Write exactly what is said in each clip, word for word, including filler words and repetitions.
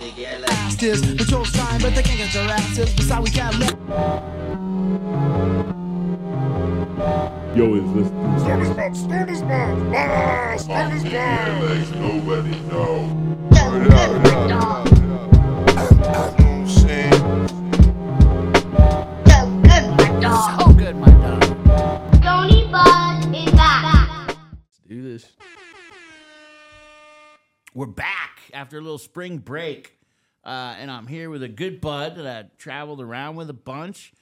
Patrol sign, but they can't get their asses. Beside we can't let. Yo, is listening. Spanish Spanish man, ah, Spanish man. Makes nobody know. So good, my dog. So good, my dog. So good, my dog. Stony Bud is back. Let's do this. We're back after a little spring break, uh, and I'm here with a good bud that I traveled around with a bunch.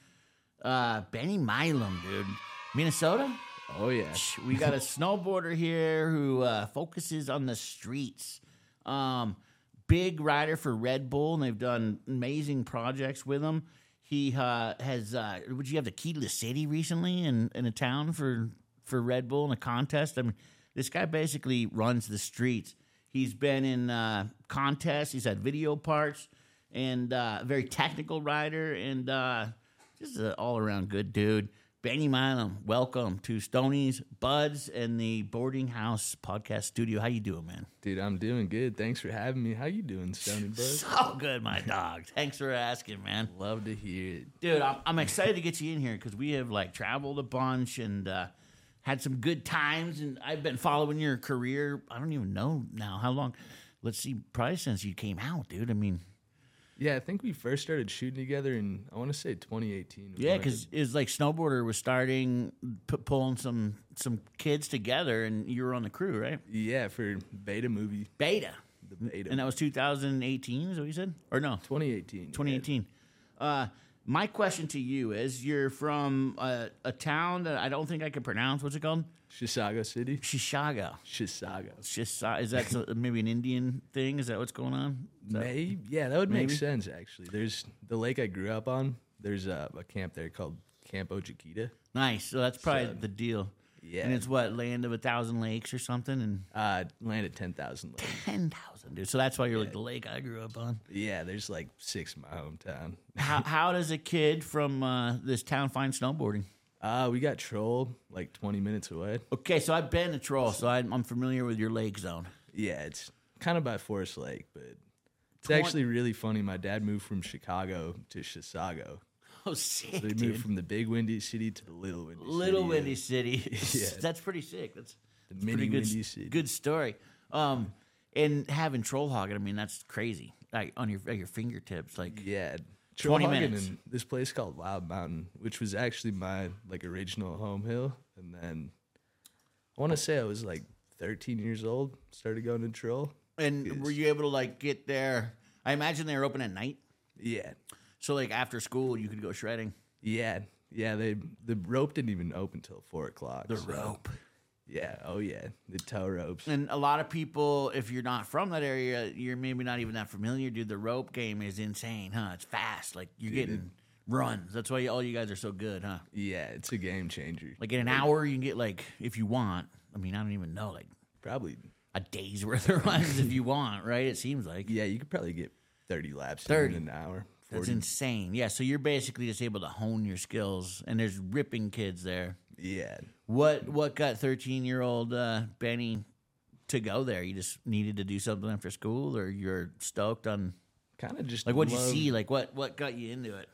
Uh, Benny Milam, dude. Minnesota? Oh, yeah. We got a snowboarder here who uh, focuses on the streets. Um, big rider for Red Bull, and they've done amazing projects with him. He uh, has, uh, would you have the key to the city recently in, in a town for, for Red Bull in a contest? I mean, this guy basically runs the streets. He's been in uh, contests. He's had video parts, and uh, a very technical rider, and uh, just an all-around good dude. Benny Milam, welcome to Stoney's Buds and the Boarding House Podcast Studio. How you doing, man? Dude, I'm doing good. Thanks for having me. How you doing, Stoney Bud? So good, my dog. Thanks for asking, man. Love to hear it. Dude, I'm, I'm excited to get you in here because we have, like, traveled a bunch and uh, had some good times, and I've been following your career. I don't even know now how long. Let's see, probably since you came out, dude. I mean... Yeah, I think we first started shooting together in, I want to say twenty eighteen. Yeah, because it was like Snowboarder was starting, p- pulling some some kids together, and you were on the crew, right? Yeah, for Beta movie. Beta. The Beta. And that was two thousand eighteen, is what you said? Or no? twenty eighteen. twenty eighteen. Yeah. Uh, my question to you is, you're from a, a town that I don't think I can pronounce. What's it called? Chisago City. Chisago. Chisago. Chisago. Is that so, maybe an Indian thing? Is that what's going on? Is that- Maybe. Yeah, that would make Maybe? sense, actually. There's the lake I grew up on. There's a, a camp there called Camp Ojiquita. Nice. So that's probably So, the deal. Yeah. And it's what, land of a thousand lakes or something? And Uh, land at ten thousand lakes. ten thousand, dude. So that's why you're like the lake I grew up on. Yeah, there's like six in my hometown. How how does a kid from uh, this town find snowboarding? Uh, we got Troll like twenty minutes away. Okay, so I've been to Troll, so I'm, I'm familiar with your lake zone. Yeah, it's kind of by Forest Lake, but it's Twen- actually really funny. My dad moved from Chicago to Chisago. Oh, sick, So he dude. moved from the big windy city to the little windy city. Little yeah. Windy City. Yeah. That's pretty sick. That's, The that's mini pretty good, windy city. good story. Um, and having Troll hogging, I mean, that's crazy. Like on your at your fingertips, like Yeah. twenty Trollhagen minutes. in this place called Wild Mountain, which was actually my like original home hill. And then I want to say I was like thirteen years old, started going to Troll. And Yes. were you able to like get there? I imagine they were open at night. Yeah. So like after school, you could go shredding. Yeah. Yeah. They the rope didn't even open till four o'clock. The so- rope. Yeah. Oh yeah. The tow ropes. And a lot of people, if you're not from that area, you're maybe not even that familiar, dude. The rope game is insane, huh? It's fast. Like you're Dude, getting runs. That's why all you guys are so good, huh? Yeah, it's a game changer. Like in an hour, you can get like, if you want. I mean, I don't even know, like Probably. a day's worth of runs if you want, right? It seems like Yeah, you could probably get thirty laps thirty. in an hour. That's forty. insane. Yeah, so you're basically just able to hone your skills, and there's ripping kids there. Yeah. What what got thirteen year old uh, Benny to go there? You just needed to do something after school, or you're stoked on Kind of just like what'd you love- see? Like what what got you into it?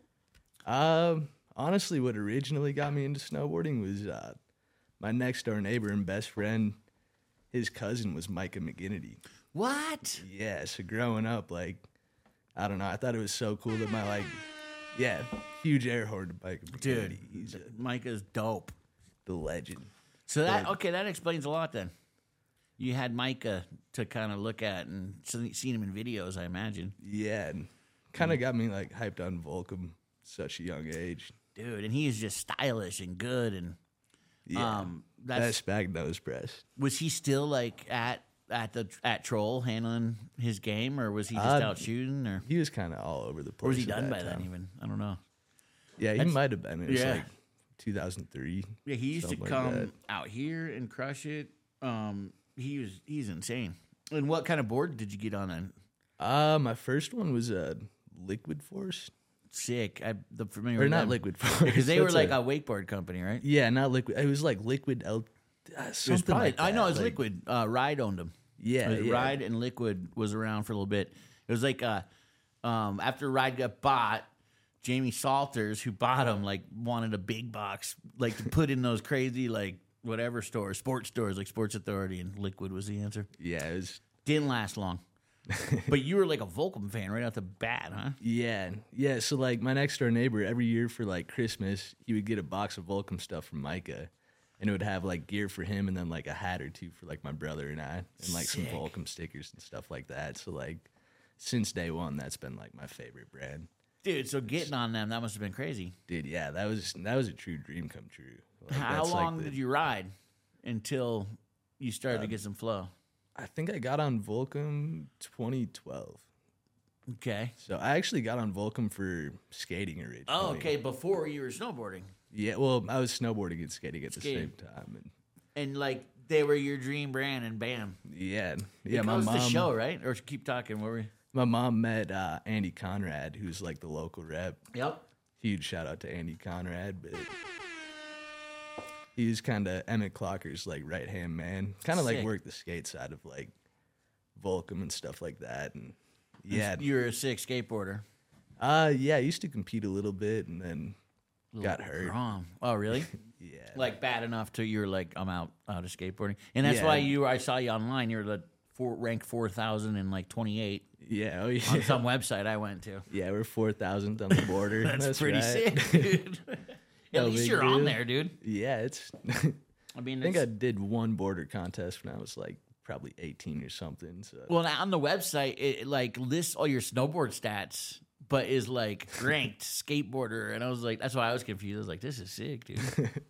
Um, honestly, what originally got me into snowboarding was uh, my next door neighbor and best friend. His cousin was Micah McGinnity. What? Yeah, so growing up, like, I don't know, I thought it was so cool that my, like, yeah, huge air horn to Micah McGinnity. Dude, He's a, Micah's dope. the legend. So that But- okay, that explains a lot then. You had Micah to kind of look at and se- seen him in videos, I imagine. Yeah, and kind of got me, like, hyped on Volcom such a young age. Dude, and he is just stylish and good and Yeah, um that's best bag nose press. was he still like at at the at Troll handling his game, or was he just Uh, out shooting, or He was kind of all over the place. or was he at done that by then time. even? I don't know. Yeah, he That's- might have been. It was yeah. like two thousand three. Yeah, he used to something like come that. out here and crush it. Um, he was he's insane. And what kind of board did you get on then? Uh, my first one was a Liquid Force. Sick. I the familiar Or with not them. Liquid Force. because they were That's like a, wakeboard company, right? Yeah, not Liquid. It was like Liquid L. Uh, It was something probably, like that. I know it was like, Liquid. Uh, Ride owned them. Yeah, It was yeah. Ride and Liquid was around for a little bit. It It was like uh, um, after the ride got bought, Jamie Salters, who bought them, like wanted a big box, like to put in those crazy like whatever stores, sports stores, like Sports Authority, and Liquid was the answer. Yeah, it was. Didn't last long. But you were like a Volcom fan right off the bat, huh? Yeah, yeah. So like my next door neighbor, every year for like Christmas, he would get a box of Volcom stuff from Micah, and it would have like gear for him, and then like a hat or two for like my brother and I, and like Sick. some Volcom stickers and stuff like that. So like since day one, that's been like my favorite brand. Dude, so getting on them, that must have been crazy. Dude, yeah, that was that was a true dream come true. Like, How that's, long like, the- did you ride until you started Uh, to get some flow? I think I got on Volcom twenty twelve. Okay. So I actually got on Volcom for skating originally. Oh, okay. Before you were snowboarding, Yeah, well, I was snowboarding and skating at Skating. the same time, and and like they were your dream brand, and bam, yeah, yeah. it My goes mom, the show, right? Or keep talking. What were you? my mom met uh, Andy Conrad, who's like the local rep. Yep. Huge shout out to Andy Conrad, but he was kind of Emmett Clocker's like right hand man. Kind of like Sick. worked the skate side of like Volcom and stuff like that, and yeah, You were a sick skateboarder. uh, yeah. I used to compete a little bit, and then got Little hurt. Grom. Oh, really? Yeah, Like bad enough to you're like I'm out out of skateboarding, and that's Yeah. why you. I saw you online. You're the four, ranked four thousand and like twenty eight yeah, oh yeah. on some website I went to. Yeah, we're four thousandth on the border. That's, pretty right. sick, dude. At No least big you're on deal. there, dude. Yeah, it's. I mean, I think I it's- did one border contest when I was like probably eighteen or something. So well, now on the website, it, it, like lists all your snowboard stats, but is like ranked skateboarder, and I was like, that's why I was confused. I was like, this is sick, dude.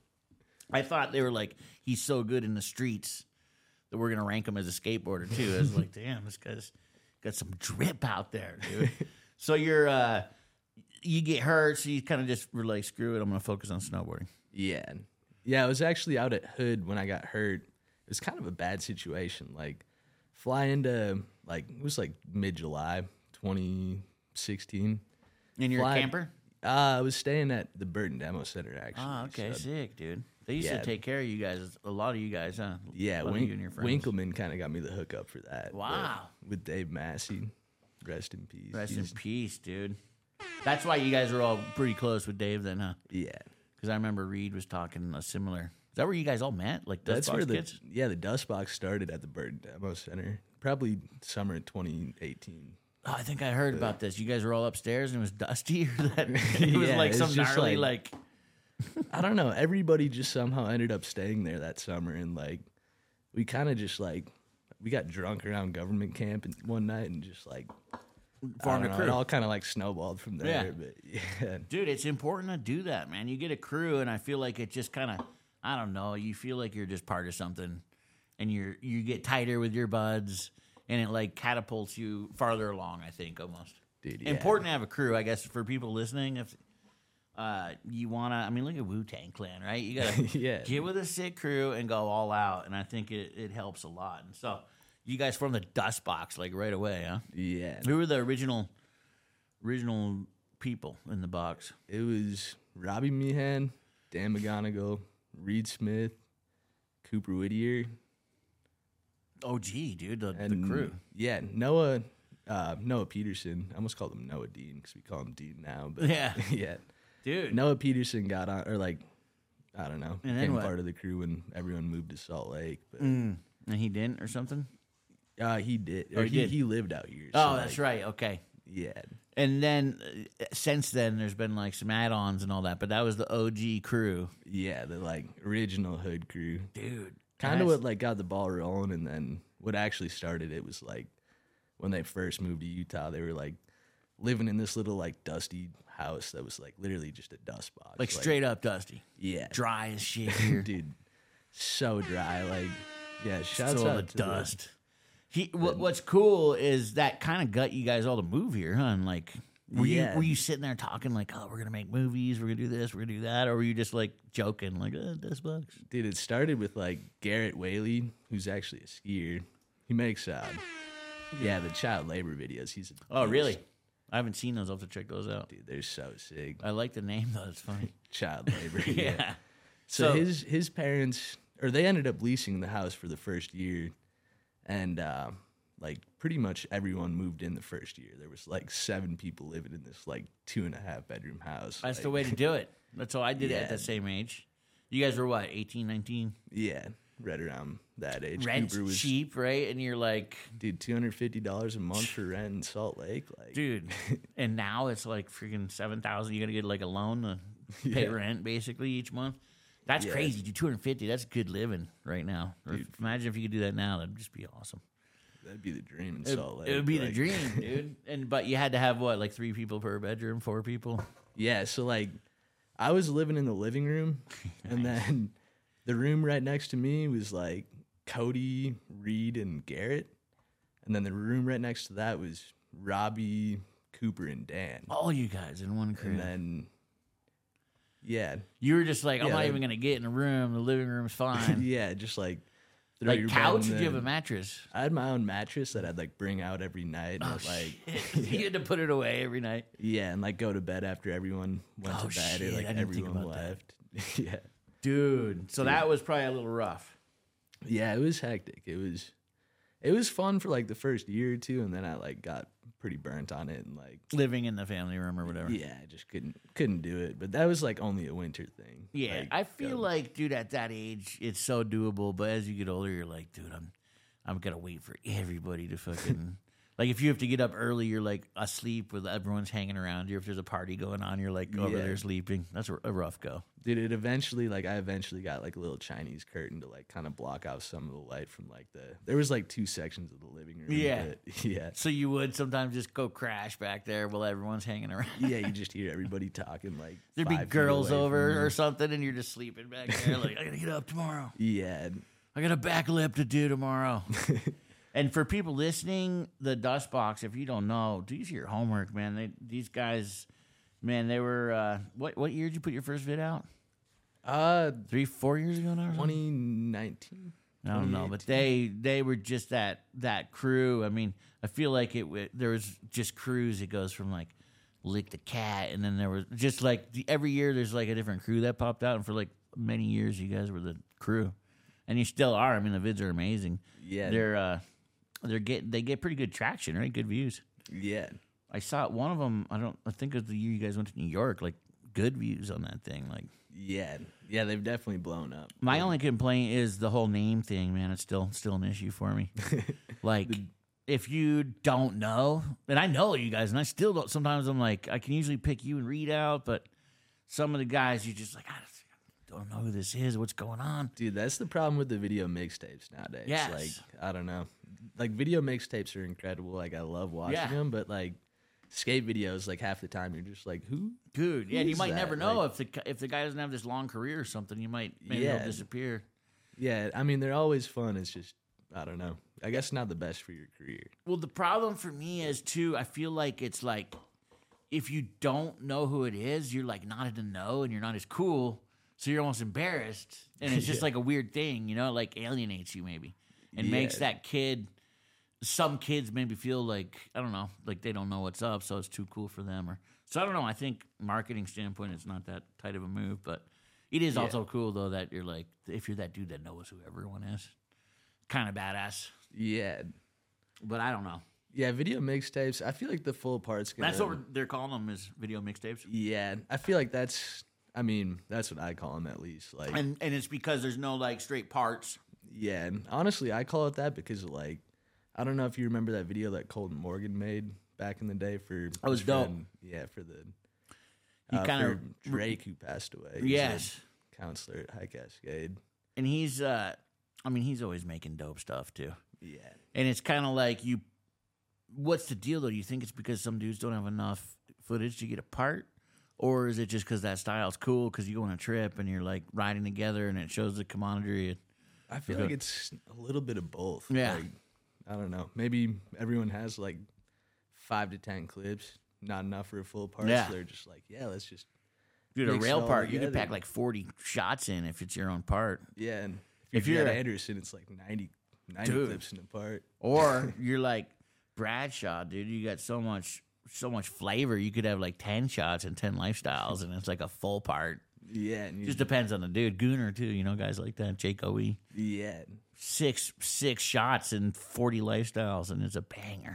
I thought they were like, he's so good in the streets that we're gonna rank him as a skateboarder too. I was like, damn, this guy's got some drip out there, dude. So you're, uh, you get hurt, so you kind of just were like, screw it, I'm gonna focus on snowboarding. yeah, yeah. I was actually out at Hood when I got hurt. It was kind of a bad situation. Like fly into like it was like mid July, twenty sixteen. And you're Fly- a camper? Uh, I was staying at the Burton Demo Center actually. Oh, okay, so- sick, dude. They used Yeah. to take care of you guys, a lot of you guys, huh? Yeah, a lot of Wink- you and your friends. Winkleman kind of got me the hookup for that. but Wow. With Dave Massey, rest in peace. Rest in He's- peace, dude. That's why you guys were all pretty close with Dave then, huh? Yeah, Because I remember Reed was talking a similar. Is that where you guys all met? Like that's Dust where Box the kids? yeah the Dust Box started at the Burton Demo Center. Probably summer twenty eighteen. Oh, I think I heard about this. You guys were all upstairs and it was dusty, or that it was Yeah, like it's some just gnarly, like, like- I don't know. Everybody just somehow ended up staying there that summer, and like we kind of just like we got drunk around government camp and one night and just like I formed don't a know, it crew. all kind of like snowballed from there. Yeah. But yeah, Dude, it's important to do that, man. You get a crew, and I feel like it just kind of, I don't know, you feel like you're just part of something, and you're you get tighter with your buds, and it like catapults you farther along. I think almost. dude, yeah. Important to have a crew, I guess, for people listening. If uh, you wanna, I mean, look at Wu Tang Clan, right? You gotta Yeah. get with a sick crew and go all out, and I think it, it helps a lot. And so, you guys formed the Dust Box like right away, huh? Yeah, Who were the original original people in the box? it was Robbie Meehan, Dan McGonigal, Reed Smith, Cooper Whittier, O G, dude, the, the and crew. Yeah, Noah, uh, Noah Peterson. I almost called him Noah Dean because we call him Dean now. But Yeah. yeah. Dude. Noah Peterson got on, or like, I don't know, And then became what? part of the crew when everyone moved to Salt Lake. But Mm. And he didn't or something? uh, he did. Oh, Or he he, did. he lived out here. Oh, so, that's like, right. Okay. Yeah. And then uh, since then, there's been like some add ons and all that, but that was the O G crew. Yeah, the like original hood crew. Dude. Kind of that's- what like got the ball rolling, and then what actually started it was like when they first moved to Utah, they were like living in this little like dusty house that was like literally just a dust box. Like straight up dusty. yeah, Dry as shit here. dude, so dry. Like, yeah, shouts Still out the to dust. He, what, what's cool is that kind of got you guys all to move here, huh? And like, were Yeah. you were you sitting there talking like, oh, we're gonna make movies, we're gonna do this, we're gonna do that, or were you just like joking like, oh, Dust Box? Dude, it started with like Garrett Whaley, who's actually a skier. He makes uh, yeah, the child labor videos. He's a Oh, beast. really? I haven't seen those. I'll have to check those out. Dude, they're so sick. I like the name though. It's funny. Child labor. yeah. yeah. So, So- his his parents, or they ended up leasing the house for the first year, and uh, like pretty much everyone moved in the first year. There was like seven people living in this like two and a half bedroom house. That's like, the way to do it. That's how I did it Yeah. at that same age. You guys were what, eighteen, nineteen? Yeah, right around that age. Rent's Cooper was cheap, right? And you're like, dude, two hundred fifty dollars a month for rent in Salt Lake. Like, dude. And now it's like freaking seven thousand. You got to get like a loan to pay Yeah. rent basically each month. That's Yeah. crazy. Dude, two hundred fifty. That's good living right now. Or Dude. imagine if you could do that now. That'd just be awesome. that'd be the dream in It, Salt Lake. it would be the like- dream, dude. And but you had to have what, like three people per bedroom, four people. Yeah, so like I was living in the living room, and then the room right next to me was like Cody, Reed, and Garrett, and then the room right next to that was Robbie, Cooper, and Dan. All you guys in one crib. And then, yeah, You were just like, I'm Yeah, not like- even gonna get in a room. The living room's fine. yeah, just like throw Like your bed couch? in Or do you have the- a mattress? I had my own mattress that I'd like bring out every night, and Oh, I'd, like you had to put it away every night. yeah, and like go to bed after everyone went Oh, to bed shit, or like I didn't think everyone about that. left. yeah. Dude. So that was probably a little rough. Yeah, it was hectic. It was it was fun for like the first year or two, and then I like got pretty burnt on it and like Living in the family room or whatever. yeah, I just couldn't couldn't do it. But that was like only a winter thing. Yeah, Like, I feel go- like, dude, at that age, it's so doable. But as you get older, you're like, dude, I'm, I'm gonna wait for everybody to fucking. Like, if you have to get up early, you're like asleep with everyone's hanging around you. If there's a party going on, you're like over Yeah. there sleeping. That's a, a rough go. Dude, it eventually like I eventually got like a little Chinese curtain to like kind of block out some of the light from like the there was like two sections of the living room. Yeah. but, yeah. So you would sometimes just go crash back there while everyone's hanging around. Yeah, you just hear everybody talking like There'd be five feet girls away from over you. or something, and you're just sleeping back there. Like, I gotta get up tomorrow. Yeah. I got a back lip to do tomorrow. And for people listening, the Dust Box, if you don't know, do your homework, man. They, these guys, man, they were. Uh, what what year did you put your first vid out? Uh Three, four years ago now. Or something? twenty nineteen. I don't know, but they they were just that that crew. I mean, I feel like it. w- There was just crews. It goes from like Lick the Cat, and then there was just like the, every year there's like a different crew that popped out, and for like many years you guys were the crew, and you still are. I mean, the vids are amazing. Yeah. they're uh, they're get they get pretty good traction, right? Good views. Yeah. I saw one of them. I don't. I think it was the year you guys went to New York. Like good views on that thing. Like Yeah. Yeah, they've definitely blown up. my only complaint is the whole name thing, man. It's still still an issue for me. Like if you don't know, and I know you guys, and I still don't. Sometimes I'm like, I can usually pick you and read out, but some of the guys, you just like, I don't know who this is. What's going on? Dude, that's the problem with the video mixtapes nowadays. Yes. Like, I don't know. Like, video mixtapes are incredible. Like, I love watching Yeah. them, but, like, skate videos, like, half the time you're just like, who? Dude, yeah, Who and you is might that? never know Like- if the if the guy doesn't have this long career or something. You might maybe Yeah. he'll disappear. Yeah, I mean, they're always fun. It's just, I don't know. I guess not the best for your career. Well, the problem for me is too. I feel like it's like if you don't know who it is, you're like not in the know, and you're not as cool, so you're almost embarrassed, and it's just Yeah. like a weird thing, you know, it like alienates you maybe, and Yeah. makes that kid. Some kids maybe feel like I don't know, like they don't know what's up, so it's too cool for them, or so I don't know. I think marketing standpoint, it's not that tight of a move, but it is Yeah. also cool though that you're like if you're that dude that knows who everyone is, kind of badass. Yeah. But I don't know. Yeah, video mixtapes, I feel like the full part's gonna... That's what we're, they're calling them is video mixtapes, Yeah, I feel like that's... I mean, that's what I call them at least. Like, and and it's because there's no like straight parts. yeah, and honestly, I call it that because, like, I don't know if you remember that video that Colton Morgan made back in the day for... That was his dope. friend- Yeah, for the... He uh, kinda- for Drake, who passed away. He's a Yes, counselor at High Cascade. and he's uh, I mean he's always making dope stuff too. Yeah. And it's kind of like you. What's the deal though? Do you think it's because some dudes don't have enough footage to get a part, or is it just because that style's cool? Because you go on a trip and you're like riding together, and it shows the camaraderie. I feel Okay. like it's a little bit of both. Yeah. Like, I don't know. Maybe everyone has like five to ten clips, not enough for a full part. Yeah. So they're just like, yeah, let's just Dude, a mix it rail all part, you could together. pack like forty shots in if it's your own part. yeah. And If if you're you're at a- Anderson, it's like ninety, ninety Dude. clips in a part. Or you're like Bradshaw, dude. You got so much, so much flavor. You could have like ten shots and ten lifestyles, and it's like a full part. Yeah, and you, Just depends on the dude. Gooner too, you know, guys like that. Jake Owe. yeah, Six six shots and forty lifestyles, and it's a banger.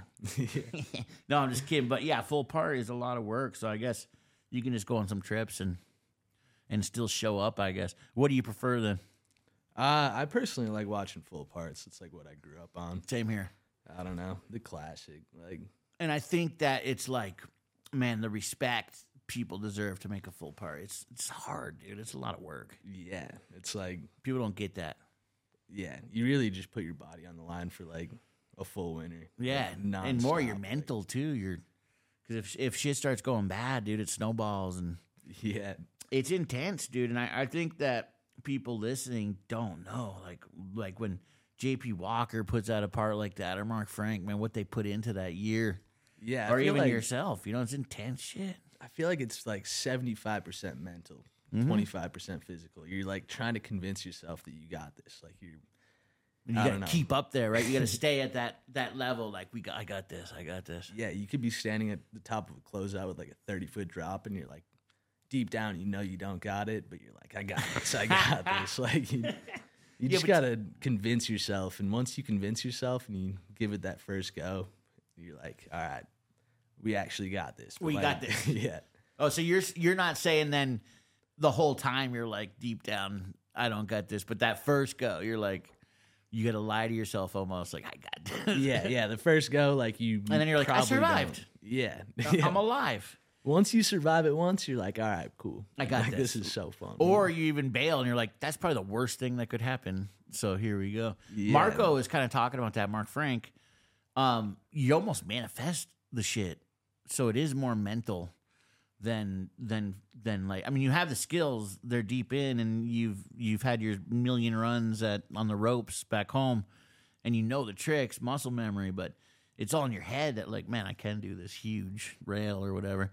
No, I'm just kidding. But yeah, full party is a lot of work. So I guess you can just go on some trips and and still show up, I guess. What do you prefer then? Uh, I personally like watching full parts. It's like what I grew up on. Same here. I don't know, the classic. Like, And I think that it's like, man, the respect people deserve to make a full part. It's it's hard, dude. It's a lot of work. yeah, it's like, People don't get that. yeah, you really just put your body on the line for like a full winter. Yeah, like, and more nonstop, your like- mental too. You're because if if shit starts going bad, dude, it snowballs and Yeah, it's intense, dude. And I, I think that people listening don't know, like like when J P Walker puts out a part like that, or Mark Frank, man, what they put into that year, yeah. I or feel even like, yourself. You know, it's intense shit. I feel like it's like seventy-five percent mental, Mm-hmm. twenty-five percent physical. You're like trying to convince yourself that you got this. Like you're, And you I got don't know. to keep up there, right? You got to stay at that that level. Like we got, I got this, I got this. yeah, you could be standing at the top of a closeout with like a thirty foot drop, and you're like, deep down, you know you don't got it, but you're like, I got this, I got this. Like you, you just but- gotta convince yourself, and once you convince yourself and you give it that first go, you're like, all right, we actually got this. But We like- got this. yeah, Oh, so you're you're not saying then the whole time you're like deep down, I don't got this, but that first go, you're like, you got to lie to yourself almost, like I got this. yeah, yeah. The first go, like you, And then you're like, I probably survived. don't. Yeah, I'm alive. Once you survive it once, you're like, all right, cool. I got Like, this. This is so fun. Or you even bail and you're like, that's probably the worst thing that could happen. So here we go. Yeah. Marco is kind of talking about that, Mark Frank. Um, you almost manifest the shit. So it is more mental than than than like I mean you have the skills, they're deep in, and you've you've had your million runs at on the ropes back home, and you know the tricks, muscle memory, but it's all in your head that like, man, I can do this huge rail or whatever.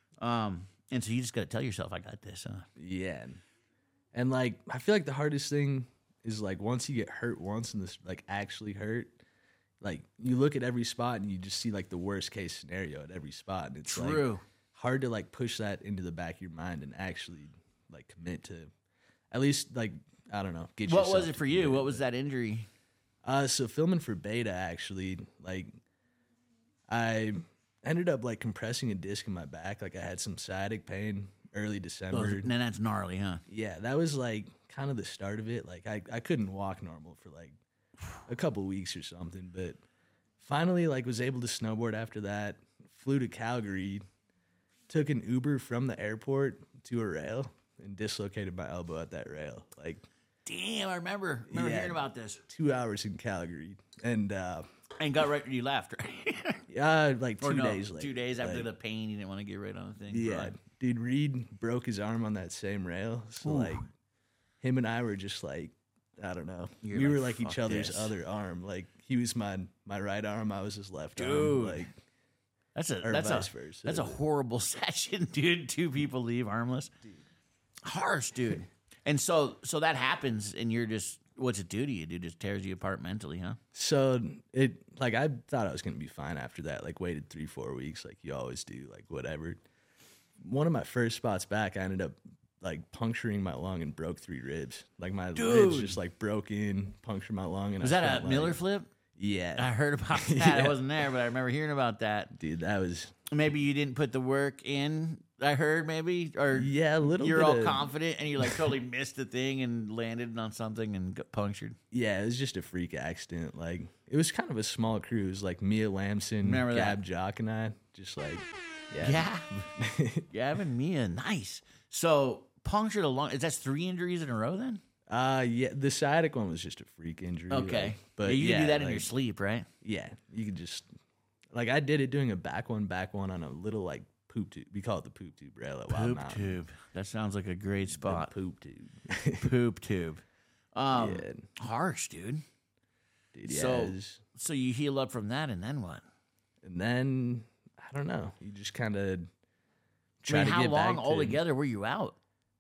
Um, and so you just got to tell yourself, I got this. Huh? yeah, and like I feel like the hardest thing is like once you get hurt once and this like actually hurt, like you look at every spot and you just see like the worst case scenario at every spot, and it's like, True. hard to like push that into the back of your mind and actually like commit to at least like I don't know. Get What yourself was it to for you? commit. What was that injury? Uh, so filming for Beta, actually, like, I ended up like compressing a disc in my back. Like I had some sciatic pain early December. And then that's gnarly, huh? Yeah, that was like kind of the start of it. Like I, I couldn't walk normal for like a couple weeks or something, but finally like was able to snowboard after that. Flew to Calgary, took an Uber from the airport to a rail and dislocated my elbow at that rail. Like Damn, I remember remember Yeah. hearing about this. two hours in Calgary, and uh, And got right when you left, right? uh like two or no, days later. two days after like, the pain, you didn't want to get right on the thing. Yeah, Right. dude, Reed broke his arm on that same rail. So Ooh. like, him and I were just like, I don't know. You're we like, were like each "Fuck other's this." other arm. Like he was my my right arm, I was his left arm. Dude. Like That's a or that's a vice versa. that's a horrible session, dude. Two people leave armless. Harsh, dude. And so so that happens, and you're just what's it do to you, dude? Just tears you apart mentally, huh? So it like I thought I was gonna be fine after that. Like waited three four weeks, like you always do. Like whatever. One of my first spots back, I ended up like puncturing my lung and broke three ribs. Like my ribs Dude. just like broke in, punctured my lung. And Was I that a spent, Miller like- flip? Yeah, I heard about that. Yeah. I wasn't there, but I remember hearing about that. dude, that was Maybe you didn't put the work in. I heard maybe, or yeah, a little. you're bit all of, confident and you like totally missed the thing and landed on something and got punctured. Yeah, it was just a freak accident. Like it was kind of a small crew. It was like Mia Lamson, Remember that. Gab Jock, and I. Just like yeah, Yeah, Gavin, Mia, nice. So punctured a lung. Is that three injuries in a row then? uh, yeah. The sciatic one was just a freak injury. Okay, like, but yeah, you yeah, can do that in like, your sleep, right? Yeah, you could just like I did it doing a back one, back one on a little like poop tube. We call it the poop tube rail at Wild Poop Mountain. tube. That sounds like a great The spot. poop tube. Poop tube. Um, Yeah. harsh, dude. Dude, yeah, So- it was- So you heal up from that, and then what? and then I don't know. You just kind of I try mean, to how get long back to, altogether were you out?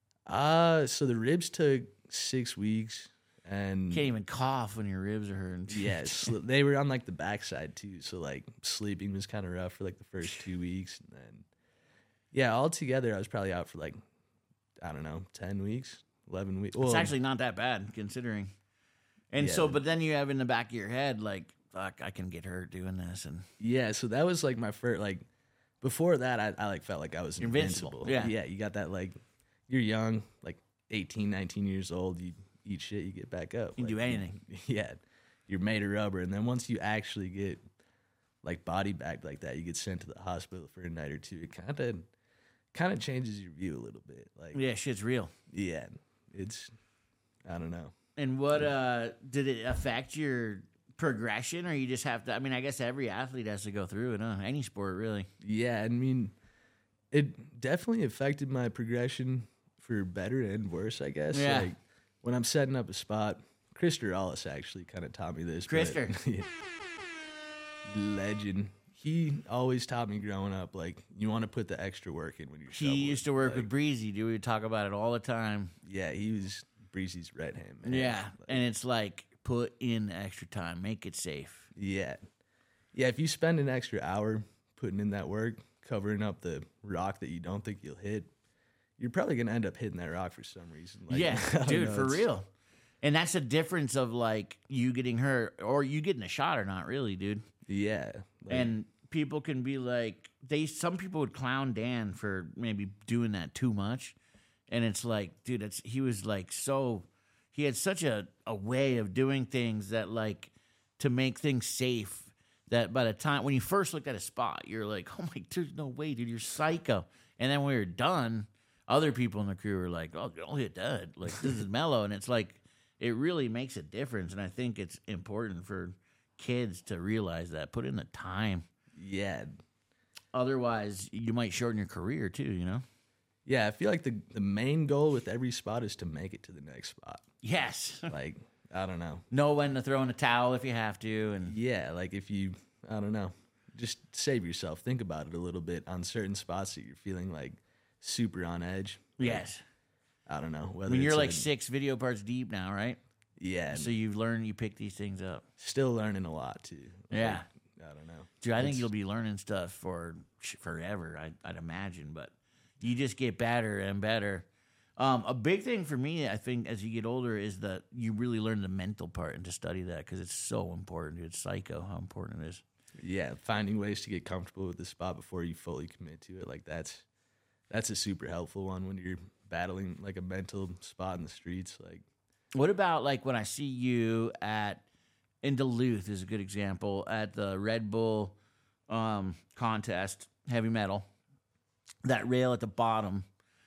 Uh, so the ribs took six weeks, and Can't even cough when your ribs are hurting. yeah, sl- they were on like the backside too. So like sleeping was kind of rough for like the first two weeks, and then yeah, altogether I was probably out for like I don't know, ten weeks, eleven weeks. It's actually not that bad considering. And Yeah. so, but then you have in the back of your head, like, fuck, I can get hurt doing this. And yeah, so that was like my first, like, before that, I, I like felt like I was Invincible, invincible. yeah. Yeah, you got that, like, you're young, like eighteen, nineteen years old, you eat shit, you get back up. You like, do anything. Yeah, you're made of rubber. And then once you actually get, like, body back like that, you get sent to the hospital for a night or two, it kind of kind of changes your view a little bit. Like, yeah, shit's real. yeah, it's, I don't know. And what uh did it affect your progression, or you just have to? I mean, I guess every athlete has to go through it, huh? Any sport, really. Yeah, I mean, it definitely affected my progression for better and worse, I guess. Yeah. Like, when I'm setting up a spot, Krister Allis actually kind of taught me this. but- Krister. Yeah. Legend. He always taught me growing up, like, you want to put the extra work in when you're He shoveling. used to work Like, with Breezy, dude. We would talk about it all the time. Yeah, he was Breezy's right hand man. Yeah, Like, and it's like put in the extra time, make it safe. yeah. Yeah, if you spend an extra hour putting in that work, covering up the rock that you don't think you'll hit, you're probably going to end up hitting that rock for some reason. Like, Yeah, I don't dude, know, for it's- real. And that's the difference of like you getting hurt or you getting a shot or not, really, dude. Yeah. Like, And people can be like, they. Some people would clown Dan for maybe doing that too much, and it's like, dude, it's he was like so. He had such a, a way of doing things that like to make things safe. That by the time when you first looked at a spot, you're like, oh my, there's no way, dude, you're psycho. And then when we were done, other people in the crew were like, oh, don't hit that. Like this is mellow, and it's like it really makes a difference. And I think it's important for kids to realize that. Put in the time. yeah. Otherwise, you might shorten your career too, you know? Yeah, I feel like the, the main goal with every spot is to make it to the next spot. Yes. Like, I don't know. Know when to throw in a towel if you have to. And Yeah, like if you, I don't know, just save yourself. Think about it a little bit on certain spots that you're feeling like super on edge. yes. I don't know. I Whether mean, you're it's like a- six video parts deep now, right? yeah, So you've learned, you pick these things up. still learning a lot too. Like, Yeah. I don't know. Dude, I think It's- you'll be learning stuff for forever, I, I'd imagine. But you just get better and better. Um, a big thing for me, I think, as you get older, is that you really learn the mental part and to study that because it's so important. Dude. It's psycho how important it is. Yeah, finding ways to get comfortable with the spot before you fully commit to it. Like that's that's a super helpful one when you're battling like a mental spot in the streets. Like, What about like when I see you at in Duluth is a good example at the Red Bull um, contest, heavy metal. That rail at the bottom,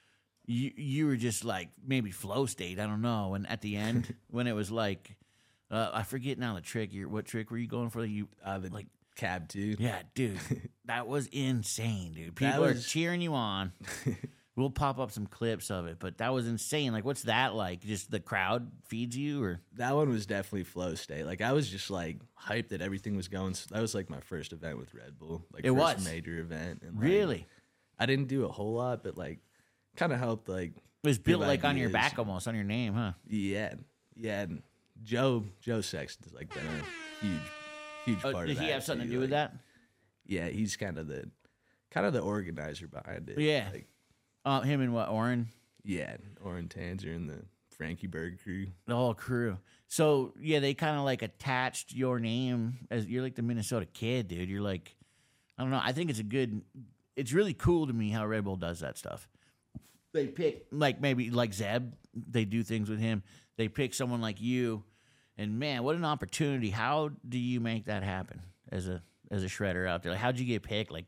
you you were just like maybe flow state, I don't know. And at the end, when it was like, uh, I forget now the trick. You what trick were you going for? You uh, the like, cab too. yeah, dude, that was insane, dude. That People are was- cheering you on. We'll pop up some clips of it, but that was insane. Like, what's that like? Just the crowd feeds you, or That one was definitely flow state. Like I was just like hyped that everything was going. That was like my first event with Red Bull. Like It first was? major event. And, like, really? I didn't do a whole lot, but like kind of helped. Like It was built give like on your ideas. back almost, on your name, huh? Yeah, yeah. And Joe Joe Sexton's like been a huge huge Oh, part did of that. he have something to too. do with Like, that? Yeah, he's kind of the kind of the organizer behind it. Yeah. Like, Uh, him and what, Oren? yeah, Oren Tanzer and the Frankie Berg crew. The whole crew. So, yeah, they kind of like attached your name as you're like the Minnesota Kid, dude. You're like, I don't know. I think it's a good, it's really cool to me how Red Bull does that stuff. They pick, like maybe like Zeb, they do things with him. They pick someone like you, and man, what an opportunity. How do you make that happen as a as a shredder out there? Like, how'd you get picked? Like,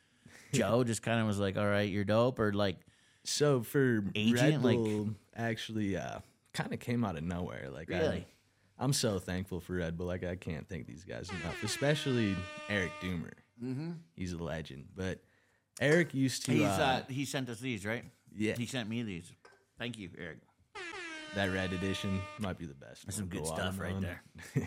Joe just kind of was like, all right, you're dope, or like, So for Agent, Red like- Bull, actually, uh, kind of came out of nowhere. Like, Really? I, I'm so thankful for Red Bull. Like, I can't thank these guys enough, especially Eric Doomer. Mm-hmm. He's a legend. But Eric used to. he's, uh, uh, he sent us these, right? yeah, He sent me these. Thank you, Eric. that red edition might be the best. That's some one. good Go stuff on right on. there.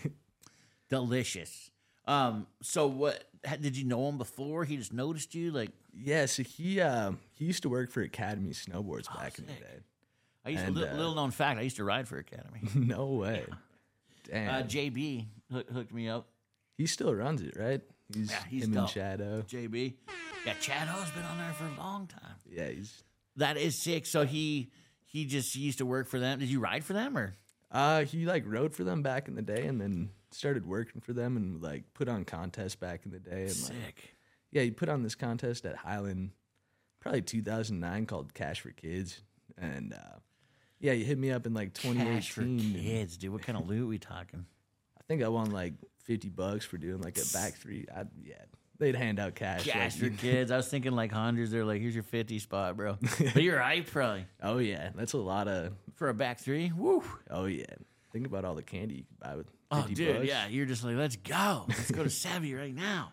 Delicious. Um, so what ha- did you know him before? He just noticed you? Like, Yeah, so he uh, he used to work for Academy Snowboards back in the sick. day. I used And, to, li- uh, little known fact, I used to ride for Academy. No way. Damn. Uh, J B hook, hooked me up. he still runs it, right? He's, Yeah, he's him dope. and Shadow. J B. Yeah, Chad O's been on there for a long time. Yeah, he's That is sick. So he he just used to work for them. Did you ride for them or? Uh, he like rode for them back in the day, and then started working for them, and like put on contests back in the day. And Sick. Like, yeah, he put on this contest at Highland, probably two thousand nine, called Cash for Kids, and uh, yeah, he hit me up in like twenty eighteen. Cash for kids, dude. What kind of loot we talking? I think I won like fifty bucks for doing like a back three. I, yeah, they'd hand out cash. Cash like, for kids. I was thinking like hundreds. They're like, here's your fifty spot, bro. But you're right, probably. Oh yeah, that's a lot of. For a back three? Woo. Oh yeah, think about all the candy you could buy with Oh, fifty dude, bucks. yeah. You're just like, let's go. Let's go to Savvy right now.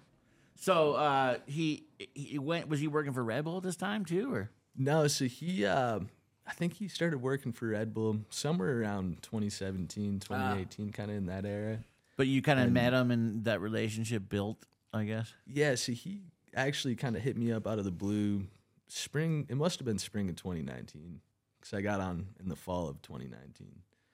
So uh, he he went. Was he working for Red Bull at this time too, or? No, so he, uh, I think he started working for Red Bull somewhere around twenty seventeen, twenty eighteen, kind of in that era. But you kind of met him and that relationship built, I guess. Yeah, so he actually kind of hit me up out of the blue. Spring, it must have been spring of twenty nineteen, because I got on in the fall of twenty nineteen.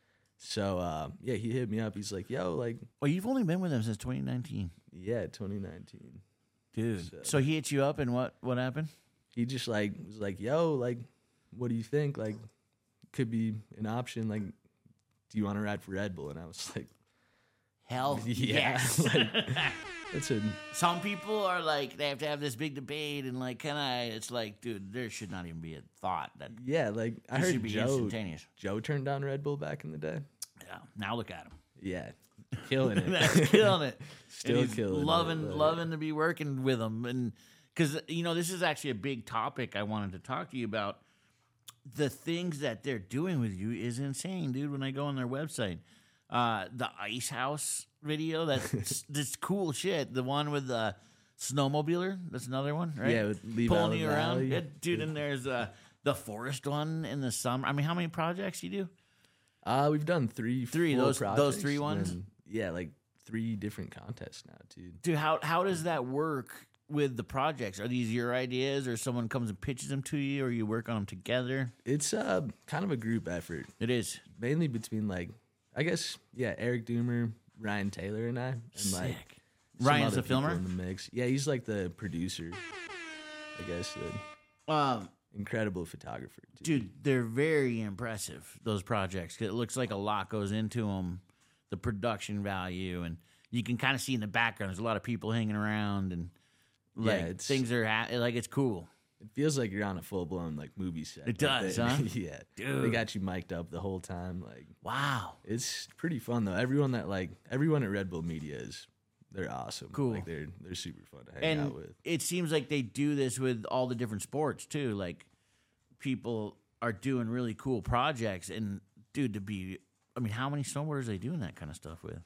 So, uh, yeah, he hit me up. He's like, yo, like, Well, you've only been with him since twenty nineteen, yeah, twenty nineteen. dude. So- So, he hit you up, and what what happened? He just, like, was like, yo, like, what do you think? Like, could be an option. Like, do you want to ride for Red Bull? And I was like, Hell yeah. yes. like, that's a, Some people are like they have to have this big debate, and like, can I? It's like, dude, there should not even be a thought that yeah, like, I it heard should be Joe, instantaneous. Joe turned down Red Bull back in the day. Yeah. Now look at him. Yeah, killing it. That's killing it. Still And he's killing it, loving, like- loving to be working with them, and because you know this is actually a big topic I wanted to talk to you about. The things that they're doing with you is insane, dude. When I go on their website, uh, the Ice House video, that's this cool shit. The one with the snowmobiler, that's another one, right? Yeah, with Leave pulling Island you around, Valley. yeah, dude. And there's uh, the forest one in the summer. I mean, how many projects you do? Uh, we've done three, Three, full those- those projects, three and ones? then, yeah, like three different contests now, dude. Dude, how how does that work with the projects? Are these your ideas, or someone comes and pitches them to you, or you work on them together? It's uh kind of a group effort, It is mainly between like, I guess, yeah, Eric Doomer, Ryan Taylor, and I, and like sick. some Ryan's other the filmer. people in the mix. Yeah, he's like the producer. I guess the Um, incredible photographer, too. dude, they're very impressive. Those projects. It looks like a lot goes into them. The production value, and you can kind of see in the background. There's a lot of people hanging around, and like Yeah, it's- things are ha- like it's cool. It feels like you're on a full blown like movie set. It Like, does, they- huh? yeah, they Dude. got you mic'd up the whole time. Like, Wow. it's pretty fun though. Everyone that like everyone at Red Bull Media is they're awesome. Cool. Like they're they're super fun to hang And out with. it seems like they do this with all the different sports too. Like people are doing really cool projects, and dude, to be, I mean, how many snowboarders are they doing that kind of stuff with?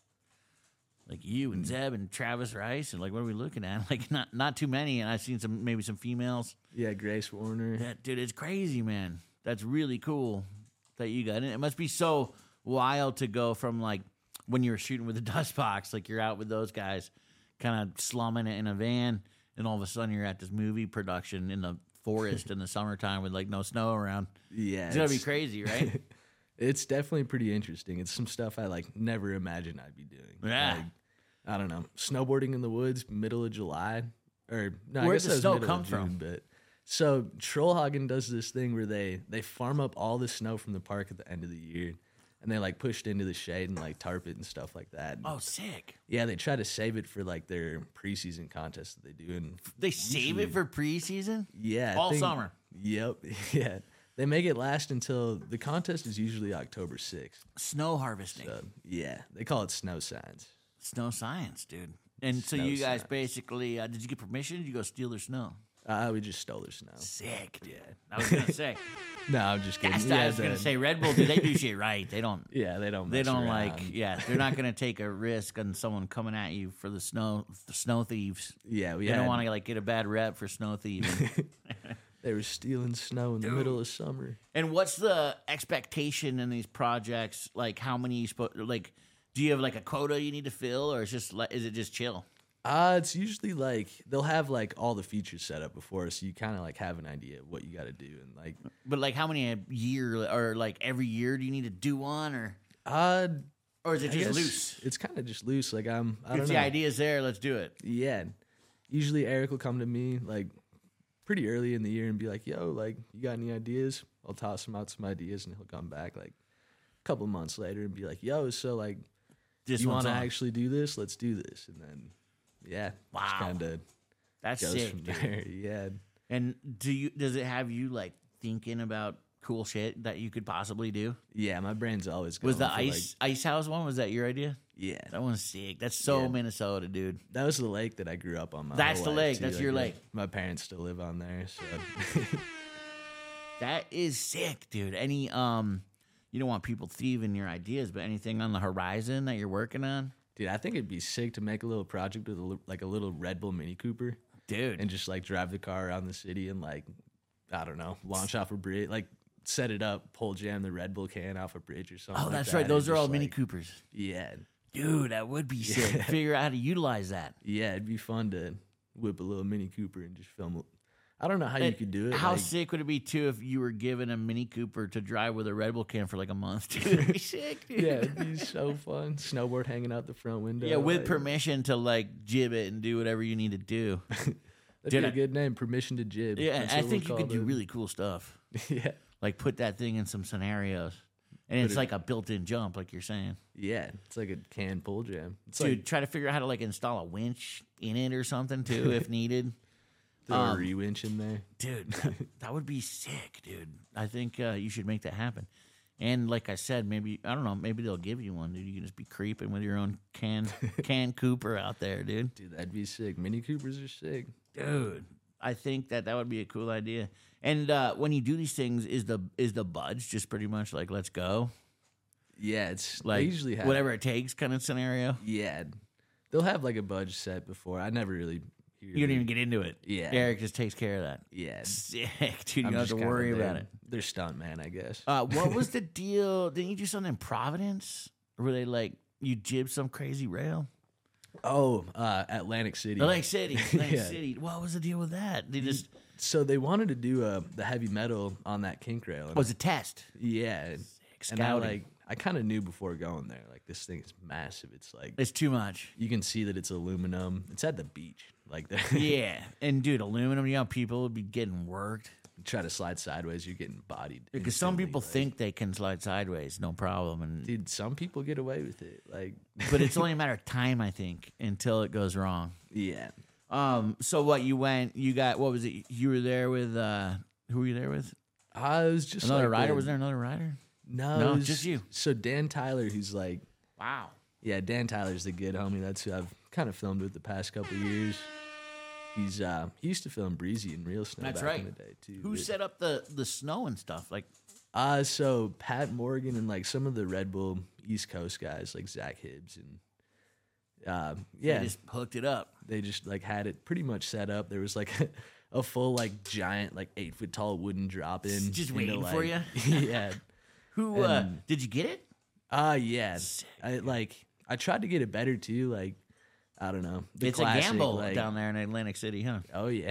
Like you and Zeb and Travis Rice, and like what are we looking at? Like not not too many, and I've seen some maybe some females. Yeah, Grace Warner. Yeah, dude, it's crazy, man. That's really cool that you got it. It must be so wild to go from like when you were shooting with the dust box, like you're out with those guys, kind of slumming it in a van, and all of a sudden you're at this movie production in the forest in the summertime with like no snow around. Yeah, It's gonna be crazy, right? It's definitely pretty interesting. It's some stuff I like never imagined I'd be doing. Yeah. Like, I don't know, snowboarding in the woods, middle of July, or no, Where'd I guess the that was snow middle come of June, from? But so Trollhagen does this thing where they they farm up all the snow from the park at the end of the year, and they like push it into the shade and like tarp it and stuff like that. Oh, sick. Yeah, they try to save it for like their preseason contests that they do, and They save usually- it for preseason? yeah, I all think- summer. Yep, yeah. They make it last until the contest is usually October sixth. Snow harvesting. So yeah, they call it snow science. Snow science, dude. And so Snow you guys science. basically, uh, did you get permission? Did you go steal their snow? Uh, we just stole their snow. Sick, dude. I was gonna say. No, I'm just kidding. That's, Yeah, I was gonna the- say Red Bull, dude. They do shit right. They don't. yeah, they don't. They mess don't around. like. Yeah, they're not gonna take a risk on someone coming at you for the snow, the snow thieves. Yeah, we They had, don't want to like get a bad rep for snow thieving. They were stealing snow in the middle of summer. And what's the expectation in these projects? Like, how many you supposed? Like, do you have like a quota you need to fill, or is just like, is it just chill? Uh, it's usually like they'll have like all the features set up before, so you kind of like have an idea of what you got to do, and like, But like, how many a year, or like every year, do you need to do one, or uh, or is it I just guess loose? It's kind of just loose. Like I'm, I If don't the know. idea's there, let's do it. Yeah. Usually Eric will come to me like pretty early in the year and be like, yo, like, you got any ideas? I'll toss him out some ideas, and he'll come back like a couple months later and be like, "Yo, so like, This you one's want to on. actually do this? Let's do this." And then, yeah, Wow. kind of That's goes sick, from dude. there. Yeah, And do you does it have you like thinking about cool shit that you could possibly do? yeah. My brain's always going Was the for, ice ice house one? Was that your idea? Like, yeah, That one's sick. That's so Yeah. Minnesota, dude. that was the lake that I grew up on. My That's whole the life, lake. too. That's your my- lake. My parents still live on there, so That is sick, dude. Any um, you don't want people thieving your ideas, but anything on the horizon that you're working on, dude, I think it'd be sick to make a little project with a, li- like a little Red Bull Mini Cooper. dude? And just like drive the car around the city and like, I don't know, launch off a bridge, like set it up, pull jam the Red Bull can off a bridge or something. oh, like that's that, right. and Those are just, all Mini like- Coopers, Yeah, dude. That would be sick. Figure out how to utilize that. yeah, it'd be fun to whip a little Mini Cooper and just film it. I don't know how you And could do it. How like, sick would it be too if you were given a Mini Cooper to drive with a Red Bull can for like a month? Dude, it'd be sick, dude. yeah, it'd be so fun. Snowboard hanging out the front window. Yeah, with like, permission to like jib it and do whatever you need to do. That'd Dude, be I- a good name. Permission to jib. Yeah, That's I what we'll think you call could do the- really cool stuff. Yeah, Like put that thing in some scenarios, and it's it- like a built-in jump, like you're saying. yeah. It's like a can pull jam. It's Dude, like try to figure out how to like install a winch in it or something too, if needed. throw um, a rewinch in there. Dude, that would be sick, dude. I think uh, you should make that happen. And like I said, maybe I don't know, maybe they'll give you one, dude. You can just be creeping with your own can can Cooper out there, dude. Dude, that'd be sick. Mini Coopers are sick. Dude, I think that that would be a cool idea. And uh, when you do these things, is the is the buds just pretty much like let's go, Yeah, it's like they usually have whatever it takes kind of scenario? Yeah, they'll have like a budge set before. I never really. Hear You don't the- even get into it. Yeah. Eric just takes care of that. Yeah, Sick, dude. You I'm don't have just to kinda worry their- about it. They're stunt man, I guess. Uh, what was the deal? Didn't you do something in Providence? Or were they like you jibbed some crazy rail? oh, uh, Atlantic City. Atlantic City, Atlantic Yeah. City. What was the deal with that? They just So they wanted to do uh, the heavy metal on that kink rail. and- was a test. yeah, and I Scouting. like I kind of knew before going there. Like this thing is massive. It's like It's too much. you can see that it's aluminum. It's at the beach. Like the Yeah, and dude, aluminum. You know, people would be getting worked try to slide sideways, you're getting bodied. because some instantly, people like- think they can slide sideways, no problem. And dude, some people get away with it. Like, but it's only a matter of time, I think, until it goes wrong. yeah. Um. So what? You went? You got? What was it? You were there with? uh Who were you there with? I was just Another like rider? the- Was there another rider? No, No, it was- just you. So Dan Tyler, who's like, Wow. yeah, Dan Tyler's the good homie. That's who I've kind of filmed with the past couple of years. He's uh he used to film Breezy and Real Snow That's back right. in the day too. Who but- set up the the snow and stuff? Like, Uh so Pat Morgan and like some of the Red Bull East Coast guys like Zach Hibbs and uh, yeah, they just hooked it up. they just like had it pretty much set up. There was like a, a full like giant like eight foot tall wooden drop in, Just into, waiting for like- you? yeah. Who uh And- did you get it? Uh yeah. I like I tried to get it better too. Like I don't know. The It's classic, a gamble like- down there in Atlantic City, huh? Oh yeah.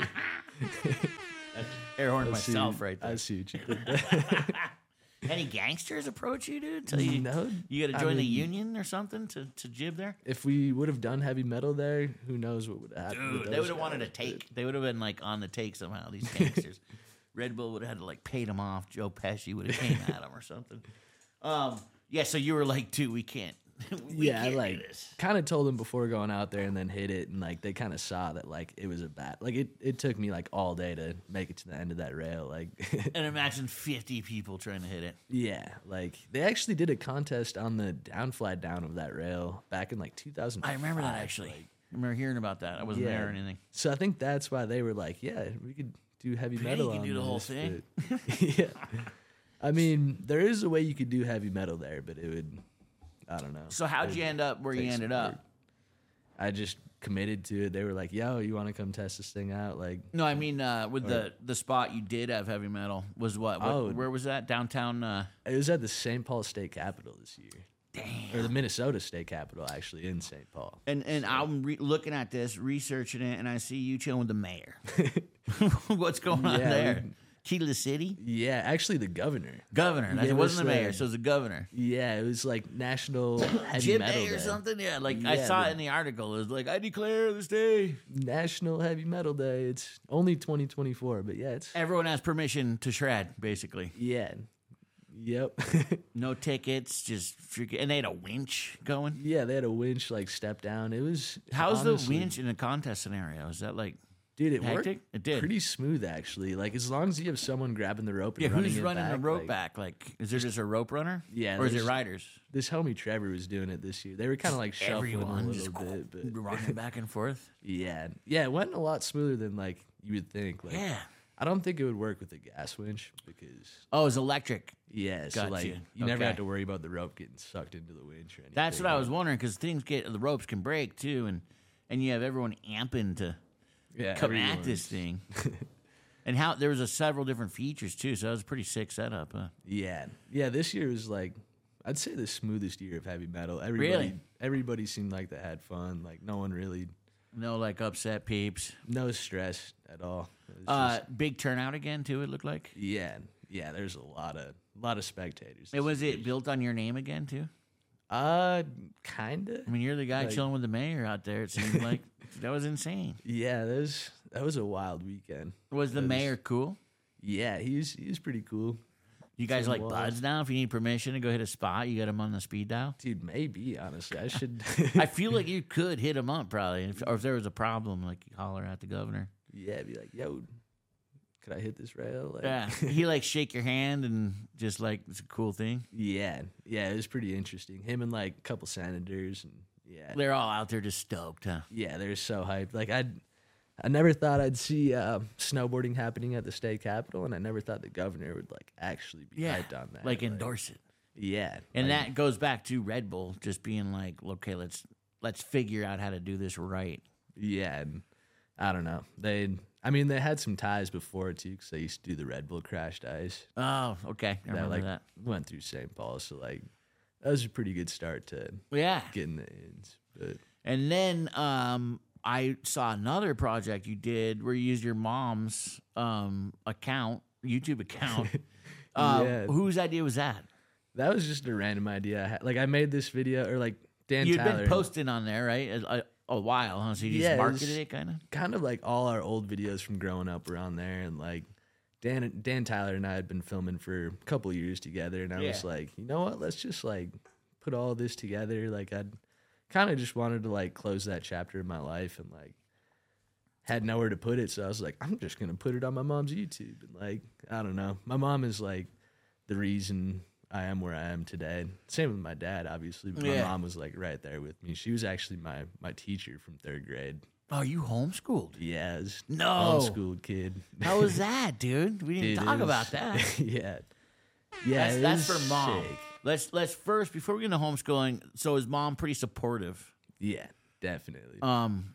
Air horn I see- myself right I there. see what you did there. Any gangsters approach you, dude? Tell you No, you got I to join the mean- union or something to, to jib there? If we would have done heavy metal there, who knows what would have happened? with Dude, they those would have wanted to guys, take. They would have been like on the take somehow. These gangsters. Red Bull would have had to like pay them off. Joe Pesci would have came at them or something. Um, yeah. So you were like, dude, we can't. we yeah, I can't do like this. kind of told them before going out there and then hit it, and like they kind of saw that like it was a bad. Like it, it took me like all day to make it to the end of that rail. Like, And imagine fifty people trying to hit it. yeah, like they actually did a contest on the downfly down of that rail back in like two thousand. I remember that actually. I remember hearing about that. I wasn't Yeah. there or anything. So I think that's why they were like, yeah, we could do heavy Yeah, metal. you can on do the whole this, thing. but- yeah, I mean, there is a way you could do heavy metal there, but it would, I don't know. So how'd you end up where you Take some ended up? work. I just committed to it. They were like, "Yo, you want to come test this thing out?" Like, No, I mean uh, with the the spot you did have heavy metal was what? what Oh. where was that? Downtown. Uh, it was at the Saint Paul State Capitol this year. Damn. Or the Minnesota State Capitol, actually, in Saint Paul. and and I'm re- looking at this, researching it, and I see you chilling with the mayor. What's going on Yeah, there? Key to the city? Yeah, actually, the governor. Governor. That Yeah, it wasn't the was, mayor, uh, so it was the governor. Yeah, it was like National Heavy Jim Metal Day or Day. something? Yeah, like I Yeah, saw the- it in the article. It was like, I declare this day. National Heavy Metal Day. It's only twenty twenty-four, but yeah, it's Everyone has permission to shred, basically. yeah, yep. No tickets, just freaking. And they had a winch going. Yeah, they had a winch like step down. It was How's honestly- the winch in a contest scenario? Is that like, Dude, it hectic? worked It did. pretty smooth actually. Like as long as you have someone grabbing the rope and yeah, running who's it running back, the rope like, back? Like, is there just a rope runner? Yeah, Or is it there's- riders? This homie Trevor was doing it this year. They were kind of like shuffling a Everyone little just bit, but running back and forth. yeah, yeah, it went a lot smoother than like you would think. Like, Yeah. I don't think it would work with a gas winch because Oh, it's electric. yeah, so Gotcha. like you never Okay. have to worry about the rope getting sucked into the winch or anything. That's what I was wondering because things get the ropes can break too, and and you have everyone amping to yeah, come at everyone's- this thing. And how there was a several different features too, so that was a pretty sick setup. Huh? Yeah, yeah. This year was like, I'd say the smoothest year of heavy metal. Everybody, Really? everybody seemed like they had fun. Like no one really, No like upset peeps. no stress at all. It was Uh, just- big turnout again too. It looked like. yeah, yeah. There's a lot of, lot of spectators. It was it built on your name again too. Uh, kinda. I mean, you're the guy Like- chilling with the mayor out there. It seemed like that was insane. Yeah, that was that was a wild weekend. Was the That was- mayor cool? Yeah, he's he's pretty cool, You guys Some like walls. buds now? If you need permission to go hit a spot, you got him on the speed dial. dude. Maybe honestly, I should. I feel like you could hit him up probably, if, or if there was a problem, like you holler at the governor. yeah, be like, yo, could I hit this rail? Like, Yeah, he like shake your hand and just like it's a cool thing. yeah, yeah. It was pretty interesting. Him and like a couple senators and yeah, They're all out there just stoked, huh? yeah, they're so hyped. Like I, I never thought I'd see uh, snowboarding happening at the state capitol, and I never thought the governor would like actually be Yeah, hyped on that. like endorse it. yeah, And like, that goes back to Red Bull just being like, okay, let's let's figure out how to do this right. yeah, and I don't know. They, I mean, they had some ties before too, because they used to do the Red Bull crashed ice. Oh, okay, I That remember like that. went through Saint Paul, so like that was a pretty good start to Yeah, getting the ins. But and then um, I saw another project you did where you used your mom's um, account, YouTube account. uh, Yeah. Whose idea was that? that was just a random idea. I had. Like I made this video, or like Dan You'd Tyler, been posting on there, right? A, a, a while, huh? So you just Yeah, it marketed was- it, kind of. kind of like all our old videos from growing up were on there, and like Dan Dan Tyler and I had been filming for a couple years together, and I was Yeah. like, you know what, let's just like put all this together. Like I'd kind of just wanted to like close that chapter in my life, and like had nowhere to put it, so I was like, I'm just gonna put it on my mom's YouTube, and like I don't know, my mom is like the reason I am where I am today. Same with my dad, obviously, but Yeah. my mom was like right there with me. She was actually my my teacher from third grade. Oh, you homeschooled? Yeah, it was No. homeschooled kid. How was that, dude? We didn't It talk is- about that. yeah, yeah. That's, it that's was for mom. sick. Let's let's first before we get into homeschooling. So is mom pretty supportive? Yeah, definitely. Um,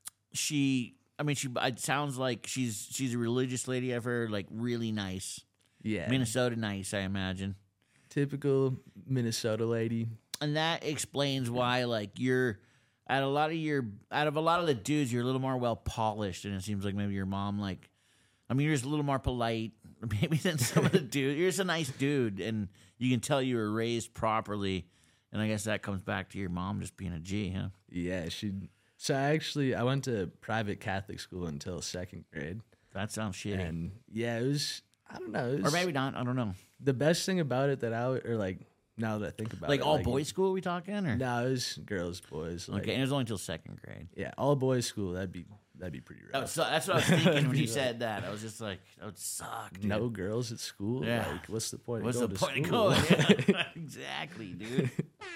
she. I mean, she. It sounds like she's she's a religious lady. I've heard like really nice, yeah, Minnesota nice. I imagine. typical Minnesota lady. And that explains why, like, you're at a lot of your out of a lot of the dudes, you're a little more well polished, and it seems like maybe your mom, like, I mean, you're just a little more polite, maybe than some of the dudes. You're just a nice dude, and you can tell you were raised properly. And I guess that comes back to your mom just being a G, huh? Yeah, she. So I actually I went to private Catholic school until second grade, That sounds shitty, and yeah, it was. I don't know. It or was, maybe not. I don't know. the best thing about it that I would- or like now that I think about Like it, all boys school, we talking, or No, it was girls, boys. Like, okay? And it was only until second grade. yeah, all boys school. That'd be that'd be pretty That rough. was, so- that's what I was thinking when you said that. I was just like, that would suck. Dude. No girls at school. Yeah. Like, what's the point? What's of the going point to of school? going? Yeah, exactly, dude.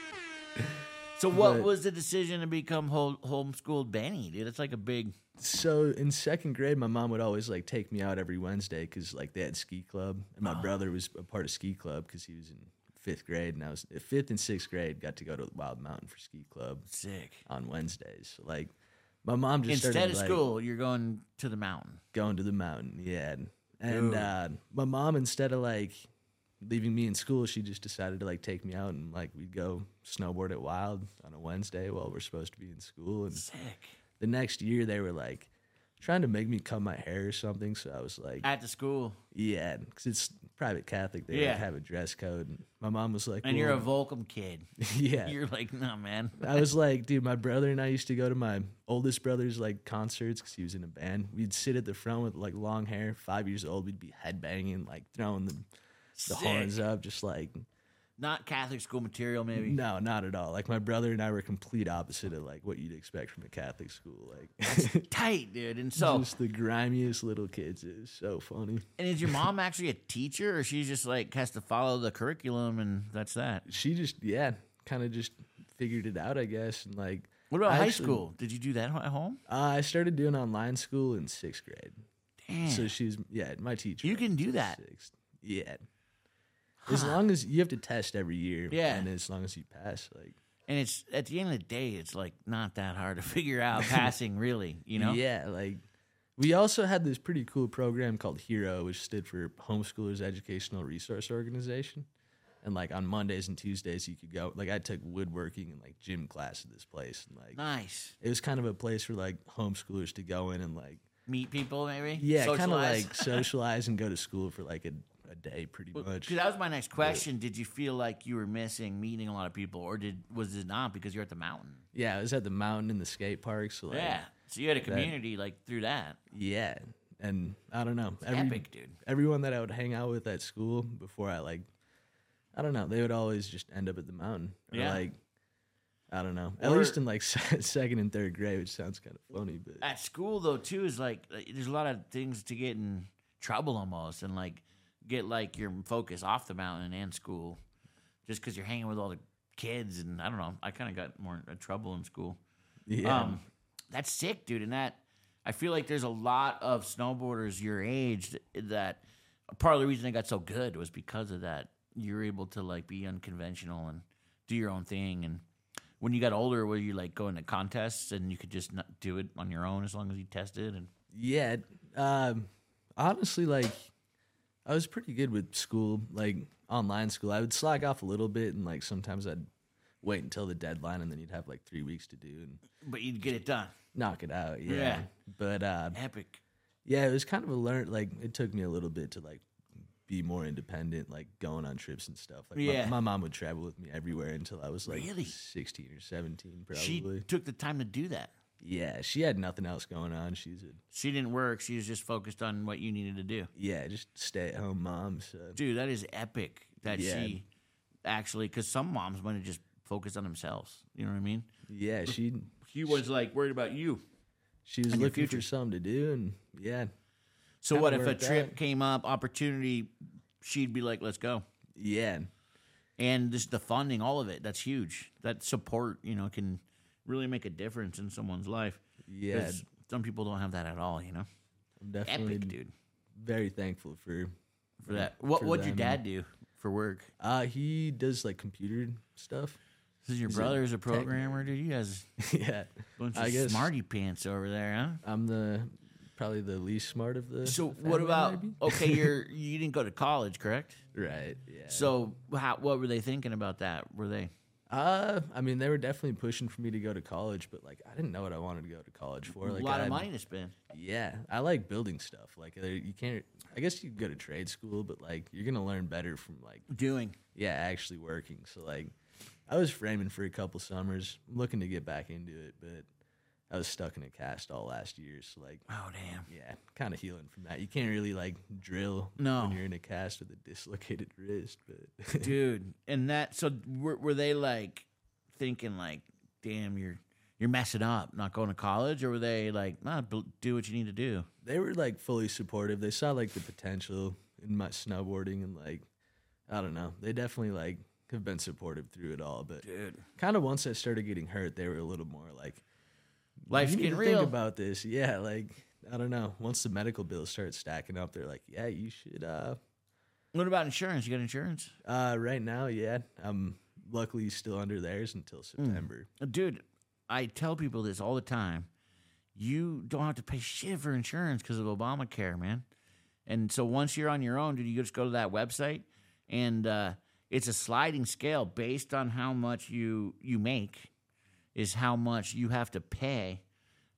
So, what But- was the decision to become home, homeschooled Benny, dude? That's like a big. So in second grade, my mom would always like take me out every Wednesday because like they had ski club, and my brother was a part of ski club because he was in fifth grade, and I was fifth and sixth grade. Got to go to Wild Mountain for ski club Sick. on Wednesdays. So like my mom just Instead started of like, school, you're going to the mountain. going to the mountain. Yeah, and Dude. uh, my mom instead of like leaving me in school, she just decided to like take me out and like we'd go snowboard at Wild on a Wednesday while we're supposed to be in school. And Sick. the next year they were like, trying to make me cut my hair or something. So I was like, At the school. yeah, because it's private Catholic. They Yeah. like, have a dress code. And my mom was like, And you're a well, Volcom kid. yeah. You're like, no, man. I was like, dude, my brother and I used to go to my oldest brother's like concerts because he was in a band. We'd sit at the front with like long hair, five years old. We'd be headbanging, like throwing the, the Sick. horns up, just like, Not Catholic school material, maybe. no, not at all. Like my brother and I were complete opposite of like what you'd expect from a Catholic school. Like Tight, dude. And so, just the grimiest little kids. It was so funny. and is your mom actually a teacher, or she's just like has to follow the curriculum and that's that? She just, yeah, kind of just figured it out, I guess. And like, What about I high actually- school? Did you do that at home? Uh, I started doing online school in sixth grade. Damn. So she's, yeah, my teacher. You can do that. Sixth. Yeah. As long as you have to test every year. Yeah. And as long as you pass, like, And it's at the end of the day, it's like not that hard to figure out passing, really. You know? yeah, like, we also had this pretty cool program called HERO, which stood for Homeschoolers Educational Resource Organization. And like on Mondays and Tuesdays, you could go, like, I took woodworking and like gym class at this place. And like, Nice. it was kind of a place for like homeschoolers to go in and like, Meet people, maybe. yeah, kind of Socialize? like socialize and go to school for like a, a day pretty much. Because that was my next question. Did you feel like you were missing meeting a lot of people, or did was it not because you're at the mountain? Yeah, I was at the mountain in the skate park. So like, Yeah. So you had a community like through that. yeah. And I don't know. Epic, dude. Everyone that I would hang out with at school before I like, I don't know, they would always just end up at the mountain. Or Yeah. like, I don't know. At Or- least in like se- second and third grade, which sounds kind of funny, but At school though too is like like, there's a lot of things to get in trouble almost, and like get like your focus off the mountain and school, just because you're hanging with all the kids. And I don't know, I kind of got more in trouble in school. yeah. Um, that's sick, dude. And that I feel like there's a lot of snowboarders your age that, that part of the reason they got so good was because of that. You're able to like be unconventional and do your own thing. And when you got older, were you like going to contests and you could just not do it on your own as long as you tested? And Yeah. Um, honestly, like, I was pretty good with school, like online school. I would slack off a little bit, and like sometimes I'd wait until the deadline, and then you'd have like three weeks to do and but you'd get it done. knock it out. Yeah. Yeah. But uh, Epic. yeah, it was kind of a learn. Like, it took me a little bit to like be more independent, like going on trips and stuff. Like, Yeah. my, my mom would travel with me everywhere until I was like Really? sixteen or seventeen, probably. She took the time to do that. yeah, she had nothing else going on. She's a She didn't work. She was just focused on what you needed to do. yeah, just stay at home mom. So Dude, that is epic that Yeah. she actually, because some moms want to just focus on themselves. You know what I mean? yeah, she She was like worried about you. she was And your looking future. for something to do, and yeah, So Kinda what if a worked trip out. came up, opportunity, she'd be like, let's go. yeah, And just the funding, all of it, that's huge. That support, you know, can really make a difference in someone's life. yeah. 'Cause some people don't have that at all, you know? I'm definitely Epic, dude, very thankful for for that. What for What'd your them. dad do for work? Uh, he does like computer stuff. This is your He's a brother's a tech programmer, dude. You guys yeah, bunch I of guess smarty pants over there, huh? I'm the probably the least smart of the. So the what family, about maybe? okay? You're you didn't go to college, correct? right? Yeah. So how, what were they thinking about that? Were they? uh, I mean, they were definitely pushing for me to go to college, but like I didn't know what I wanted to go to college for. Like a lot I, of money to spend. Yeah, I like building stuff. Like there- you can't. I guess you could go to trade school, but like you're gonna learn better from like Doing. yeah, actually working. So like, I was framing for a couple summers, I'm looking to get back into it, but I was stuck in a cast all last year. So like, Oh damn. yeah, kind of healing from that. You can't really like drill No. when you're in a cast with a dislocated wrist, but Dude, and that so were, were they like thinking like, damn, you're you're messing up, not going to college, or were they like, nah, b- do what you need to do? they were like fully supportive. They saw like the potential in my snowboarding, and like, I don't know, they definitely like have been supportive through it all. But Dude, kind of once I started getting hurt, they were a little more like, life's you need getting to real. think about this. Yeah, like I don't know. Once the medical bills start stacking up, they're like, yeah, you should. Uh, What about insurance? You got insurance, uh, right now, yeah, I'm luckily still under theirs until September. dude? I tell people this all the time. You don't have to pay shit for insurance because of Obamacare, man. And so once you're on your own, dude, you just go to that website, and uh, it's a sliding scale based on how much you you make, is how much you have to pay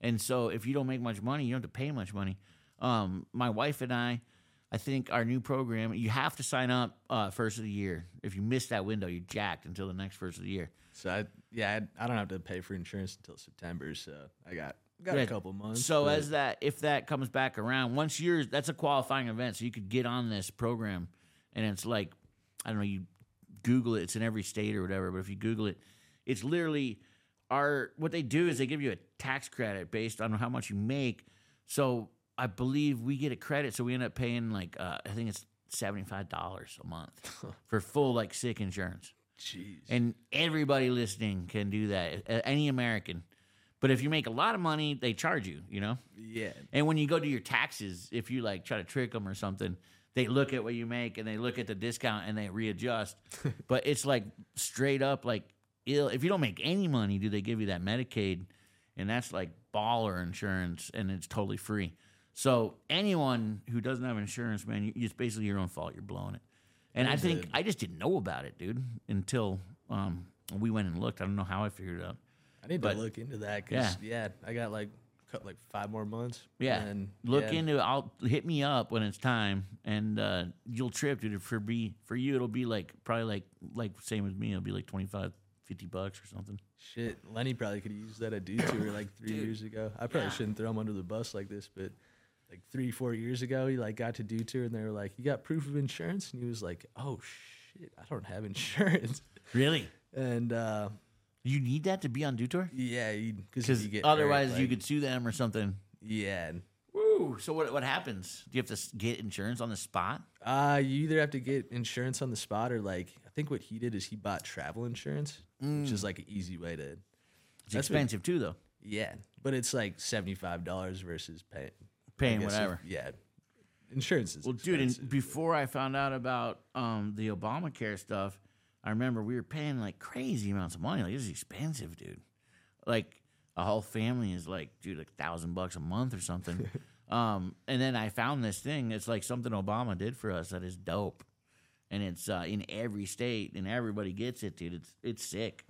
And so if you don't make much money, you don't have to pay much money. Um, my wife and I, I think our new program, you have to sign up uh, first of the year. If you miss that window, you're jacked until the next first of the year. So I, yeah, I, I don't have to pay for insurance until September. So I got got Yeah. a couple months. So but- as that, if that comes back around, once you're, that's a qualifying event. So you could get on this program, and it's like, I don't know, you Google it. It's in every state or whatever. But if you Google it, it's literally our. What they do is they give you a tax credit based on how much you make. So I believe we get a credit, so we end up paying like uh, I think it's seventy five dollars a month for full like sick insurance. Jeez. And everybody listening can do that. a- Any American. But if you make a lot of money, they charge you, you know? Yeah. And when you go do your taxes, if you like try to trick them or something, they look at what you make and they look at the discount and they readjust. But it's like straight up like ill. If you don't make any money, do they give you that Medicaid? And that's like baller insurance, and it's totally free. So anyone who doesn't have insurance, man, you, it's basically your own fault. You're blowing it. And I think I just didn't know about it, dude, until um, we went and looked. I don't know how I figured it out. I need But- to look into that because yeah. I got like cut like five more months. Yeah, and look yeah. into it. I'll hit me up when it's time, and uh, you'll trip, dude. For be for you, it'll be like probably like like same as me. It'll be like twenty-five, fifty bucks or something. Shit, Lenny probably could have used that at Dew Tour like three Dude, years ago. I probably yeah. shouldn't throw him under the bus like this, but like three, four years ago, he like got to Dew Tour and they were like, "You got proof of insurance?" And he was like, "Oh shit, I don't have insurance." Really? And uh, You need that to be on Dew Tour? yeah, because Because you get otherwise hurt, you like- could sue them or something. yeah. and, Woo! So what what happens? Do you have to s- get insurance on the spot? Uh, you either have to get insurance on the spot or like I think what he did is he bought travel insurance, which is like an easy way to. It's That's what- expensive too, though. Yeah, but it's like seventy five dollars versus pay, Paying I guess if- whatever. yeah, insurance is Well, dude, and expensive. before I found out about um, the Obamacare stuff, I remember we were paying like crazy amounts of money. Like, this is expensive, dude. Like, a whole family is like, dude, like a thousand bucks a month or something. um, and then I found this thing. It's like something Obama did for us that is dope. And it's uh, in every state, and everybody gets it, dude. It's it's sick.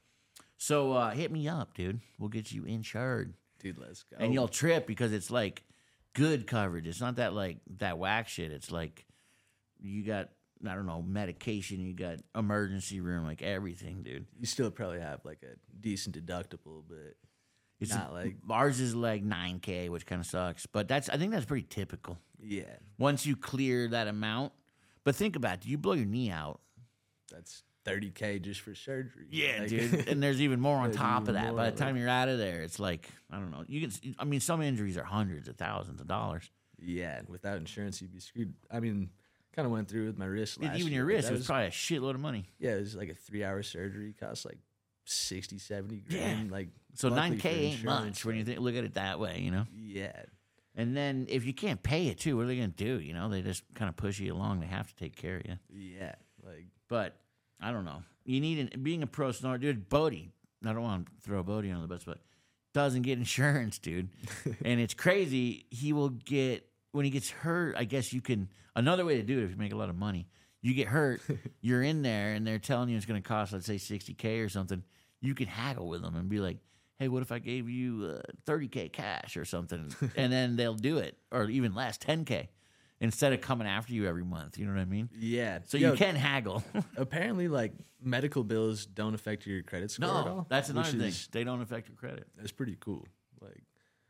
So uh, hit me up, dude. We'll get you insured. Dude, let's go. And you'll trip because it's like good coverage. It's not that like that whack shit. It's like you got, I don't know, medication, you got emergency room, like everything, dude. you still probably have like a decent deductible, but It's not like ours is like nine K, which kind of sucks. But that's I think that's pretty typical. yeah, Once you clear that amount. But think about it, do you blow your knee out? that's thirty K just for surgery. Yeah, Like- dude. And there's even more on There's top of even that. more, By the time like- you're out of there, it's like, I don't know. You can I mean some injuries are hundreds of thousands of dollars. yeah, and without insurance, you'd be screwed. I mean, kind of went through with my wrist last Even year, your but wrist that was probably a shitload of money. yeah, it was like a three hour surgery, cost like sixty, seventy grand. Like So luckily nine for K ain't insurance, much when you like, think, look at it that way, you know? yeah, And then if you can't pay it too, what are they going to do? You know, they just kind of push you along. They have to take care of you. yeah, like But I don't know. You need an, being a pro snorter, dude. Bodie, I don't want to throw Bodie on the bus, but doesn't get insurance, dude. And it's crazy. He will get when he gets hurt. I guess you can another way to do it if you make a lot of money. You get hurt, you're in there, and they're telling you it's going to cost, let's say, sixty K or something. You can haggle with them and be like, hey, what if I gave you uh, thirty K cash or something? And then they'll do it, or even less, ten K, instead of coming after you every month. You know what I mean? yeah. So Yo, you can haggle. apparently like medical bills don't affect your credit score at no, all. that's another which thing. is- They don't affect your credit. That's pretty cool. Like,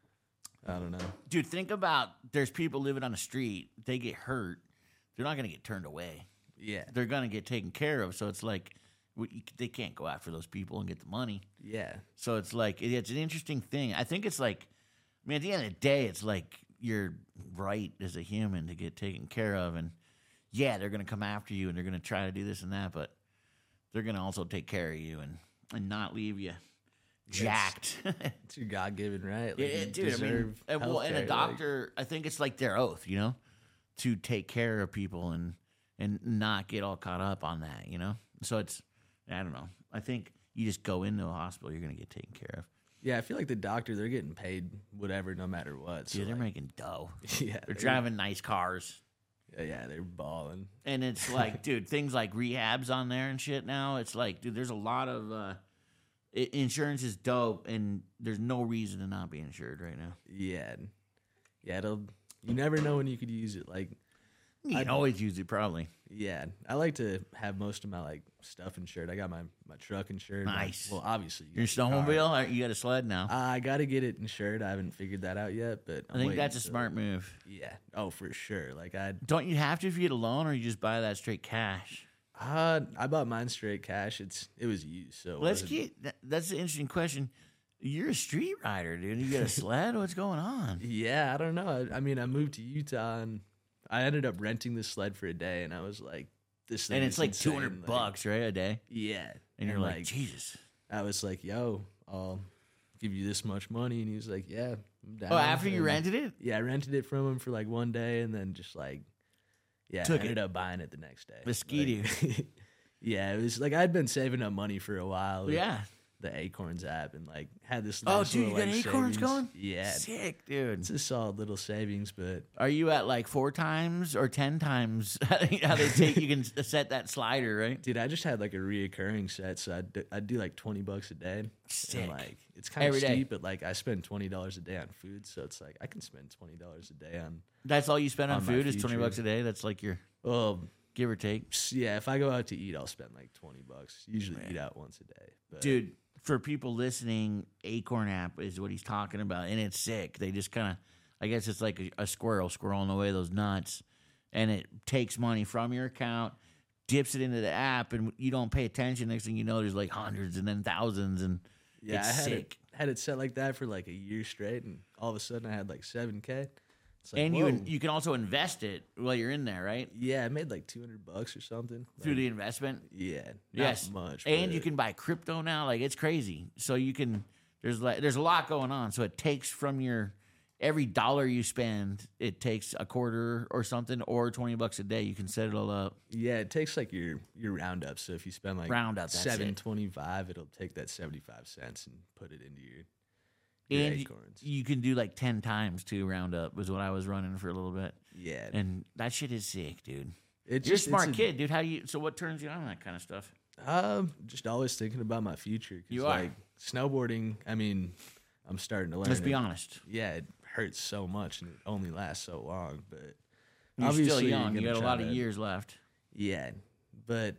I don't know. Dude, think about there's people living on the street. They get hurt. They're not going to get turned away. Yeah, They're going to get taken care of. So it's like we- they can't go after those people and get the money. yeah, So it's like it- it's an interesting thing. I think it's like, I mean, at the end of the day, it's like your right as a human to get taken care of. And yeah, they're going to come after you and they're going to try to do this and that, but they're going to also take care of you and, and not leave you jacked. it's your God given right. Like, Yeah, you yeah, dude. I mean, deserve and, well, and a healthcare, like- doctor, I think it's like their oath, you know, to take care of people and and not get all caught up on that, you know. So it's, I don't know. I think you just go into a hospital, you're gonna get taken care of. yeah, I feel like the doctor they're getting paid whatever, no matter what. So Dude, they're like, making dough. yeah, They're driving nice cars, Yeah, yeah, they're balling. and it's like, dude, things like rehabs on there and shit. Now it's like, dude, there's a lot of uh, I- insurance is dope, and there's no reason to not be insured right now. Yeah, yeah. It'll. You never know when you could use it. Like, You can always use it, probably. yeah, I like to have most of my like stuff insured. I got my my truck insured. my- Nice. well, obviously, Your snowmobile, you got a sled now. I got to get it insured. I haven't figured that out yet, but I think that's a smart move. Yeah. Oh, for sure. Like I, Don't you have to if you get a loan, or you just buy that straight cash? uh, I bought mine straight cash. It's it was used. So it Let's wasn't- get. that- That's an interesting question. You're a street rider, dude. You got a sled? What's going on? Yeah, I don't know. I, I mean, I moved to Utah and I ended up renting this sled for a day, and I was like, "This thing." And it's is like insane. two hundred Like, bucks, right, a day. Yeah, And you're like, Jesus. I was like, "Yo, I'll give you this much money," and he was like, "Yeah, I'm down." Oh, after you And- rented it? Yeah, I rented it from him for like one day, and then just like, yeah, Took I ended it. up buying it the next day. Mosquito. Like, yeah, it was like I'd been saving up money for a while. with Yeah. the Acorns app, and like had this. Oh, nice dude, you little, got like, Acorns savings. going? Yeah, Sick, dude. it's a solid little savings, but Are you at like four times or ten times how they take? You can s- set that slider, right? dude, I just had like a reoccurring set, so I'd do, I'd do like twenty bucks a day. Sick. And, like it's kind of Every day. steep, but like I spend twenty dollars a day on food, so it's like I can spend twenty dollars a day on. That's all you spend on, On my food is twenty future. bucks a day. That's like your Well, give or take, s- yeah, if I go out to eat, I'll spend like twenty bucks. Usually eat out once a day, but dude. For people listening, Acorn app is what he's talking about, and it's sick. They just kind of, I guess it's like a, a squirrel squirreling away those nuts, and it takes money from your account, dips it into the app, and you don't pay attention. Next thing you know, there's like hundreds and then thousands, and yeah, it's I had sick. it had it set like that for like a year straight, and all of a sudden I had like seven k. It's like, And you whoa. you can also invest it while you're in there, right? yeah, I made like two hundred bucks or something. Through Like, the investment. yeah, not Yes, much, and you but- can buy crypto now. Like it's crazy. So you can there's like there's a lot going on. So it takes from your every dollar you spend, it takes a quarter or something, or twenty bucks a day. You can set it all up. Yeah, it takes like your your roundup. So if you spend like Roundup, that's it. seven twenty five, it'll take that seventy five cents and put it into your, your And y- acorns. you can do like ten times to roundup was what I was running for a little bit. Yeah, And that shit is sick, dude. it's You're a just, smart it's kid, dude. How do you? So what turns you on that kind of stuff? Um, just always thinking about my future. 'cause, You are. like snowboarding. I mean, I'm starting to learn. Let's be it. honest. Yeah, it hurts so much and it only lasts so long. But You're obviously still you're young. You gonna got a try lot of to- years left. Yeah, but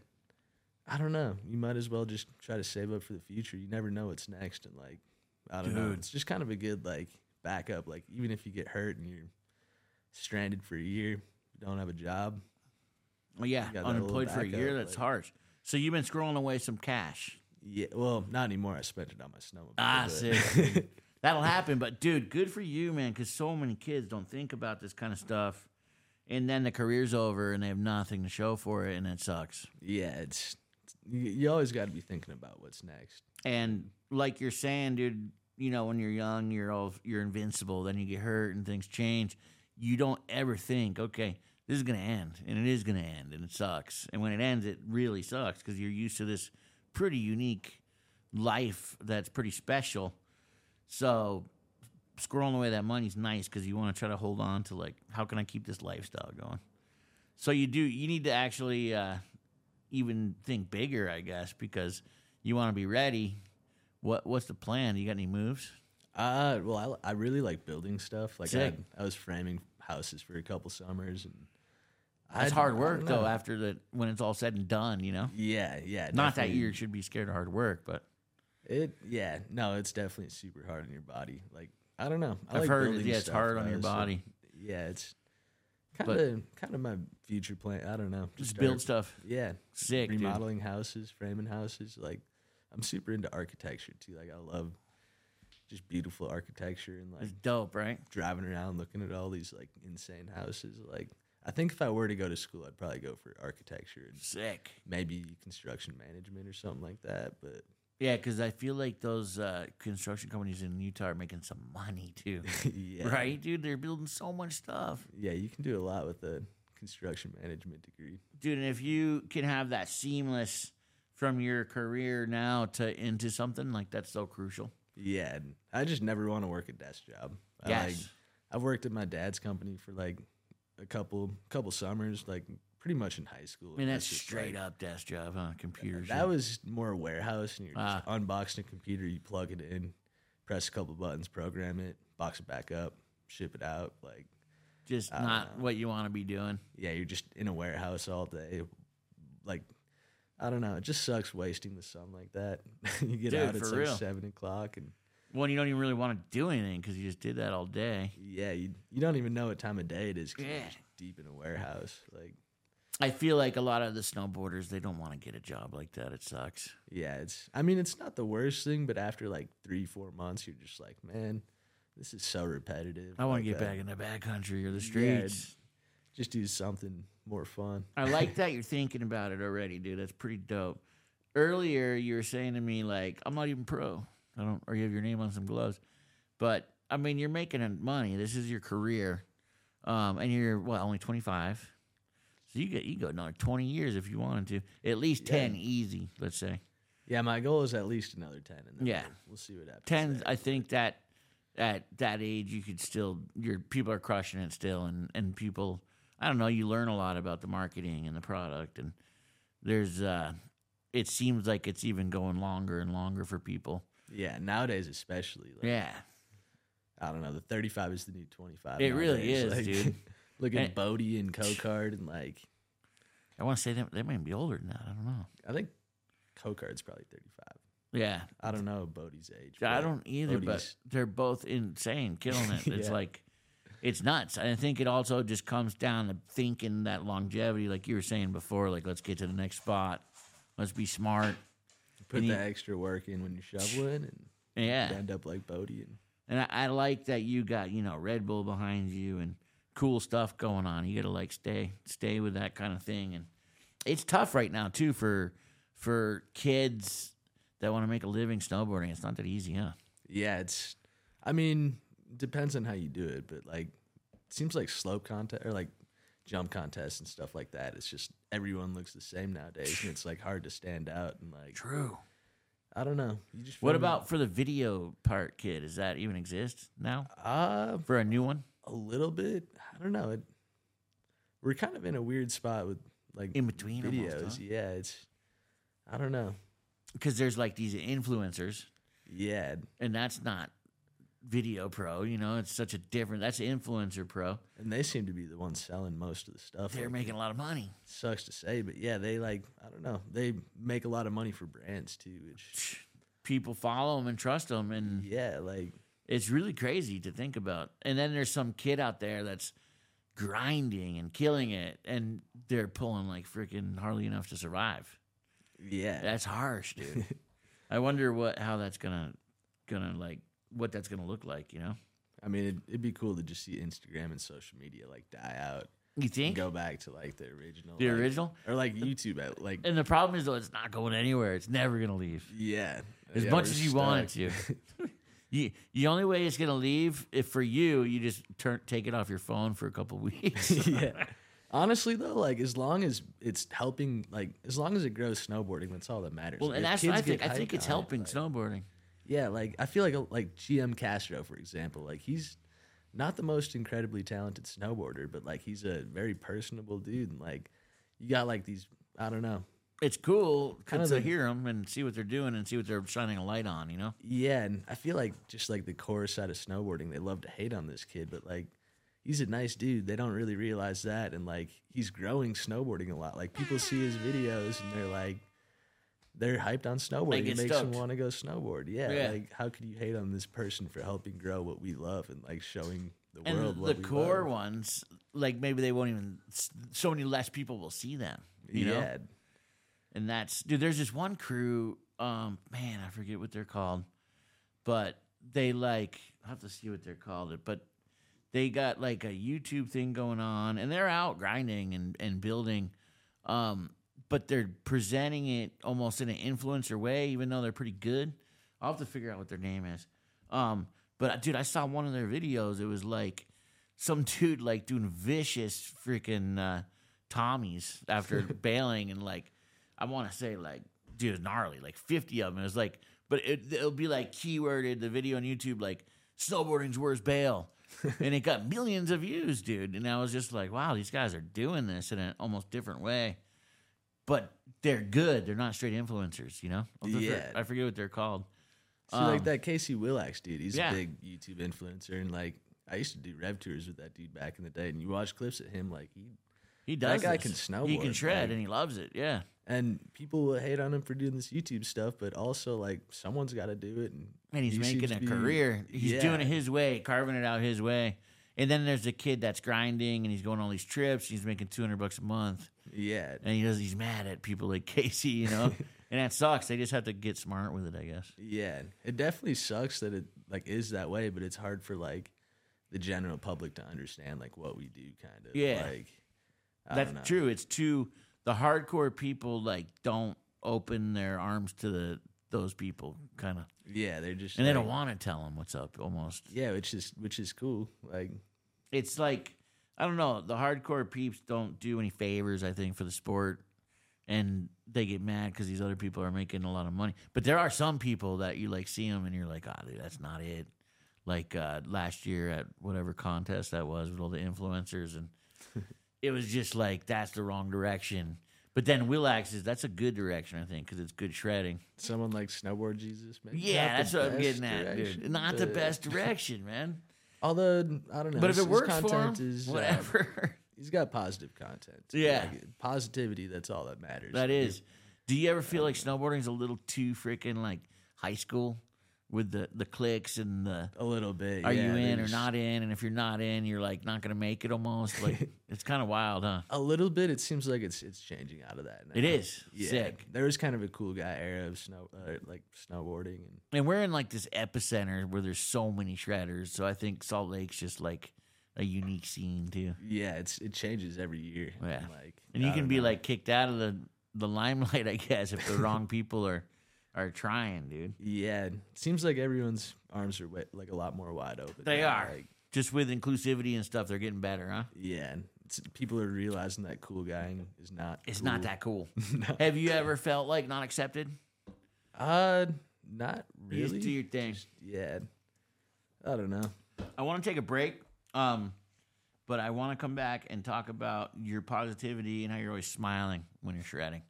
I don't know. You might as well just try to save up for the future. You never know what's next, and like I don't know. Dude. It's just kind of a good like backup. Like even if you get hurt and you're stranded for a year, you don't have a job. Well, yeah, You got that little unemployed for a backup, year. That's like- harsh. So you've been scrolling away some cash. Yeah, well, not anymore. I spent it on my snowmobile. Ah, but- sick. That'll happen. But dude, good for you, man. Because so many kids don't think about this kind of stuff, and then the career's over and they have nothing to show for it, and it sucks. yeah, it's you, you always got to be thinking about what's next. And like you're saying, dude, you know, when you're young, you're all you're invincible. Then you get hurt and things change. You don't ever think, okay, this is gonna end, and it is gonna end, and it sucks. And when it ends, it really sucks because you're used to this pretty unique life that's pretty special. So squirreling away that money's nice because you want to try to hold on to like, how can I keep this lifestyle going? So you do. You need to actually uh, even think bigger, I guess, because you want to be ready. What What's the plan? You got any moves? Uh, well, I, I really like building stuff. Like I, Sick. I was framing houses for a couple summers, and That's I- hard I work don't though. know. After the when it's all said and done, you know. Yeah, yeah. Not that definitely. you should be scared of hard work, but It, yeah, no, it's definitely super hard on your body. Like I don't know. I I've like heard building yeah, it's stuff, hard on your though, so- body. yeah, it's kind But- of kind of my future plan. I don't know. Just start- build stuff. Yeah, Sick, dude. remodeling houses, framing houses. Like I'm super into architecture too. Like I love just beautiful architecture and like It's dope, right? driving around looking at all these like insane houses. Like I think if I were to go to school, I'd probably go for architecture and Sick. maybe construction management or something like that. But Yeah, because I feel like those uh, construction companies in Utah are making some money too. yeah, Right, dude? They're building so much stuff. Yeah, you can do a lot with a construction management degree. Dude, and if you can have that seamless from your career now to into something, like that's so crucial. Yeah, and I just never want to work a desk job. I Yes. like, I've worked at my dad's company for like a couple couple summers, like pretty much in high school. I mean, that's just straight like- up desk job, huh? Computers. That was more warehouse, and you're just Ah. unboxing a computer. You plug it in, press a couple buttons, program it, box it back up, ship it out. Like, just I don't not know. what you want to be doing. yeah, you're just in a warehouse all day. Like, I don't know. It just sucks wasting the sun like that. You get Dude, out, it's for like real. seven o'clock, and When you don't even really want to do anything because you just did that all day. yeah, you you don't even know what time of day it is. 'Cause Yeah. you're just deep in a warehouse. Like, I feel like a lot of the snowboarders, they don't want to get a job like that. It sucks. yeah, it's. I mean, it's not the worst thing, but after like three, four months, you're just like, man, this is so repetitive. I want to Like, get uh, back in the backcountry or the Yeah, streets. Just do something more fun. I like that you're thinking about it already, dude. That's pretty dope. Earlier, you were saying to me, like, I'm not even pro. I don't, or you have your name on some gloves. But, I mean, you're making money. This is your career. Um, and you're, what, only twenty-five? So you get you go another twenty years if you wanted to. At least ten easy, let's say. Yeah, my goal is at least another ten, and then Yeah. we'll, we'll see what happens. ten, there. I think that at that age, you could still, your people are crushing it still. And, and people, I don't know, you learn a lot about the marketing and the product. And there's, uh, it seems like it's even going longer and longer for people. Yeah, nowadays especially. Like, Yeah. I don't know. The thirty-five is the new twenty-five. It really nowadays. is, like, dude. Look at And- Bodie and Cocard, and like, I want to say that they might be older than that. I don't know. I think Cocard's probably thirty-five. Yeah. I don't know Bodie's age. I but don't either, but Bodie's- they're both insane, killing it. It's Yeah. like, it's nuts. And I think it also just comes down to thinking that longevity, like you were saying before, like, let's get to the next spot. Let's be smart. put and the you- extra work in when you're shoveling, and Yeah. you end up like Bodie. And And I, I like that you got, you know, Red Bull behind you and cool stuff going on. You got to like stay stay with that kind of thing. And it's tough right now too for for kids that want to make a living snowboarding. It's not that easy, huh? yeah, it's. I mean, depends on how you do it, but like, it seems like slope contest or like jump contests and stuff like that. It's just everyone looks the same nowadays, and it's like hard to stand out and like. True. I don't know. You just What film- about for the video part, kid? Does that even exist now uh for a new one? a little bit? I don't know. It, we're kind of in a weird spot with like In between almost, videos. huh? Yeah, it's. I don't know. Because there's like these influencers, Yeah, and that's not video pro. You know, it's such a different. That's influencer pro. and they seem to be the ones selling most of the stuff. They're like, making a lot of money. sucks to say, but yeah, they like I don't know. They make a lot of money for brands too. Which People follow them and trust them, and yeah, like it's really crazy to think about. And then there's some kid out there that's grinding and killing it, and they're pulling like freaking hardly enough to survive. yeah, That's harsh, dude. I wonder what how that's gonna gonna like what that's gonna look like. You know? I mean, it'd, it'd be cool to just see Instagram and social media like die out You and think go back to like the original, the like- original? or like YouTube. at, Like And the problem is though, it's not going anywhere. It's never gonna leave. yeah, As Yeah, much we're as you want it stuck. to. You, the only way it's gonna leave, if for you, you just turn take it off your phone for a couple weeks. yeah. Honestly, though, like as long as it's helping, like as long as it grows snowboarding, that's all that matters. Well, Like, and if that's what I kids think. get I think hyped it's on it, helping like- snowboarding. Yeah, like I feel like like G M Castro, for example, like he's not the most incredibly talented snowboarder, but like he's a very personable dude, and like you got like these, I don't know, It's cool Kind kind of to the- hear them and see what they're doing and see what they're shining a light on. You know, yeah, and I feel like just like the core side of snowboarding, they love to hate on this kid, but like he's a nice dude. They don't really realize that, and like he's growing snowboarding a lot. Like people see his videos and they're like, they're hyped on snowboarding. get It makes them stoked. want to go snowboard. Yeah, Yeah. like how could you hate on this person for helping grow what we love and like showing the and world the what we core love? ones, like maybe they won't even. So many less people will see them. You know, yeah, and that's dude. There's this one crew. Um, man, I forget what they're called, but they like. I have to see what they're called. It, but they got like a YouTube thing going on, and they're out grinding and and building. Um, but they're presenting it almost in an influencer way, even though they're pretty good. I'll have to figure out what their name is. Um, but dude, I saw one of their videos. It was like some dude like doing vicious freaking uh, Tommies after bailing, and like I want to say like dude, gnarly, like fifty of them. It was like, but it, it'll be like keyworded the video on YouTube like snowboarding's worse bail. And it got millions of views, dude. And I was just like, wow, these guys are doing this in an almost different way. But they're good. They're not straight influencers, you know? Yeah. I forget what they're called. See, Um, like that Casey Willax dude, he's yeah. a big YouTube influencer, and like I used to do rev tours with that dude back in the day, and you watch clips of him, like he, He does that guy this. can snowboard. He can shred, like- and he loves it, yeah. and people will hate on him for doing this YouTube stuff, but also like someone's got to do it, and, And he's he making seems a to be- career. He's yeah. doing it his way, carving it out his way. And then there's a kid that's grinding, and he's going on all these trips. He's making two hundred bucks a month. Yeah, And he does. He's mad at people like Casey, you know, and that sucks. They just have to get smart with it, I guess. yeah. It definitely sucks that it like is that way, but it's hard for like the general public to understand like what we do, kind of. Yeah. like I don't know. That's true. It's too the hardcore people like don't open their arms to the those people, kind of, Yeah, they're just and they like- don't want to tell them what's up. Almost, Yeah, which is which is cool. Like it's like I don't know. The hardcore peeps don't do any favors, I think, for the sport, and they get mad because these other people are making a lot of money. But there are some people that you like see them and you're like, oh, dude, that's not it. Like uh, last year at whatever contest that was with all the influencers, and it was just like that's the wrong direction. But then Willax is that's a good direction, I think, because it's good shredding. someone like Snowboard Jesus. Maybe Yeah, not that's the what I'm best getting at, dude. direction, Not the but- best direction, man. Although I don't know, But if his- it his works for him, content is, uh, whatever. he's got positive content. Yeah. Like, positivity. That's all that matters. That is. Do you ever feel like snowboarding's a little too freaking like high school with the, the cliques and the a little bit. are yeah, you in or there's- not in? And if you're not in, you're like not gonna make it almost. Like it's kind of wild, huh? A little bit. It seems like it's it's changing out of that. Now. It is. Yeah, Sick. there was kind of a cool guy era of snow, uh, like snowboarding, and And we're in like this epicenter where there's so many shredders. So I think Salt Lake's just like a unique scene too. yeah, it's it changes every year. Yeah. like And you I can don't be know. like kicked out of the, the limelight, I guess, if the wrong people are are trying, dude. yeah, it seems like everyone's arms are wet, like a lot more wide open. They now, are. Like, Just with inclusivity and stuff, they're getting better, huh? yeah, it's, people are realizing that cool guy is not. It's cool. not that cool. No. Have you ever felt like not accepted? Uh, not You really. just do your thing. Yeah, I don't know. I want to take a break, um, but I want to come back and talk about your positivity and how you're always smiling when you're shredding.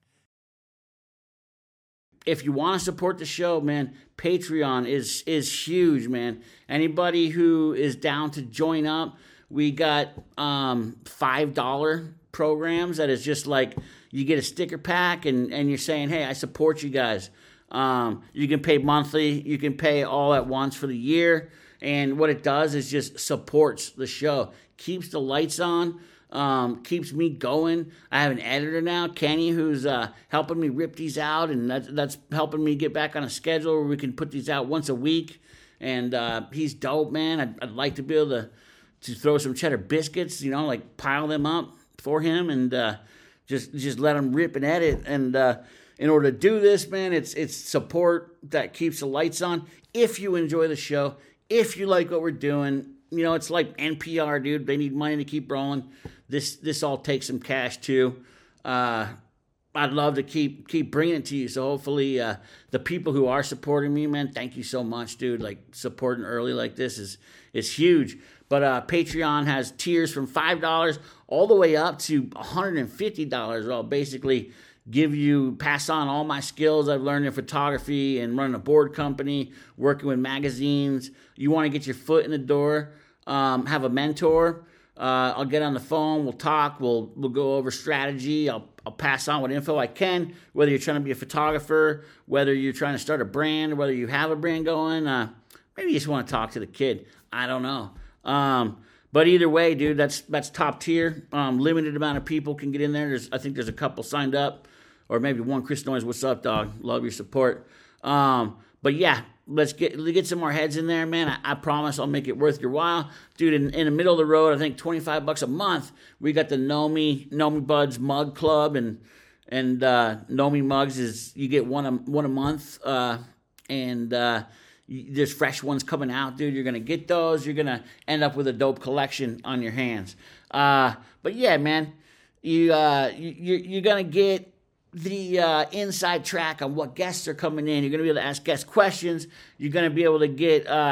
If you want to support the show, man, Patreon is is huge, man. Anybody who is down to join up, we got um, five dollar programs that is just like you get a sticker pack and, and you're saying, hey, I support you guys. Um, you can pay monthly. You can pay all at once for the year. And what it does is just supports the show, keeps the lights on, um, keeps me going. I have an editor now, Kenny, who's uh, helping me rip these out, and that's, that's helping me get back on a schedule where we can put these out once a week. And uh, he's dope, man. I'd, I'd like to be able to, to throw some cheddar biscuits, you know, like pile them up for him and uh, just just let him rip and edit. And uh, in order to do this, man, it's it's support that keeps the lights on. If you enjoy the show, if you like what we're doing, you know, it's like N P R, dude. They need money to keep rolling. This this all takes some cash too. Uh, I'd love to keep keep bringing it to you. So hopefully, uh, the people who are supporting me, man, thank you so much, dude. Like supporting early like this is is huge. But uh, Patreon has tiers from five dollars all the way up to one hundred fifty dollars. I'll basically give you, pass on all my skills I've learned in photography and running a board company, working with magazines. You want to get your foot in the door, um, have a mentor. Uh, I'll get on the phone. We'll talk. We'll we'll go over strategy. I'll I'll pass on what info I can. Whether you're trying to be a photographer, whether you're trying to start a brand, whether you have a brand going, uh, maybe you just want to talk to the kid. I don't know. Um, but either way, dude, that's that's top tier. Um, limited amount of people can get in there. There's I think there's a couple signed up, or maybe one. Chris Noyes, what's up, dog? Love your support. Um, but yeah. Let's get let's get some more heads in there, man. I, I promise I'll make it worth your while. Dude, in, in the middle of the road, I think twenty-five bucks a month, we got the Nomi Nomi Buds Mug Club, and and uh, Nomi Mugs is, you get one a, one a month, uh, and uh, you, there's fresh ones coming out, dude. You're going to get those. You're going to end up with a dope collection on your hands. Uh, but yeah, man, you, uh, you, you're, you're going to get the uh, inside track on what guests are coming in. You're going to be able to ask guest questions. You're going to be able to get uh,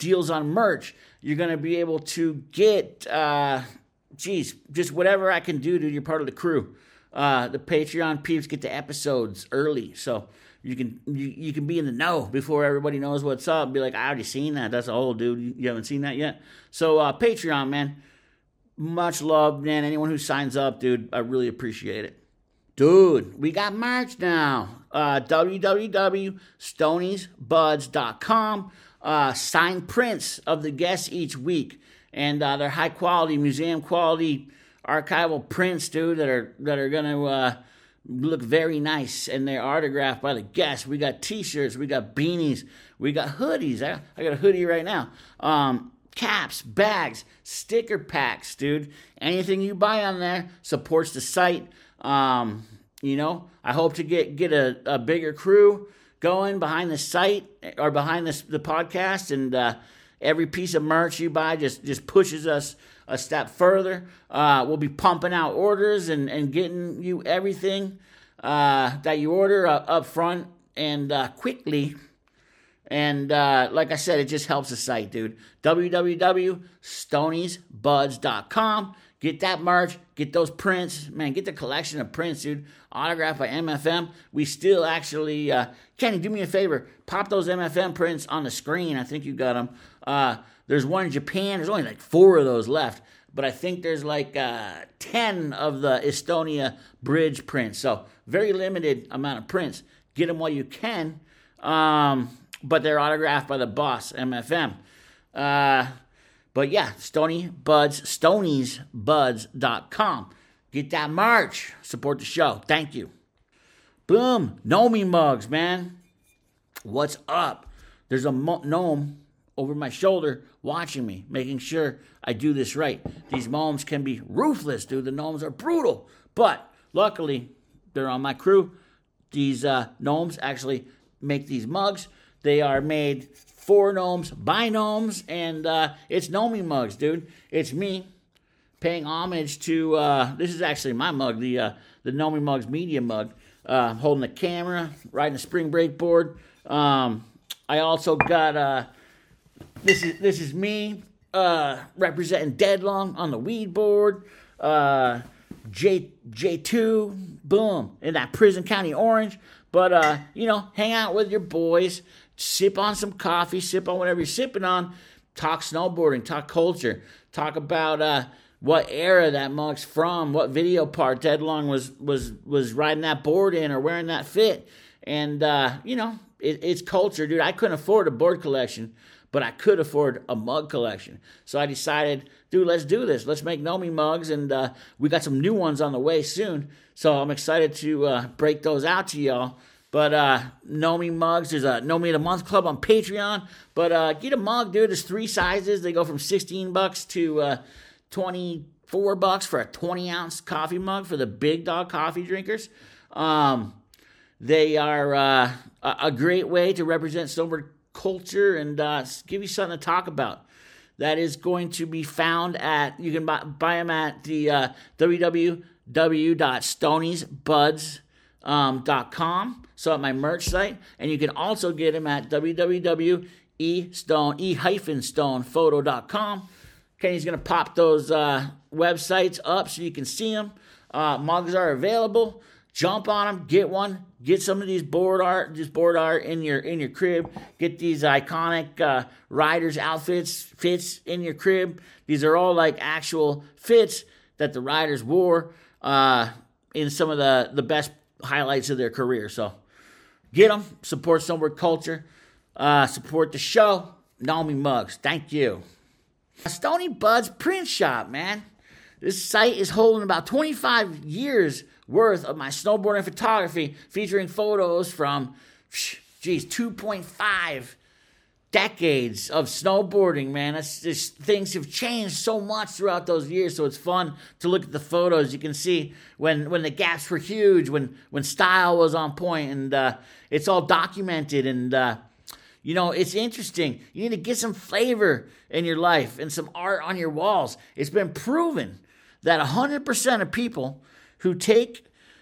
deals on merch. You're going to be able to get, uh, geez, just whatever I can do, dude. You're part of the crew. Uh, the Patreon peeps get the episodes early, so you can you, you can be in the know before everybody knows what's up. Be like, I already seen that. That's old, dude. You, you haven't seen that yet? So uh, Patreon, man. Much love, man. Anyone who signs up, dude, I really appreciate it. Dude, we got merch now. Uh, w w w dot stonies buds dot com. Uh, signed prints of the guests each week. And uh, they're high quality, museum quality, archival prints, dude, that are that are going to uh, look very nice. And they're autographed by the guests. We got t-shirts. We got beanies. We got hoodies. I, I got a hoodie right now. Um, caps, bags, sticker packs, dude. Anything you buy on there supports the site. Um, you know, I hope to get, get a, a bigger crew going behind the site or behind this, the podcast. And uh, every piece of merch you buy just, just pushes us a step further. Uh, we'll be pumping out orders and, and getting you everything uh, that you order uh, up front and uh, quickly. And uh, like I said, it just helps the site, dude. w w w dot stonies buds dot com. Get that merch. Get those prints. Man, get the collection of prints, dude. Autographed by M F M. We still actually... Uh, Kenny, do me a favor. Pop those M F M prints on the screen. I think you got them. Uh, there's one in Japan. There's only like four of those left. But I think there's like uh, ten of the Estonia bridge prints. So very limited amount of prints. Get them while you can. Um... But they're autographed by the boss, M F M. Uh, but yeah, Stony Buds, stonies buds dot com. Get that merch. Support the show. Thank you. Boom. Nomi mugs, man. What's up? There's a mo- gnome over my shoulder watching me, making sure I do this right. These gnomes can be ruthless, dude. The gnomes are brutal. But luckily, they're on my crew. These uh, gnomes actually make these mugs. They are made for gnomes, by gnomes, and uh, it's Nomi mugs, dude. It's me paying homage to, uh, this is actually my mug, the uh, the Nomi Mugs Media mug. Uh, holding the camera, riding a spring break board. Um, I also got, uh, this is this is me uh, representing Deadlong on the weed board. Uh, J, J2, boom, in that Prison County orange. But, uh, you know, hang out with your boys. Sip on some coffee, sip on whatever you're sipping on, talk snowboarding, talk culture, talk about uh, what era that mug's from, what video part Deadlong was was was riding that board in or wearing that fit. And, uh, you know, it, it's culture, dude. I couldn't afford a board collection, but I could afford a mug collection. So I decided, dude, let's do this. Let's make Nomi mugs, and uh, we got some new ones on the way soon. So I'm excited to uh, break those out to y'all. But uh, Nomi mugs, there's a Nomi of the Month Club on Patreon. But uh, get a mug, dude. There's three sizes. They go from sixteen bucks to uh, twenty-four bucks for a twenty ounce coffee mug for the big dog coffee drinkers. Um, they are uh, a great way to represent snowboard culture and uh, give you something to talk about. That is going to be found at, you can buy, buy them at the uh, w w w dot stonies buds dot com. So at my merch site, and you can also get them at w w w dot e stone e stone photo dot com. Kenny's gonna pop those uh, websites up so you can see them. Uh, mugs are available. Jump on them, get one, get some of these board art, just board art in your in your crib. Get these iconic uh, riders outfits, fits in your crib. These are all like actual fits that the riders wore uh, in some of the the best highlights of their career. So get them, support snowboard culture, uh, support the show. Nomi mugs, thank you. Stony Buds Print Shop, man. This site is holding about twenty-five years worth of my snowboarding photography, featuring photos from, geez, two point five decades of snowboarding, man. It's just, things have changed so much throughout those years, so it's fun to look at the photos. You can see when, when the gaps were huge, when, when style was on point, and uh, it's all documented, and uh, you know, it's interesting. You need to get some flavor in your life and some art on your walls. It's been proven that one hundred percent of people who take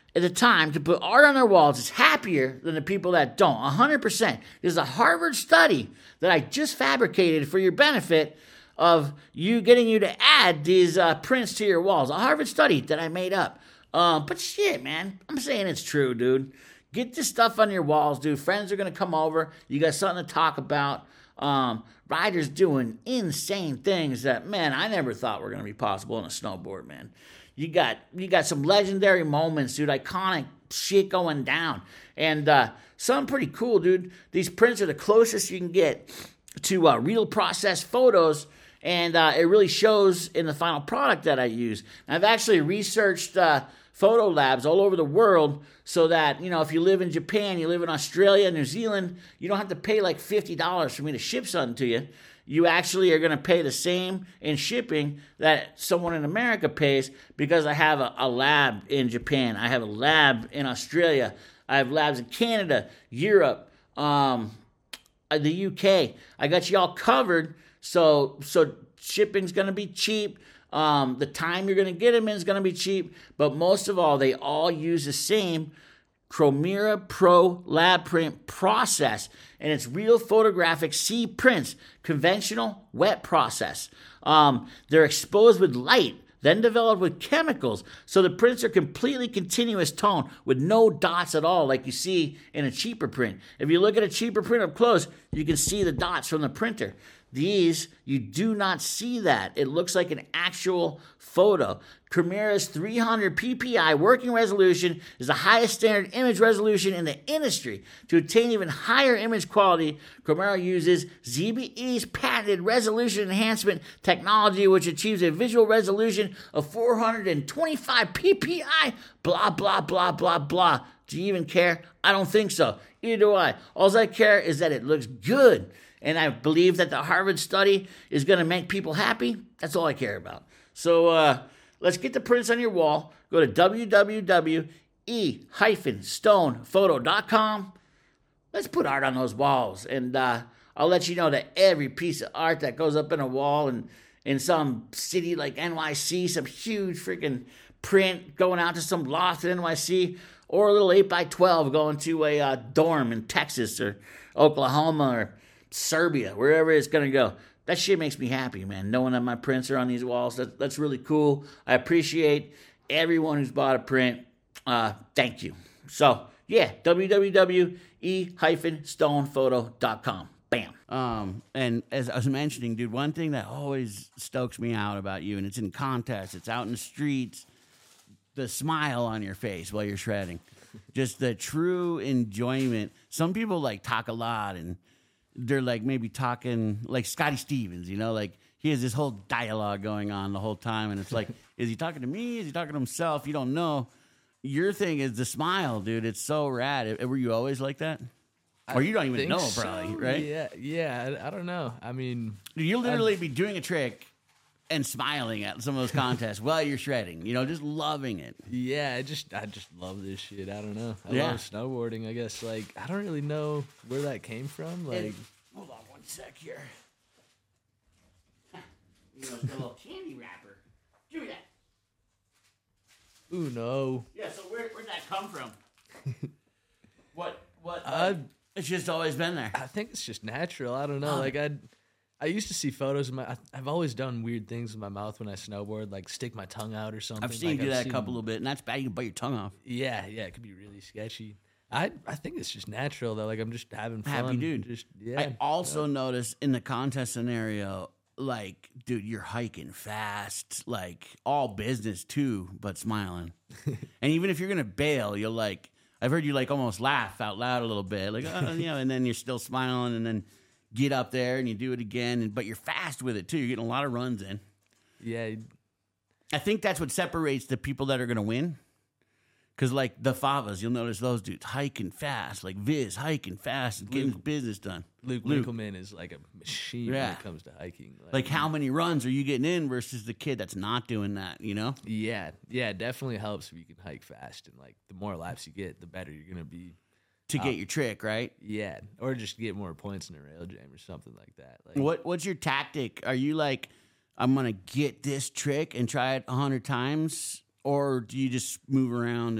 at the time to put art on their walls is happier than the people that don't. one hundred percent. There's a Harvard study that I just fabricated for your benefit of you getting you to add these uh, prints to your walls. A Harvard study that I made up. Um, but shit, man, I'm saying it's true, dude. Get this stuff on your walls, dude. Friends are going to come over. You got something to talk about. Um, riders doing insane things that, man, I never thought were going to be possible in a snowboard, man. You got you got some legendary moments, dude. Iconic shit going down. And uh, something pretty cool, dude. These prints are the closest you can get to uh, real process photos. And uh, it really shows in the final product that I use. And I've actually researched uh, photo labs all over the world so that, you know, if you live in Japan, you live in Australia, New Zealand, you don't have to pay like fifty dollars for me to ship something to you. You actually are going to pay the same in shipping that someone in America pays because I have a, a lab in Japan. I have a lab in Australia. I have labs in Canada, Europe, um, the U K. I got you all covered. So so shipping's going to be cheap. Um, the time you're going to get them in is going to be cheap. But most of all, they all use the same Chromira Pro lab print process. And it's real photographic C prints, conventional wet process. Um, they're exposed with light, then developed with chemicals. So the prints are completely continuous tone with no dots at all like you see in a cheaper print. If you look at a cheaper print up close, you can see the dots from the printer. These, you do not see that. It looks like an actual photo. Chromira's three hundred P P I working resolution is the highest standard image resolution in the industry. To attain even higher image quality, Chromira uses Z B E's patented resolution enhancement technology, which achieves a visual resolution of four hundred twenty-five P P I. Blah, blah, blah, blah, blah. Do you even care? I don't think so. Either do I. All I care is that it looks good. And I believe that the Harvard study is going to make people happy. That's all I care about. So uh, let's get the prints on your wall. Go to w w w dot e dash stone photo dot com. Let's put art on those walls. And uh, I'll let you know that every piece of art that goes up in a wall in, in some city like N Y C, some huge freaking print going out to some loft in N Y C, or a little eight by twelve going to a uh, dorm in Texas or Oklahoma or Serbia, wherever it's going to go. That shit makes me happy, man, knowing that my prints are on these walls. That, that's really cool. I appreciate everyone who's bought a print. Uh, thank you. So, yeah, w w w dot e dash stone photo dot com. Bam. Um, and as I was mentioning, dude, one thing that always stokes me out about you, and it's in contests, it's out in the streets, the smile on your face while you're shredding. Just the true enjoyment. Some people, like, talk a lot, and they're like maybe talking like Scotty Stevens, you know, like he has this whole dialogue going on the whole time. And it's like, is he talking to me? Is he talking to himself? You don't know. Your thing is the smile, dude. It's so rad. Were you always like that? I or you don't even know, so. probably, right? Yeah, yeah. I, I don't know. I mean, you'll literally I'd, be doing a trick and smiling at some of those contests while you're shredding, you know, just loving it. Yeah, I just I just love this shit. I don't know. I yeah. love snowboarding, I guess. Like, I don't really know where that came from. Like, and, hold on one sec here. You know, it's got a little candy wrapper. Give me that. Ooh, no. Yeah, so where, where'd that come from? what, what? Uh, it's just always been there. I think it's just natural. I don't know. Like, I I used to see photos of my... I, I've always done weird things with my mouth when I snowboard, like stick my tongue out or something. I've seen like, you do I've that seen, a couple of bit, and that's bad. You can bite your tongue off. Yeah, yeah, it could be really sketchy. I I think it's just natural, though. Like, I'm just having fun. Happy dude. Just, yeah. I also yeah. noticed in the contest scenario, like, dude, you're hiking fast, like, all business, too, but smiling. And even if you're going to bail, you'll, like... I've heard you, like, almost laugh out loud a little bit. Like, oh, you know, and then you're still smiling, and then... get up there and you do it again, and but you're fast with it too. You're getting a lot of runs in. Yeah, I think that's what separates the people that are going to win. Because like the Favas, you'll notice those dudes hiking fast, like Viz hiking fast and getting Luke, his business done. Luke, Luke Winkleman is like a machine yeah. when it comes to hiking. Like, like how many runs are you getting in versus the kid that's not doing that? You know? Yeah, yeah, it definitely helps if you can hike fast, and like the more laps you get, the better you're gonna be. To get um, your trick, right? Yeah, or just get more points in a rail jam or something like that. Like, what What's your tactic? Are you like, I'm going to get this trick and try it a hundred times? Or do you just move around and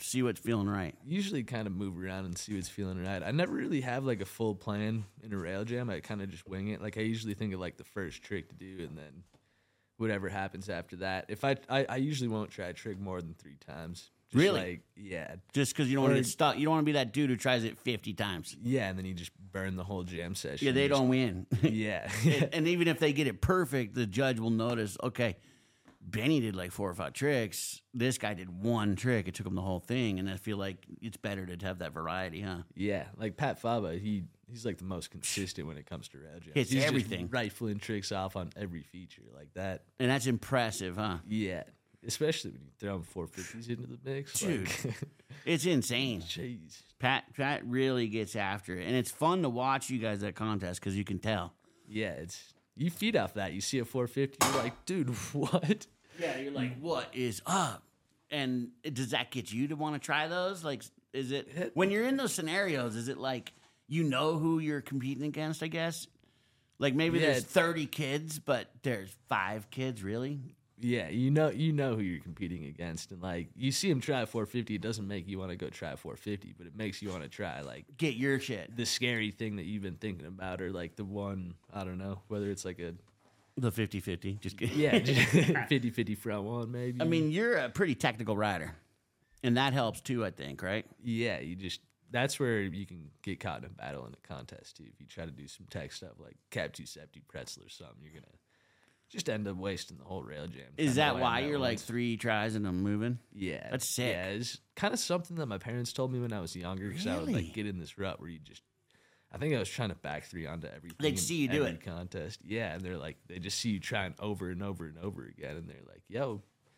see what's feeling right. Usually kind of move around and see what's feeling right. I never really have like a full plan in a rail jam. I kind of just wing it. Like I usually think of like the first trick to do and then whatever happens after that. If I I, I usually won't try a trick more than three times. Just Really? Like, yeah. Just because you don't want Or- to get stuck. You don't want to be that dude who tries it fifty times. Yeah, and then you just burn the whole jam session. Yeah, they You just- don't win. Yeah. and, and even if they get it perfect, the judge will notice, okay, Benny did like four or five tricks. This guy did one trick. It took him the whole thing. And I feel like it's better to have that variety, huh? Yeah, like Pat Fava, he he's like the most consistent when it comes to rail jams. Hits he's everything. just rifling tricks off on every feature like that. And that's impressive, huh? Yeah, especially when you throw four fifties into the mix, Dude. Like, It's insane. jeez. Pat Pat really gets after it. And it's fun to watch you guys at contests because you can tell. Yeah, it's you feed off that. You see a four fifty, you're like, dude, what? Yeah, you're like, what is up? And does that get you to want to try those? Like, is it when you're in those scenarios? Is it like you know who you're competing against? I guess, like maybe Yeah, there's it's- thirty kids, but there's five kids. Really? Yeah, you know, you know who you're competing against, and like you see him try four fifty. It doesn't make you want to go try four fifty, but it makes you want to try like Get your shit. the scary thing that you've been thinking about, or like the one I don't know whether it's like a The fifty-fifty. Just kidding. yeah fifty-fifty front one maybe. I mean, you're a pretty technical rider, and that helps too. I think, right? yeah, you just that's where you can get caught in a battle in a contest too. If you try to do some tech stuff like Cap two seventy pretzel or something, you're gonna just end up wasting the whole rail jam. Is Kinda that way why on that you're like once. three tries and I'm moving? Yeah, That's sick. Yeah, it's kind of something that my parents told me when I was younger because I would Really? like get in this rut where you just. I think I was trying to back three onto everything. They'd in see you do every it. contest. Yeah, and they're like, they just see you trying over and over and over again, and they're like, "Yo,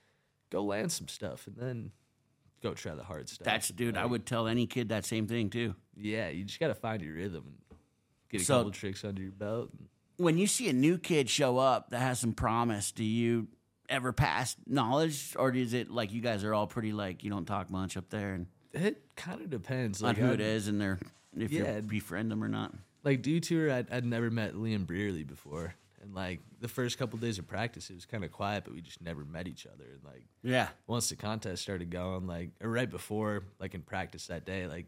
go land some stuff, and then go try the hard stuff." That's dude. I Like, would tell any kid that same thing too. Yeah, you just got to find your rhythm and get a So- couple tricks under your belt. And When you see a new kid show up that has some promise, do you ever pass knowledge, or is it like you guys are all pretty like you don't talk much up there and it kind of depends on like who I'd- it is and they're if Yeah. you befriend them or not? Like due tour, I'd, I'd never met Liam Brearley before, and like the first couple days of practice, it was kind of quiet, but we just never met each other. And like Yeah, once the contest started going, like or right before, like in practice that day, like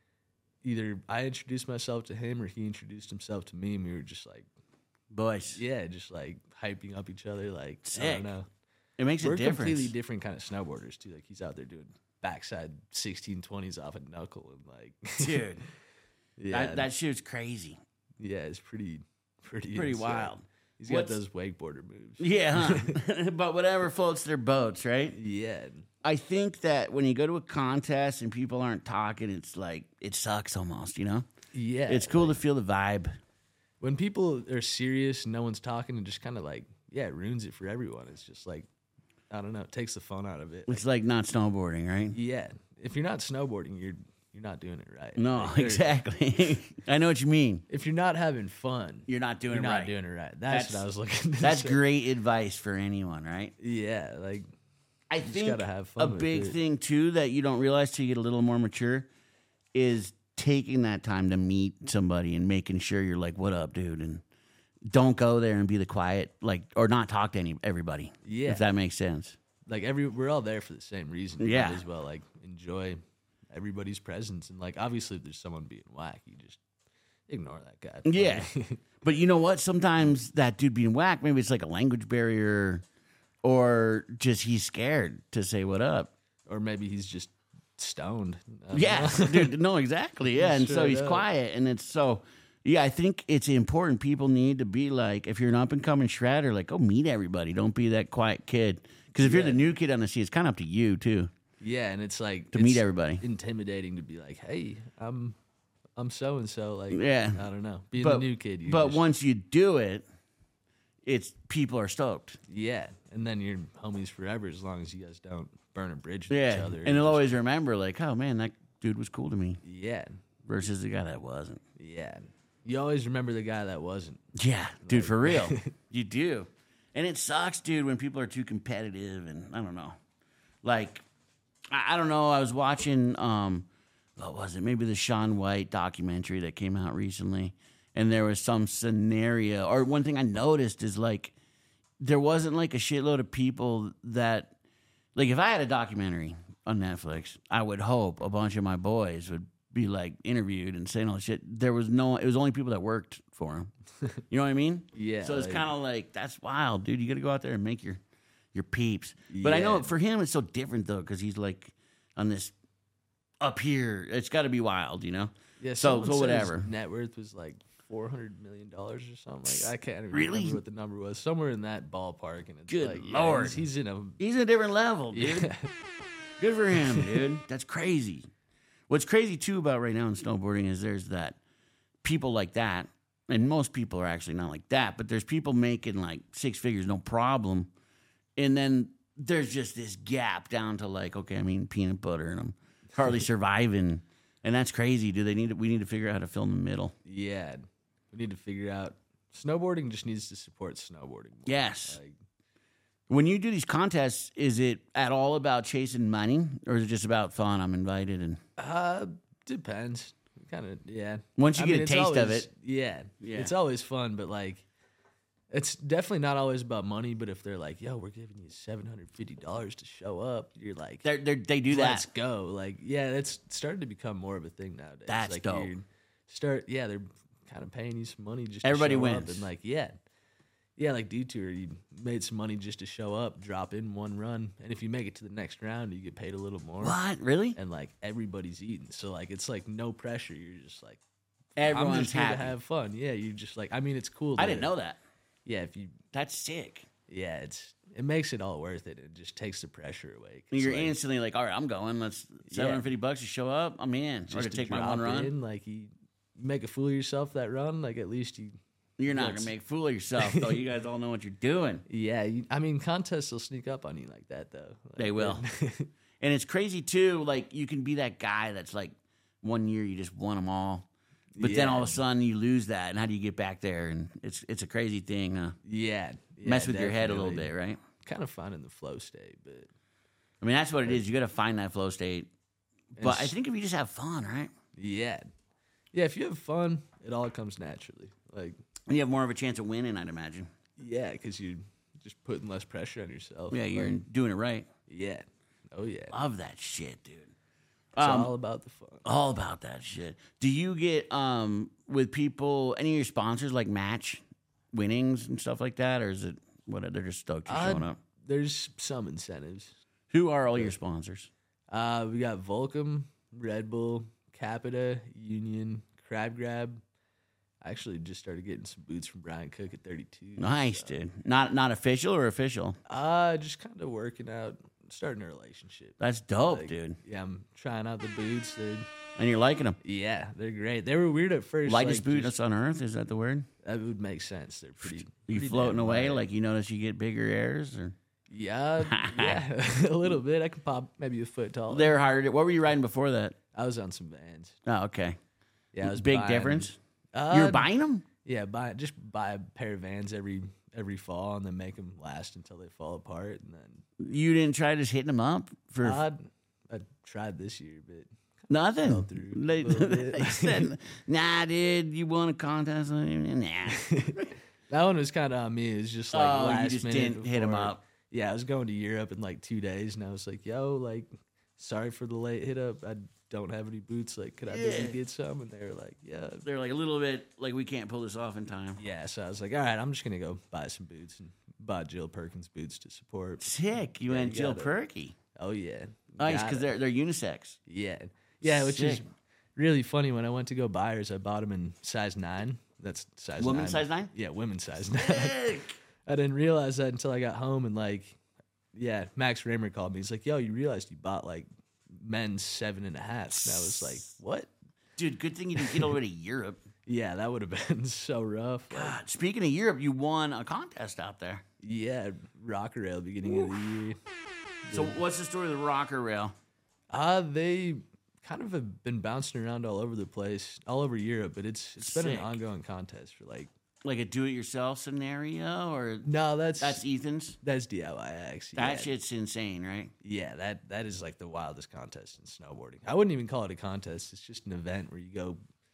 either I introduced myself to him or he introduced himself to me, and we were just like, boys. yeah, just like hyping up each other. Like I Sick. don't know, It makes we're a difference. completely different kind of snowboarders too. Like he's out there doing backside sixteen twenties off a knuckle, and like, Dude, yeah, that, that shit's crazy. yeah, it's pretty, pretty, Pretty insane. wild. He's got What's- those wakeboarder moves. Yeah, huh? But whatever floats their boats, right? Yeah, I think that when you go to a contest and people aren't talking, it's like it sucks almost. You know, yeah. it's cool to feel the vibe. when people are serious and no one's talking, and just kind of like, yeah, it ruins it for everyone. It's just like, I don't know, it takes the fun out of it. It's like not snowboarding, right? Yeah, if you're not snowboarding, you're you're not doing it right. No, Like, there- exactly. I know what you mean. If you're not having fun, You're not doing you're it not right. doing it right. That's, That's- what I was looking. To That's say. great advice for anyone, right? Yeah, like I just think gotta have a fun with big it. thing too that you don't realize till you get a little more mature is taking that time to meet somebody and making sure you're like, "What up, dude?" and don't go there and be the quiet, like, or not talk to any everybody. Yeah. if that makes sense. like every we're all there for the same reason. You Yeah. might as well like enjoy everybody's presence, and like obviously if there's someone being whack, you just ignore that guy. Yeah. But you know what? Sometimes that dude being whack, maybe it's like a language barrier, or just he's scared to say what up. or maybe he's just stoned. I don't Yeah, know. dude. No, exactly. Yeah, and so Straight he's up. quiet, and it's so. Yeah, I think it's important. People need to be like, if you're an up and coming shredder, like, go meet everybody. Don't be that quiet kid. Because if you're the Yeah. new kid on the scene, it's kind of up to you too. Yeah, and it's like To it's meet everybody. intimidating to be like, hey, I'm I'm so and so. Like, Yeah. I don't know, being But the new kid. You but just- once you do it, it's people are stoked. yeah, and then you're homies forever as long as you guys don't burn a bridge with Yeah, each other. and they'll just- always remember, like, oh man, that dude was cool to me, yeah, versus the guy that wasn't. yeah. You always remember the guy that wasn't. Yeah, dude, for real. You do. And it sucks, dude, when people are too competitive and I don't know. Like, I, I don't know. I was watching, um, what was it? Maybe the Shaun White documentary that came out recently. And there was some scenario, or one thing I noticed is like, there wasn't like a shitload of people that, like, if I had a documentary on Netflix, I would hope a bunch of my boys would be like interviewed and saying all this shit. There was no, it was only people that worked for him. You know what I mean? Yeah, So it's like- kind of like, that's wild, dude. You got to go out there and make your your peeps. But I know Yeah. for him it's so different though, because he's like on this up here. It's got to be wild, you know. Yeah, So- someone so said whatever. His net worth was like four hundred million dollars or something. Like I can't even Really? remember what the number was. Somewhere in that ballpark, and it's Good like, yeah, Lord. he's, he's in a He's in a different level, dude. yeah, Good for him, dude. That's crazy. What's crazy too about right now in snowboarding is there's that people like that, and most people are actually not like that, but there's people making like six figures, no problem, and then there's just this gap down to like, okay, I'm eating peanut butter and I'm hardly surviving, and that's crazy. Do they need? To, we need to figure out how to fill in the middle. yeah. We need to figure out snowboarding. Just needs to support snowboarding more. Yes. Like, When you do these contests, is it at all about chasing money, or is it just about fun? I'm invited, and uh, depends. Kind of, yeah. once you I get mean, a it's taste of always- it, yeah, Yeah. it's always fun. But like, it's definitely not always about money. But if they're like, "Yo, we're giving you seven hundred fifty dollars to show up," you're like, they're, they're, they do let's that. go. Like, yeah, that's starting to become more of a thing nowadays. That's like, dope. you're Start, yeah, they're kind of paying you some money just Everybody to show up wins. and like, yeah, yeah, like D-Tour, you made some money just to show up, drop in one run, and if you make it to the next round, you get paid a little more. What? Really? And like everybody's eating, so like it's like no pressure. You're just like, Everyone's I'm just here happy. to have fun. Yeah, you just like, I mean, it's cool. I to- didn't know that. Yeah, if you, That's sick. yeah, it's it makes it all worth it. It just takes the pressure away. 'Cause, You're like, instantly like, all right, I'm going. Let's seven hundred fifty bucks to show up. I'm in. Or to just to take my drop one run. in, like you make a fool of yourself that run. Like at least you. You're not Yes. gonna make a fool of yourself, though. You guys all know what you're doing. Yeah, you, I mean, contests will sneak up on you like that, though. Like, They will. And it's crazy too. Like you can be that guy that's like, one year you just won them all, but then all of a Yeah. sudden you lose that, and how do you get back there? And it's it's a crazy thing. Huh? yeah, yeah, Mess with your head a little definitely. bit, right? Kind of finding the flow state, but I mean, that's what it is. You got to find that flow state. But I It's- think if you just have fun, right? yeah, yeah. If you have fun, it all comes naturally. Like, You have more of a chance of winning, I'd imagine. yeah, because you're just putting less pressure on yourself. Yeah, you're Like, doing it right. yeah, oh yeah. It's Love that shit, dude. Um, all about the fun. All about that shit. Do you get um with people any of your sponsors like match winnings and stuff like that, or is it what they're just stoked you're Uh, showing up? There's some incentives. Who are all your sponsors? Uh, we got Volcom, Red Bull, Capita, Union, Crab Grab. I actually just started getting some boots from Brian Cook at thirty-two. Nice, dude. Not not official or official? Uh, just kind of working out, starting a relationship. That's dope, Like, dude. Yeah, I'm trying out the boots. They're And you're liking them. yeah, they're great. They were weird at first. Lightest like, boots just- on earth, is that the word? that would make sense. They're pretty. You pretty floating damn away light. like you notice you get bigger airs, or Yeah, yeah, a little bit. I could pop maybe a foot tall. they're harder. What were you riding before that? I was on some Vans. Oh, okay. Yeah, I was Big buying- difference. Uh, you were buying them? Yeah, buy just buy a pair of Vans every every fall and then make them last until they fall apart. And then You didn't try just hitting them up for I I tried this year, but nothing. fell through a They, little bit. they said, "Nah, dude, you won a contest." Nah. that one was kind of on me. It was just like Oh, you last just minute didn't hit 'em before- up. Yeah, I was going to Europe in like two days, and I was like, "Yo, like, sorry for the late hit up. I don't have any boots. Like, could I maybe Yeah. get some?" And they were like, "Yeah." They're like a little bit like we can't pull this off in time. Yeah, so I was like, all right, I'm just gonna go buy some boots and buy Jill Perkins boots to support. Sick. You Yeah, went you Jill gotta- Perky. Oh yeah, Nice, Gotta. because they're they're unisex. Yeah, yeah, which is Sick. really funny. When I went to go buy hers, I bought them in size nine. That's size Women's nine. size nine? Yeah, women's size nine. Sick. I didn't realize that until I got home and like, yeah, Max Raymer called me. He's like, "Yo, you realized you bought like men's seven and a half?" And I was like, "What?" Dude, good thing you didn't get over to Europe. Yeah, that would have been so rough. Like, God, speaking of Europe, you won a contest out there. yeah, Rocker Rail beginning of the year. So what's the story of the rocker rail? Uh, they kind of have been bouncing around all over the place, all over Europe, but it's it's been Sick. an ongoing contest for like. Like a do-it-yourself scenario, or No, that's that's Ethan's? that's D I Y X. That yeah. shit's insane, right? Yeah, that that is like the wildest contest in snowboarding. I wouldn't even call it a contest. It's just an event where you go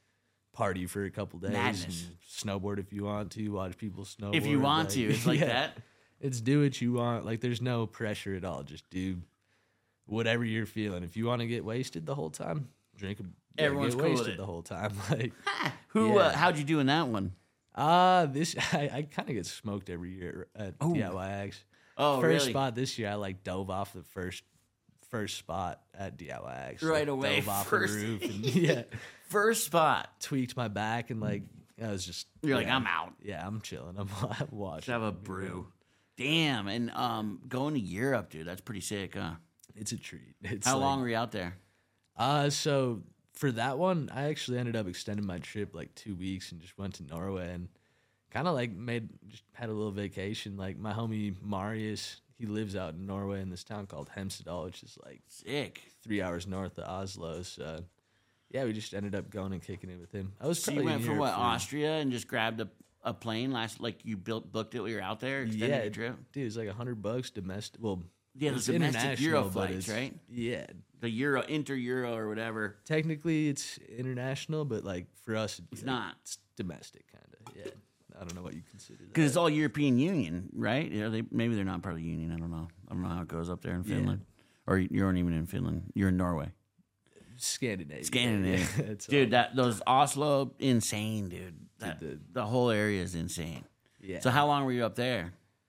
party for a couple days Madness. and snowboard if you want to, watch people snowboard. If you want like- to, it's like yeah. that. It's do what you want. Like there's no pressure at all. Just do whatever you're feeling. If you want to get wasted the whole time, drink a yeah, Everyone's get cool with wasted it. the whole time. Like, Who? Yeah. Uh, how'd you do in that one? uh this I, I kind of get smoked every year at Oh. D I Y X. Oh, First really? spot this year, I like dove off the first first spot at D I Y X. Right like, away, dove off first- the roof and yeah, First spot. tweaked my back and like I was just You're like, yeah, I'm out. Yeah, I'm chilling. I'm, I'm Just watching. have a brew. Damn, and um, going to Europe, dude. That's pretty sick, huh? It's a treat. It's How like- long were you out there? Uh, so for that one, I actually ended up extending my trip like two weeks and just went to Norway and kind of like made just had a little vacation. Like my homie Marius, he lives out in Norway in this town called Hemsedal, which is like Sick. three hours north of Oslo. So yeah, we just ended up going and kicking it with him. I was So you probably went in from Europe what for- Austria and just grabbed a, a plane last like you built booked it when you were out there, extended Yeah, your trip. dude, it's like a hundred bucks domestic. Well, Yeah, it's those domestic international, Euro but flights, it's- right? Yeah, The Euro, inter Euro or whatever. technically it's international, but like for us, it'd be It's like- not. It's domestic, kind of. Yeah, I don't know what you consider that. Because it's all European Union, right? Yeah, they maybe they're not part of the Union. I don't know. I don't know how it goes up there in Yeah. Finland, or you aren't even in Finland. You're in Norway, Scandinavia. Scandinavia. Yeah, it's dude. all- That those Oslo, insane, dude. That, the- the whole area is insane. yeah. So how long were you up there?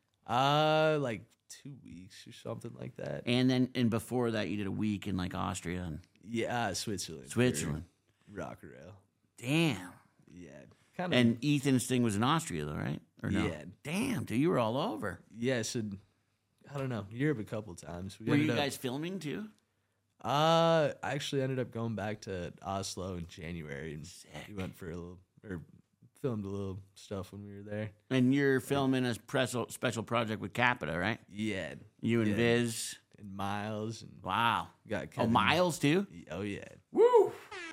Uh, like two weeks or something like that. And then and before that, you did a week in like Austria and Yeah, uh, Switzerland. for Switzerland. Rockerail. Damn. Yeah, kind of. And Ethan's thing was in Austria, though, right? Or no? Yeah. Damn, dude, you were all over. yeah, so I don't know, Europe a couple times. We Were you ended up- guys filming too? Uh, I actually ended up going back to Oslo in January, and we went for a little or filmed a little stuff when we were there. And you're filming a special special project with Capita, right? Yeah, You and Yeah. Viz. and Miles and Wow. got Oh, Kevin- Miles too. Oh yeah, Woo!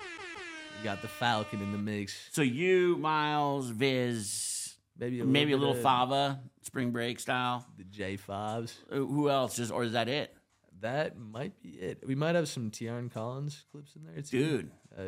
we got the Falcon in the mix. So you, Miles, Viz, Maybe a maybe a little little bit of Fava, Spring Break style. the J fives. Uh, Who else? Just or is that it, That might be it. We might have some Tiarn Collins clips in there too. dude? Uh,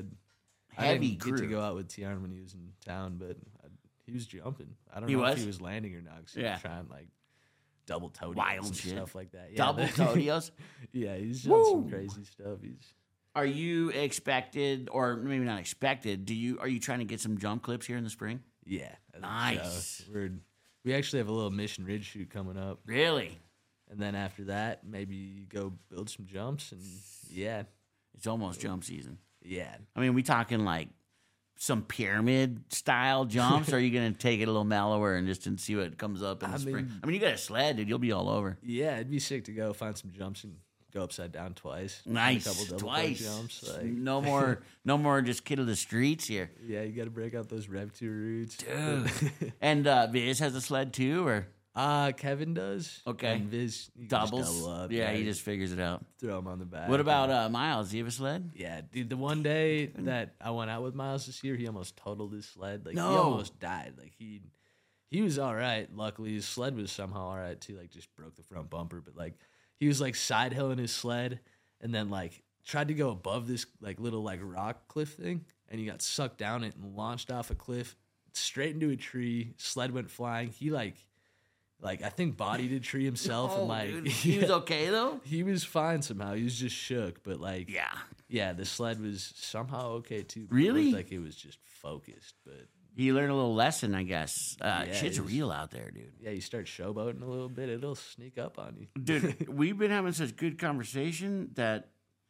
I Heavy didn't crew. get to go out with Tiarn when he was in town, but I, he was jumping. I don't He know was? if he was landing or not. 'Cause he Yeah. was trying like double toadios Wild and shit. stuff like that. Yeah, Double that- Todios. yeah, he's done some Woo! crazy stuff. He's Are you expected, or maybe not expected? Do you are you trying to get some jump clips here in the spring? yeah, I think Nice. so. We're we actually have a little Mission Ridge shoot coming up, Really? and then after that, maybe go build some jumps and yeah, It's almost jump season. yeah. I mean, we talking like some pyramid style jumps? Or are you going to take it a little mellower and just and see what comes up in the I spring? mean- I mean, you got a sled, dude. You'll be all over. Yeah, it'd be sick to go find some jumps and go upside down twice. Find Nice, a couple double twice. jumps. Like, No more, no more. Just kid of the streets here, yeah, you got to break out those Rev two roots. dude. And uh, Viz has a sled too, or Uh, Kevin does. Okay. And Viz you can just doubles. double up. yeah, he just figures it out. throw him on the back. What about and- uh, Miles? Do you have a sled? Yeah, dude. The one day that I went out with Miles this year, he almost totaled his sled. Like he No. almost died. Like he, he was all right. Luckily, his sled was somehow all right too. Like just broke the front bumper, but like he was like side hilling his sled, and then like tried to go above this like little like rock cliff thing, and he got sucked down it and launched off a cliff straight into a tree. Sled went flying. He like, like I think bodied a tree himself, Oh, and like dude. He was okay though. he was fine somehow. He was just shook, but like Yeah. yeah, the sled was somehow okay too. Really? It looked like it was just focused, but He learned a little lesson, I guess. Uh, Yeah, shit's he's- real out there, dude. yeah, you start showboating a little bit, it'll sneak up on you. Dude, we've been having such good conversation that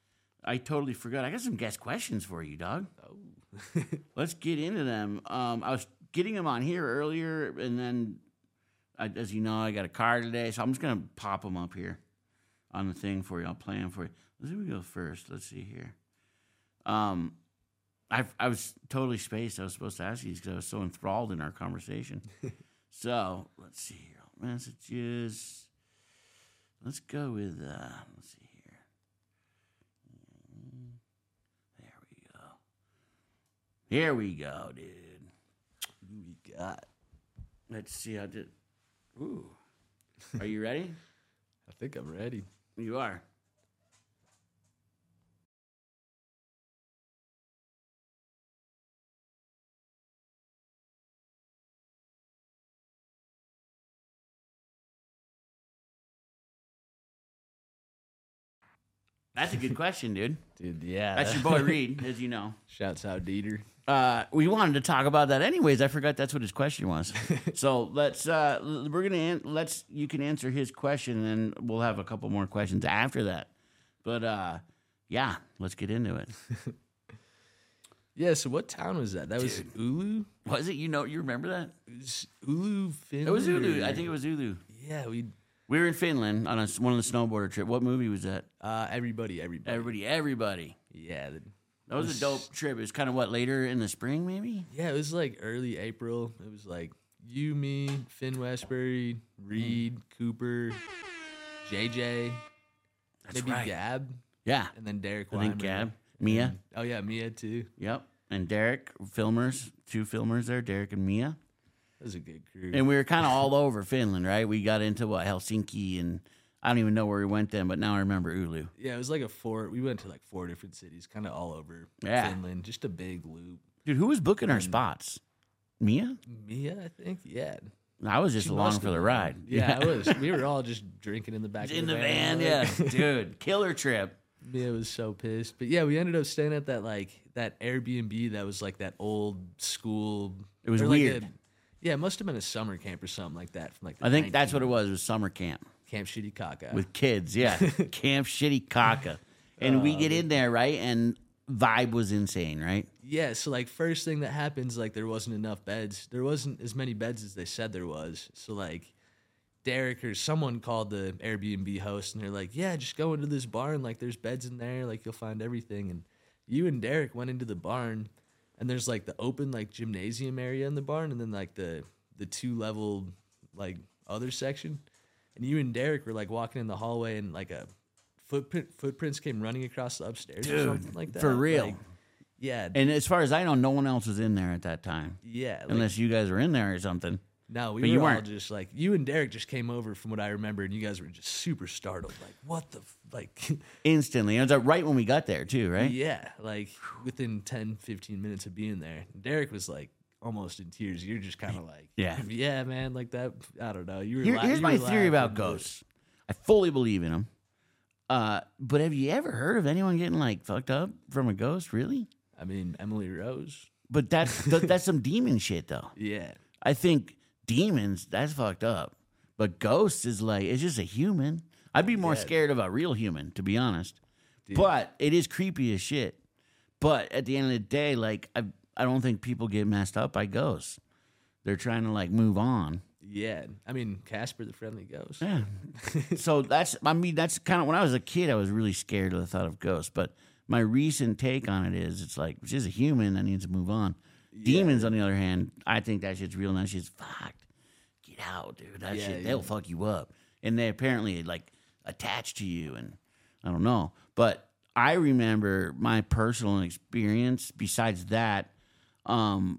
I totally forgot. I got some guest questions for you, dog. Oh, Let's get into them. Um, I was getting them on here earlier, and then, I, as you know, I got a car today, so I'm just gonna pop them up here on the thing for you. I'll play them for you. Let's see who we go first. Let's see here. Um, I I was totally spaced. I was supposed to ask you because I was so enthralled in our conversation. So let's see here. Messages. Let's go with. Uh, let's see here. There we go. Here we go, dude. who we got? Let's see. I did. Ooh. Are you ready? I think I'm ready. You are. That's a good question, dude. Dude, yeah. That's your boy Reed, as you know. Shouts out Dieter. Uh, we wanted to talk about that anyways. I forgot that's what his question was. So let's uh, we're gonna an- let's you can answer his question, and then we'll have a couple more questions after that. But uh, yeah, let's get into it. Yeah, so what town was that? That was Ulu? Was it? You know, you remember that? It was Ulu, Finland? It was Ulu. or- I think it was Ulu. Yeah, we We were in Finland on a, one of the snowboarder trip. What movie was that? uh everybody, everybody. Everybody, everybody. Yeah. The, That was a dope trip. It was kind of what later in the spring, maybe. yeah, it was like early April. It was like you, me, Finn Westbury, Reed, Cooper, J J, That's maybe right. Gab, Yeah, and then Derek I think Weimer. Gab, Mia. And- oh yeah, Mia too. Yep, and Derek, filmers, two filmers there, Derek and Mia. That was a good crew. And we were kind of all over Finland, right? We got into what Helsinki, and I don't even know where we went then, but now I remember Ulu. yeah, it was like a four. We went to like four different cities, kind of all over Yeah. Finland. Just a big loop. Dude, who was booking our spots? Mia? Mia, I think. Yeah. I was just She along must for have the been. ride. Yeah, I was. We were all just drinking in the back in of the the van, like- yeah, dude, killer trip. Mia was so pissed. But yeah, we ended up staying at that like that Airbnb that was like that old school. It was or, like, weird. a- yeah, it must have been a summer camp or something like that from like the I think that's what it nineteen was. It was summer camp Camp Shitty Kaka. with kids. Yeah, Camp Shitty Kaka, and we get in there right, and vibe was insane, right? Yeah, so like first thing that happens, like there wasn't enough beds. There wasn't as many beds as they said there was. So like Derek or someone called the Airbnb host and they're like, yeah, just go into this barn. Like there's beds in there. Like you'll find everything. And you and Derek went into the barn and there's like the open like gymnasium area in the barn and then like the the two level like other section. And you and Derek were like walking in the hallway and like a footprint footprints came running across the upstairs or Dude, something like that. for real. Like, yeah. And as far as I know, no one else was in there at that time, yeah. Like, unless you guys were in there or something. no, we but were you all weren't. just like you and Derek just came over from what I remember, and you guys were just super startled. Like, what the f-? like? Instantly, it was uh, right when we got there too, right? Yeah, like within ten, fifteen minutes of being there, Derek was like almost in tears. You're just kind of like, Yeah. yeah, man, like that. I don't know. You were. Here- la- here's you my were theory about laughing, but- ghosts. I fully believe in them. Uh, but have you ever heard of anyone getting like fucked up from a ghost? Really? I mean, Emily Rose. But that's th- that's some demon shit, though. Yeah, I think demons, that's fucked up. But ghosts is like, it's just a human. I'd be more Yeah. scared of a real human, to be honest. Dude. But it is creepy as shit. But at the end of the day, like, I, I don't think people get messed up by ghosts. They're trying to, like, move on. yeah. I mean, Casper the Friendly Ghost. Yeah. So that's, I mean, that's kind of, when I was a kid, I was really scared of the thought of ghosts. But my recent take on it is, it's like, it's just a human that needs to move on. Demons, on the other hand, I think that shit's real and that shit's fucked. Get out, dude. That Yeah, shit, yeah. they'll fuck you up. And they apparently, like, attach to you. And I don't know. But I remember my personal experience besides that, um,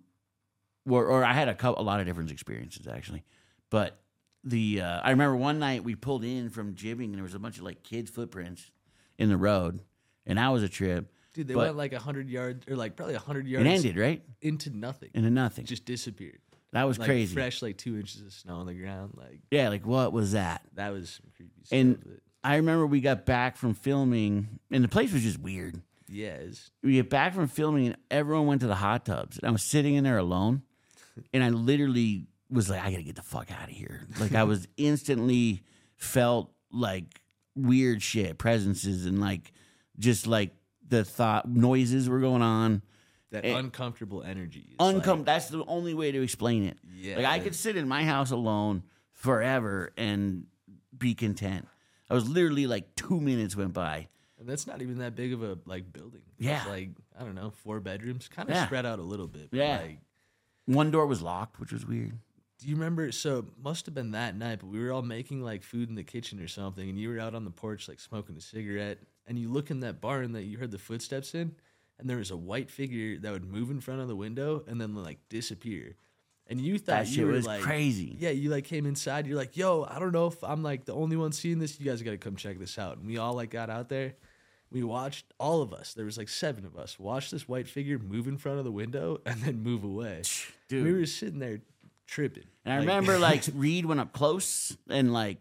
or, or I had a couple, a lot of different experiences, actually. But the uh, I remember one night we pulled in from jibbing and there was a bunch of like kids' footprints in the road, and that was a trip. Dude, they But went like a hundred yards, or like probably a hundred it yards ended right into nothing. into nothing. Just disappeared. That was Like crazy. fresh, like two inches of snow on the ground. Like Yeah, like what was that? that was some creepy stuff. And but I remember we got back from filming, and the place was just weird. yeah, it's, We get back from filming, and everyone went to the hot tubs, and I was sitting in there alone, and I literally was like, I gotta get the fuck out of here. Like I was instantly felt like weird shit, presences, and like just like the thought noises were going on. that Eh, uncomfortable energy. It's Uncom- like- that's the only way to explain it. Yeah. Like I could sit in my house alone forever and be content. I was literally like two minutes went by. and that's not even that big of a like building. Yeah. It's like I don't know, four bedrooms, kind of Yeah. spread out a little bit. but, Yeah. Like, One door was locked, which was weird. do you remember? So it must have been that night, but we were all making like food in the kitchen or something, and you were out on the porch like smoking a cigarette, and you look in that barn that you heard the footsteps in, and there was a white figure that would move in front of the window and then like disappear. And you thought That you shit were was like crazy. Yeah, you like came inside. You're like, "Yo, I don't know if I'm like the only one seeing this. You guys got to come check this out." And we all like got out there. We watched all of us. There was like seven of us. Watched this white figure move in front of the window and then move away. Dude. We were sitting there tripping. And I Like- remember like Reed went up close and like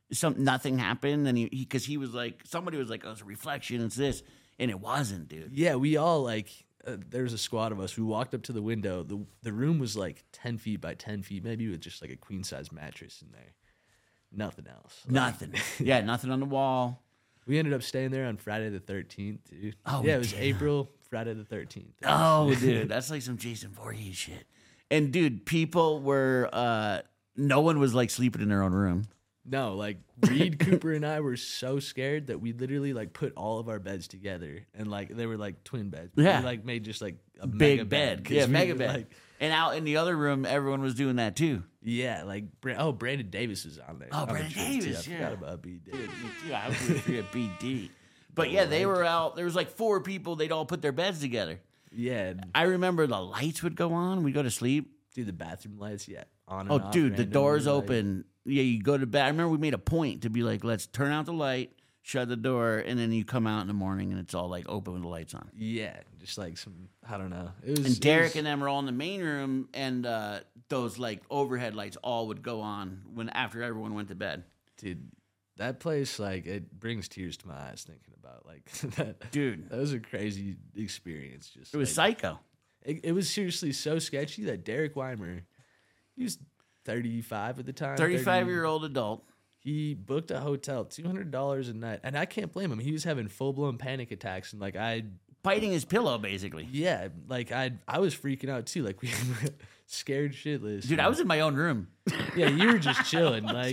some nothing happened, and he because he, he was like somebody was like, "Oh, it's a reflection. It's this," and it wasn't, dude. Yeah, we all like. Uh, there was a squad of us. We walked up to the window. the The room was like ten feet by ten feet, maybe with just like a queen size mattress in there. Nothing else. Like, Nothing. Yeah, nothing on the wall. we ended up staying there on Friday the thirteenth, dude. Oh, yeah, it was damn. April. Friday the thirteenth. Oh, dude, that's like some Jason Voorhees shit. And dude, people were. uh No one was like sleeping in their own room. No, like Reed, Cooper, and I were so scared that we literally like put all of our beds together, and like they were like twin beds. But Yeah. we like made just like a Big mega bed, 'cause yeah, we mega were, bed. Like, And out in the other room, everyone was doing that too. yeah, like Bra- oh, Brandon Davis was on there. Oh, on the Brandon trip, too. Davis, I yeah. forgot about B. Davis. Yeah, I would forget B D. But yeah, they were out. There was like four people. They'd all put their beds together. Yeah, and I remember the lights would go on. We'd go to sleep. do the bathroom lights. Yeah, on and Oh, off dude, the randomly, doors like- open. Yeah, you go to bed. I remember we made a point to be like, let's turn out the light, shut the door, and then you come out in the morning and it's all like open with the lights on. Yeah, just like some. I don't know. It was And Derek it was, and them were all in the main room, and uh, those like overhead lights all would go on when after everyone went to bed. dude, that place like it brings tears to my eyes thinking about like that. Dude, That was a crazy experience. Just it was like, psycho. It, it was seriously so sketchy that Derek Weimer, he was thirty-five at the time. thirty-five thirty year old adult. He booked a hotel, two hundred dollars a night, and I can't blame him. He was having full blown panic attacks, and like I, Biting his pillow, basically. yeah, like I, I was freaking out too. Like we were scared shitless. Dude, I was in my own room. yeah, you were just chilling, like.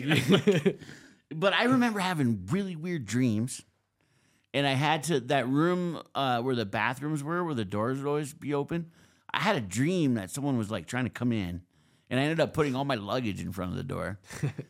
But I remember having really weird dreams. And I had to, that room uh, where the bathrooms were, where the doors would always be open, I had a dream that someone was like trying to come in. And I ended up putting all my luggage in front of the door.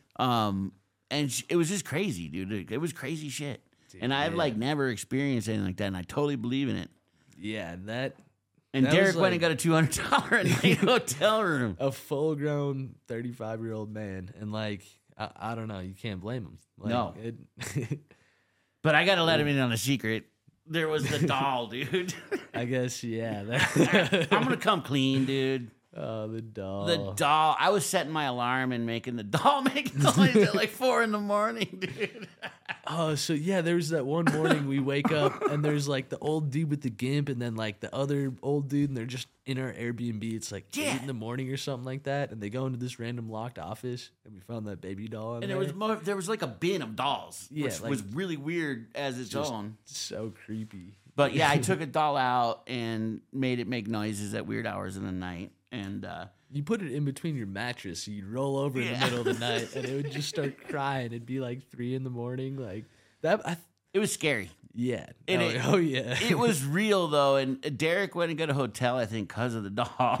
um, and sh- it was just crazy, dude. It was crazy shit. Dude, and I've yeah. like never experienced anything like that. And I totally believe in it. yeah, that And That Derek was went like- and got a two hundred dollars a night hotel room. a full grown thirty-five year old man, and like I, I don't know, you can't blame him. Like, No. it, But I got to let him in on a secret. There was the doll, dude. I guess yeah. That, I'm going to come clean, dude. oh, the doll. The doll. I was setting my alarm and making the doll make noise at like four in the morning, dude. Oh, so yeah, there was that one morning we wake up and there's like the old dude with the gimp and then like the other old dude and they're just in our Airbnb. It's like Yeah. eight in the morning or something like that, and they go into this random locked office and we found that baby doll in And there. there was more, there was like a bin of dolls, Yeah, which like- was really weird as its Just- own. so creepy. But yeah, I took a doll out and made it make noises at weird hours in the night. And uh, You put it in between your mattress, so you'd roll over in Yeah. the middle of the night, and it would just start crying. It'd be like three in the morning, like that. I, it was scary. yeah. And oh, it- oh, yeah. It was real though, and Derek went and got a hotel, I think, because of the doll.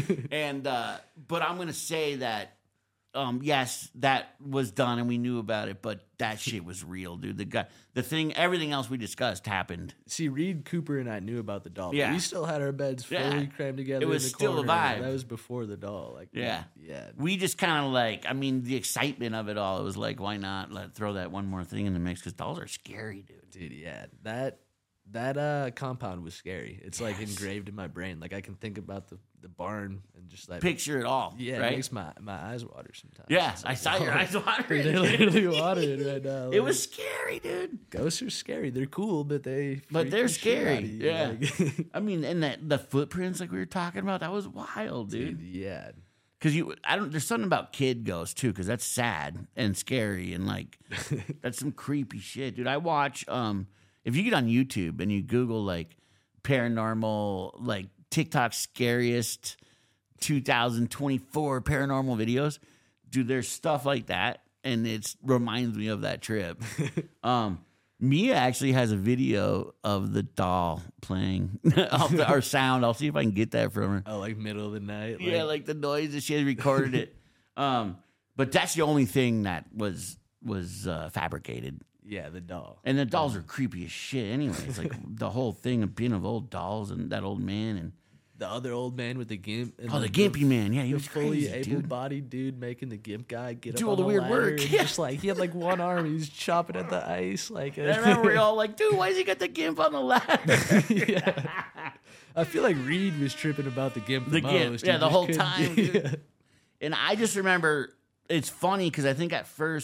and uh, but I'm gonna say that, um, yes, that was done, and we knew about it, but that shit was real, dude. The guy, the thing, everything else we discussed happened. See, Reed, Cooper, and I knew about the doll. But Yeah. we still had our beds fully Yeah. crammed together. It was in the still a corner. vibe. That was before the doll. Like, Yeah. yeah. We just kind of like, I mean, the excitement of it all. It was like, why not let throw that one more thing in the mix? Because dolls are scary, dude. Dude, yeah, that that uh compound was scary. It's like engraved in my brain. Like I can think about the, the barn and just like Picture it all, yeah, right? it makes my, my eyes water sometimes. Yeah, It's I like, saw your oh, eyes watering. They're literally watering right now. It like, was scary, dude. ghosts are scary. They're cool, but they But freak they're the shit out scary. of you, Yeah. like- I mean, and that the footprints like we were talking about, that was wild, dude. dude, yeah. Because you, I don't. There's something about kid ghosts too, because that's sad and scary and like that's some creepy shit, dude. I watch. Um, if you get on YouTube and you Google like paranormal, like TikTok scariest two thousand twenty-four paranormal videos, dude, there's stuff like that, and it reminds me of that trip. um. Mia actually has a video of the doll playing off the, our sound. I'll see if I can get that from her. Oh, like middle of the night. Yeah, like the noise that she had recorded it. Um, but that's the only thing that was was uh, fabricated. yeah, the doll. And the dolls are creepy as shit anyway. It's like the whole thing of being of old dolls and that old man and The other old man with the gimp. And oh, the gimpy man. Yeah, he The was fully crazy, dude. able-bodied dude making the gimp guy get Do up all on the the weird ladder work. and Yeah. just like he had like one arm, he was chopping at the ice. Like And I remember we all like, dude, why has he got the gimp on the ladder? yeah. I feel like Reed was tripping about the gimp the, The gimp, most. yeah, He the just whole couldn't time, get- dude. And I just remember it's funny because I think at first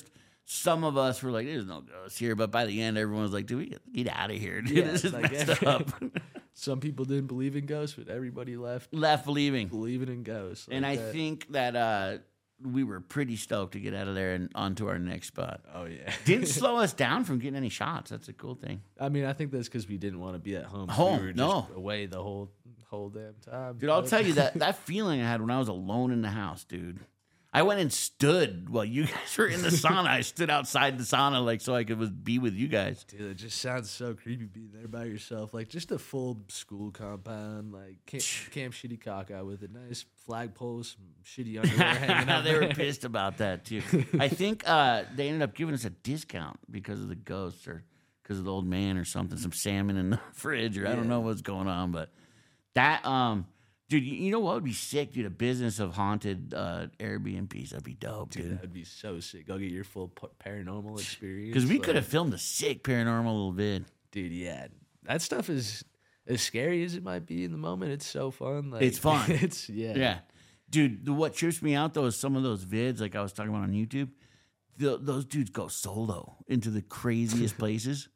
some of us were like, "There's no ghosts here," but by the end, everyone was like, "Dude, we get, get out of here, dude. Yeah, this is it's like messed every- up." Some people didn't believe in ghosts, but everybody left Left believing, believing in ghosts. and I like that. think that uh, we were pretty stoked to get out of there and onto our next spot. Oh yeah. Didn't slow us down from getting any shots. That's a cool thing. I mean, I think that's because we didn't want to be at home. Home, we were no. just away the whole whole damn time. Dude, I'll But- tell you that that feeling I had when I was alone in the house, dude. I went and stood while you guys were in the sauna. I stood outside the sauna like so I could was, be with you guys. Dude, it just sounds so creepy being there by yourself. Like just a full school compound, like Camp, camp Shitty Caca with a nice flagpole, some shitty underwear hanging out They were there. pissed about that too. I think uh, they ended up giving us a discount because of the ghosts or because of the old man or something, some salmon in the fridge or I don't Yeah. know what's going on, but that um. Dude, you you know what would be sick, dude? A business of haunted uh, Airbnbs. That'd be dope, Dude, dude. that would be so sick. Go get your full p- paranormal experience. Because we like- could have filmed a sick paranormal little vid. Dude, yeah. That stuff is as scary as it might be in the moment. It's so fun. Like, It's fun. it's, yeah. Yeah. Dude, the, what trips me out, though, is some of those vids, like I was talking about on YouTube, the, those dudes go solo into the craziest places.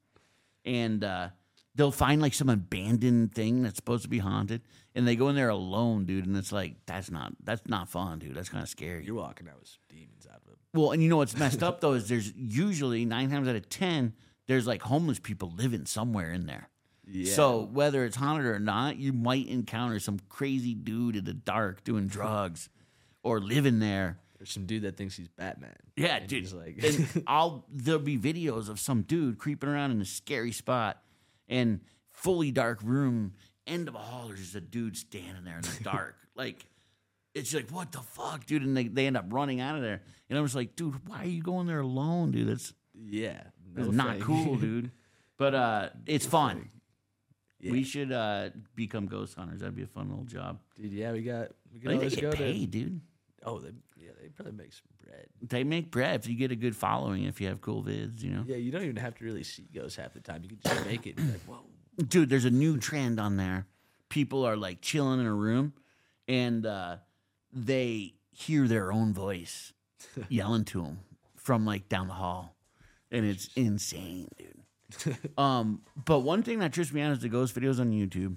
And uh, they'll find, like, some abandoned thing that's supposed to be haunted. And they go in there alone, dude. And it's like, that's not that's not fun, dude. That's kind of scary. You're walking out with some demons out of it. Well, and you know what's messed up, though, is there's usually, nine times out of ten, there's, like, homeless people living somewhere in there. Yeah. So whether it's haunted or not, you might encounter some crazy dude in the dark doing drugs or living there. There's some dude that thinks he's Batman. Yeah, And dude. he's like, and I'll there'll be videos of some dude creeping around in a scary spot and fully dark room, end of a hall, there's just a dude standing there in the dark. Like it's like, what the fuck, dude? And they, they end up running out of there. And I'm just like, dude, why are you going there alone, dude? That's, yeah. that's no not thing. cool, dude. But uh it's fun. Yeah. We should uh, become ghost hunters. That'd be a fun little job. Dude, yeah, we got, we I can think always they go get to. paid, dude. Oh, they, yeah, they probably make some bread. They make bread if you get a good following, if you have cool vids, you know? Yeah, you don't even have to really see ghosts half the time. You can just make it. And be like, whoa. Dude, there's a new trend on there. People are like chilling in a room and uh, they hear their own voice yelling to them from like down the hall. And it's insane, dude. um, but one thing that trips me out is the ghost videos on YouTube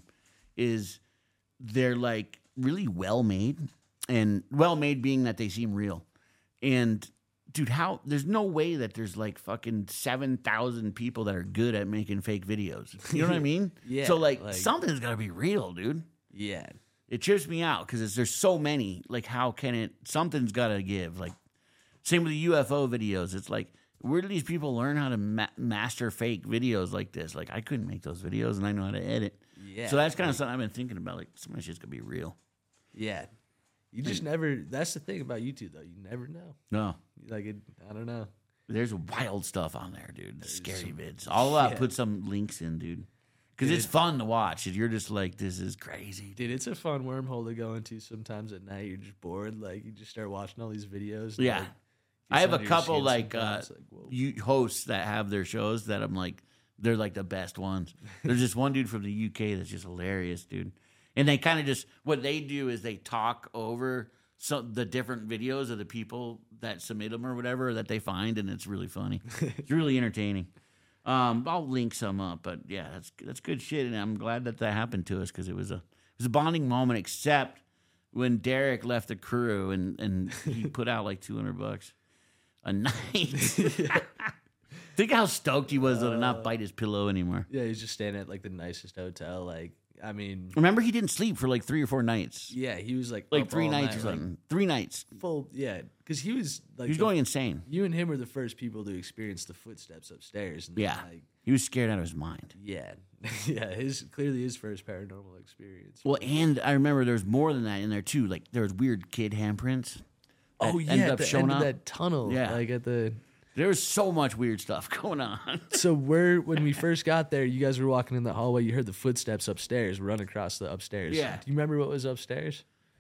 is they're like really well made, and well made being that they seem real. And dude, how there's no way that there's like fucking seven thousand people that are good at making fake videos. You know what I mean? Yeah, So like, like- something's got to be real, dude. Yeah. It trips me out because there's so many. Like, how can it? Something's got to give. Like, same with the U F O videos. It's like, where do these people learn how to ma- master fake videos like this? Like, I couldn't make those videos, and I know how to edit. Yeah. So that's kind of something I've been thinking about. Like, some of this shit's gonna be real. Yeah. You just never, that's the thing about YouTube, though. You never know. No, Like, it, I don't know. there's wild stuff on there, dude. The scary vids. I'll uh, yeah. put some links in, dude, because it's fun to watch. And you're just like, this is crazy. Dude, it's a fun wormhole to go into sometimes at night. You're just bored. Like, you just start watching all these videos. and, Yeah. like, I have a gets under your couple skin like uh, sometimes, like, whoa. you hosts that have their shows that I'm like, they're like the best ones. There's just one dude from the U K that's just hilarious, dude. And they kind of just what they do is they talk over some the different videos of the people that submit them or whatever that they find, and it's really funny. It's really entertaining. Um, I'll link some up, but yeah, that's that's good shit, and I'm glad that that happened to us because it was a it was a bonding moment. Except when Derek left the crew and and he put out like two hundred bucks a night. Think how stoked he was though to not bite his pillow anymore. Yeah, he's just staying at, like, the nicest hotel. Like, I mean, Remember, he didn't sleep for like three or four nights, yeah, he was, like, like up three all nights night, or like, something. Three nights. full, yeah, because he was, like, He was the- going insane. you and him were the first people to experience the footsteps upstairs. And then, Yeah, like, he was scared out of his mind. yeah, yeah, his clearly his first paranormal experience. Well, and I remember there was more than that in there too. Like there was weird kid handprints. that oh yeah, ended at up the showing end of up. that tunnel, Yeah. like at the. There was so much weird stuff going on. So where when we first got there, you guys were walking in the hallway. You heard the footsteps upstairs, run across the upstairs. Yeah. Do you remember what was upstairs?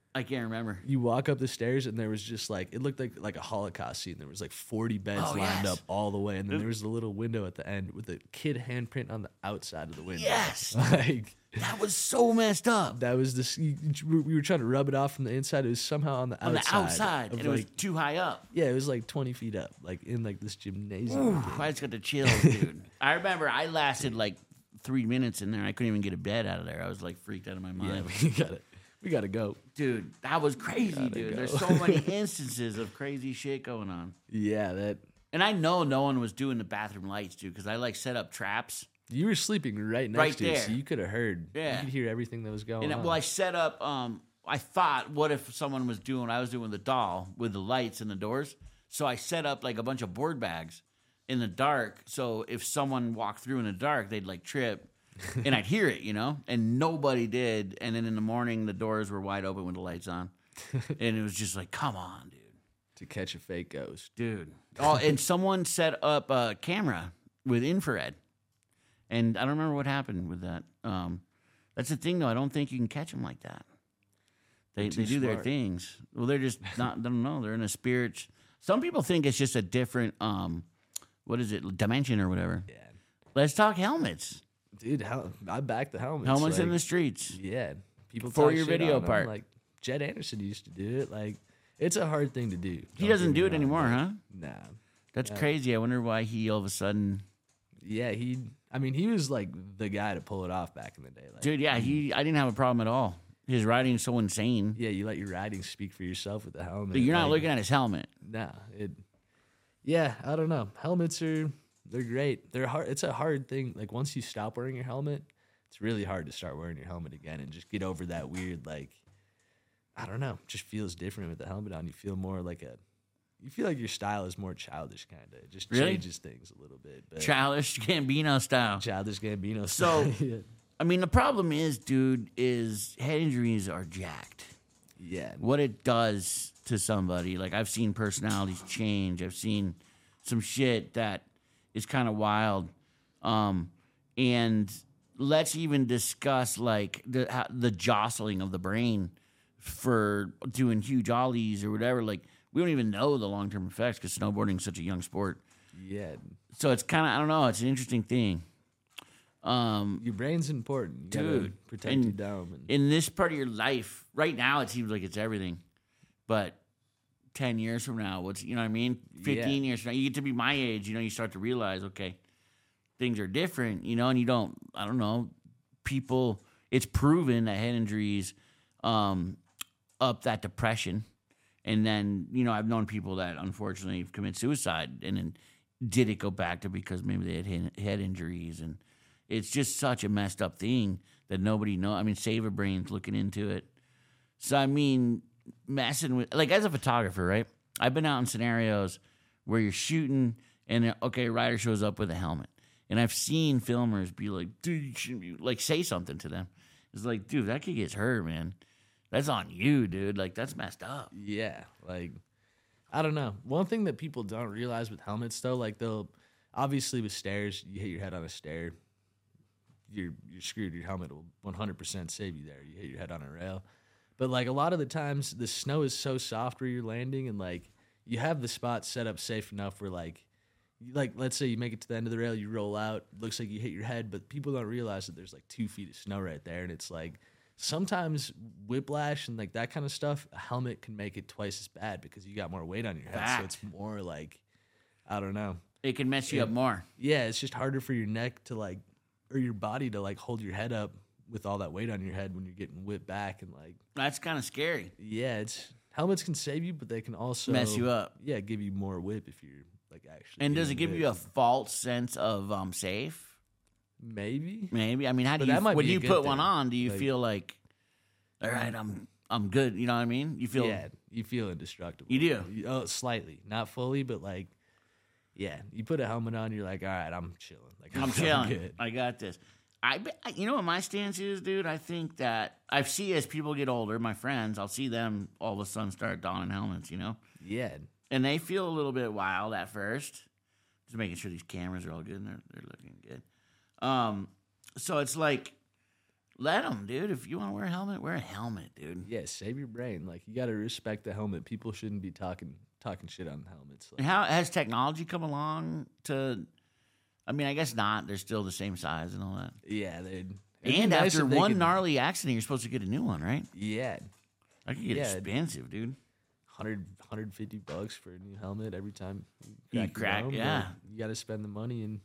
I can't remember. You walk up the stairs and there was just like it looked like like a Holocaust scene. There was like forty beds Oh, lined yes. up all the way, and then there was a little window at the end with a kid handprint on the outside of the window. Yes. Like That was so messed up. that was this. You, you- we were trying to rub it off from the inside. It was somehow on the On the outside. outside, of, and it was like- too high up. yeah, it was like twenty feet up, like in like this gymnasium. thing. I just got the chills, dude. I remember I lasted like three minutes in there. I couldn't even get a bed out of there. I was like freaked out of my Yeah, mind. we got it. We got to go. Dude, that was crazy, dude. go. There's so many instances of crazy shit going on. Yeah, that And I know no one was doing the bathroom lights, dude, because I like set up traps. you were sleeping right next Right to it, so there. you could have heard. Yeah. You could hear everything that was going And on. well, I set up. Um, I thought, what if someone was doing what I was doing with the doll with the lights and the doors? So I set up like a bunch of board bags in the dark. So if someone walked through in the dark, they'd like trip, and I'd hear it, you know. And nobody did. And then in the morning, the doors were wide open with the lights on, and it was just like, come on, dude, to catch a fake ghost. dude. Oh, and someone set up a camera with infrared, and I don't remember what happened with that. Um, that's the thing, though. I don't think you can catch them like that. They They're they too do their smart. things. Well, they're just not. I don't know. They're in a spirit. Some people think it's just a different. Um, what is it? Dimension or whatever. Yeah, Let's talk helmets. dude. Hel- I back the helmets. Helmets in like, the streets. Yeah, people For talk your shit video on 'em, part. Like Jed Anderson used to do it. Like it's a hard thing to do. He Don't doesn't get me do it wrong, anymore, but huh? Nah. That's crazy. I wonder why he all of a sudden. Yeah, he. I mean, he was like the guy to pull it off back in the day. Like, Dude, yeah, he. I didn't have a problem at all. His writing's so insane. yeah, you let your writing speak for yourself with the helmet. But you're not like, looking at his helmet. Nah, it. Yeah, I don't know. Helmets are they're great. They're hard. It's a hard thing. Like once you stop wearing your helmet, it's really hard to start wearing your helmet again and just get over that weird like. I don't know. Just feels different with the helmet on. You feel more like a. You feel like your style is more childish, kind of. It just Really? changes things a little bit. But Childish Gambino style. childish Gambino. So- style, yeah. I mean, the problem is, dude, is head injuries are jacked. yeah, What it does to somebody, like I've seen personalities change. I've seen some shit that is kind of wild. Um, and let's even discuss like the how, the jostling of the brain for doing huge ollies or whatever. Like we don't even know the long term effects because snowboarding is such a young sport. yeah. So it's kind of I don't know. It's an interesting thing. Um, Your brain's important, you gotta Dude, protect and your dome. And, in this part of your life, right now it seems like it's everything, but ten years from now, what's you know what I mean? Fifteen years from now, you get to be my age. You know, you start to realize, okay, things are different. You know, and you don't. I don't know. People, it's proven that head injuries um, up that depression, and then you know I've known people that unfortunately commit suicide, and then did it go back to because maybe they had head- head injuries and. It's just such a messed up thing that nobody knows. I mean, Save a Brain's looking into it. So, I mean, messing with, like, as a photographer, right? I've been out in scenarios where you're shooting and, okay, a rider shows up with a helmet. And I've seen filmers be like, dude, you shouldn't be, like, say something to them. It's like, dude, that kid gets hurt, man. That's on you, dude. Like, that's messed up. yeah, like I don't know. One thing that people don't realize with helmets, though, like they'll obviously with stairs, you hit your head on a stair. You're you're screwed. Your helmet will one hundred percent save you there. You hit your head on a rail, but like a lot of the times, the snow is so soft where you're landing, and like you have the spot set up safe enough where like, you, like let's say you make it to the end of the rail, you roll out, looks like you hit your head, but people don't realize that there's like two feet of snow right there, and it's like sometimes whiplash and like that kind of stuff. A helmet can make it twice as bad because you got more weight on your head, so Fact. it's more like I don't know. It can mess you Yeah. up more. Yeah, it's just harder for your neck to like, or your body to like hold your head up with all that weight on your head when you're getting whipped back and like, That's kind of scary. yeah, it's helmets can save you, but they can also Mess you up. Yeah, give you more whip if you're like actually. And does it getting give you a whipped. false sense of um safe? maybe? Maybe. I mean, how do But you that might when be a you good put one thing. on? Do you Like- feel like, all right, I'm I'm good? You know what I mean? You feel Yeah, you feel indestructible. You do? You- oh, slightly, not fully, but like, yeah, you put a helmet on, you're like, all right, I'm chilling. Like I'm chilling. good. I got this. I, be- I- you know what my stance is, dude. I think that I see as people get older, my friends, I'll see them all of a sudden start donning helmets, you know, Yeah, and they feel a little bit wild at first. Just making sure these cameras are all good and they're they're looking good. Um, so it's like Let them, dude. If you want to wear a helmet, wear a helmet, dude. Yeah, save your brain. Like you got to respect the helmet. People shouldn't be talking talking shit on helmets. Like, And how has technology come along to? I mean, I guess not. They're still the same size and all that. yeah, they'd. it'd be And nice after if they one could- gnarly accident, you're supposed to get a new one, right? yeah, That could get Yeah. expensive, dude. one hundred, one hundred fifty bucks for a new helmet every time You your crack- dome, but yeah. You got to spend the money and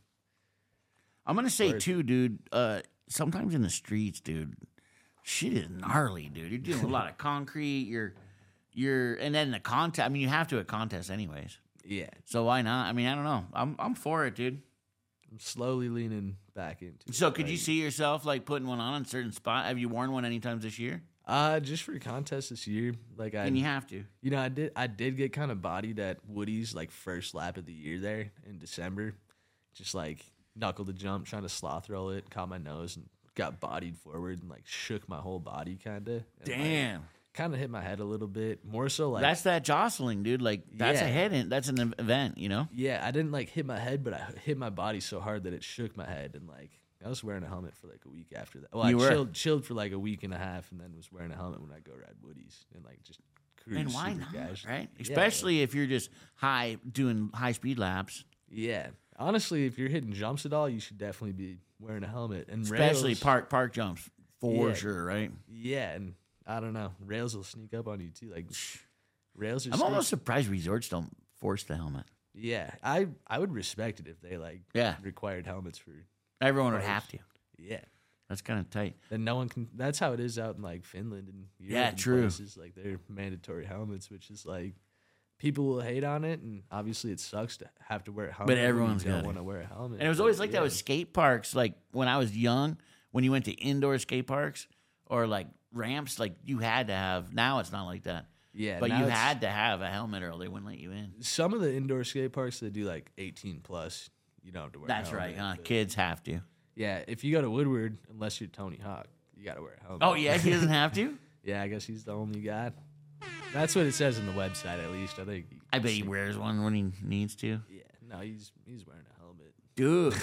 I'm gonna say Word. too, dude. Uh, sometimes in the streets, dude, shit is gnarly, dude. You're dealing with a lot of concrete. You're, you're, and then the contest. I mean, you have to at contests anyways. yeah, So why not? I mean, I don't know. I'm, I'm for it, dude. I'm slowly leaning back into. So it. could you Like, see yourself like putting one on in a certain spot? Have you worn one any times this year? Uh, just for contests this year, like I, And you have to. you know, I did, I did get kind of bodied at Woody's like first lap of the year there in December, just like knuckle to jump, trying to sloth roll it, caught my nose and got bodied forward and like shook my whole body kind of. Damn. Kind of hit my head a little bit, more so like That's that jostling, dude. Like that's a Yeah. head in. That's an ev- event, you know. yeah, I didn't like hit my head, but I hit my body so hard that it shook my head and like. I was wearing a helmet for like a week after that. Well, You I were? chilled, chilled for like a week and a half, and then was wearing a helmet when I go ride Woody's and like just cruise. And why super not, gash. right? Yeah, Especially if you're just high doing high speed laps. yeah. Honestly, if you're hitting jumps at all, you should definitely be wearing a helmet. And Especially rails, park park jumps for Yeah. sure, right? Yeah, and I don't know, rails will sneak up on you too. Like rails are. I'm sneak- almost surprised resorts don't force the helmet. Yeah, I I would respect it if they like Yeah. required helmets for. Everyone would Cars. have to. Yeah. That's kind of tight. Then no one can. That's how it is out in like Finland and Europe Yeah, and true. places. Like they're mandatory helmets, which is like people will hate on it, and obviously it sucks to have to wear a helmet. when you everyone's got don't it. want to wear a helmet. And it was but always like yeah. that with skate parks. Like when I was young, when you went to indoor skate parks or like ramps, like you had to have. Now it's not like that. Yeah, But now you it's- had to have a helmet or they wouldn't let you in. some of the indoor skate parks that do like eighteen plus. You don't have to wear. That's a helmet, right, huh? but- Kids have to. Yeah, if you go to Woodward, unless you're Tony Hawk, you got to wear a helmet. Oh, yeah? He doesn't have to? Yeah, I guess he's the only guy. That's what it says on the website, at least. I think. I bet he wears one when he needs to. Yeah, no, he's he's wearing a helmet. Dude.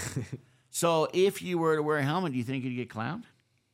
So if you were to wear a helmet, do you think you'd get clowned?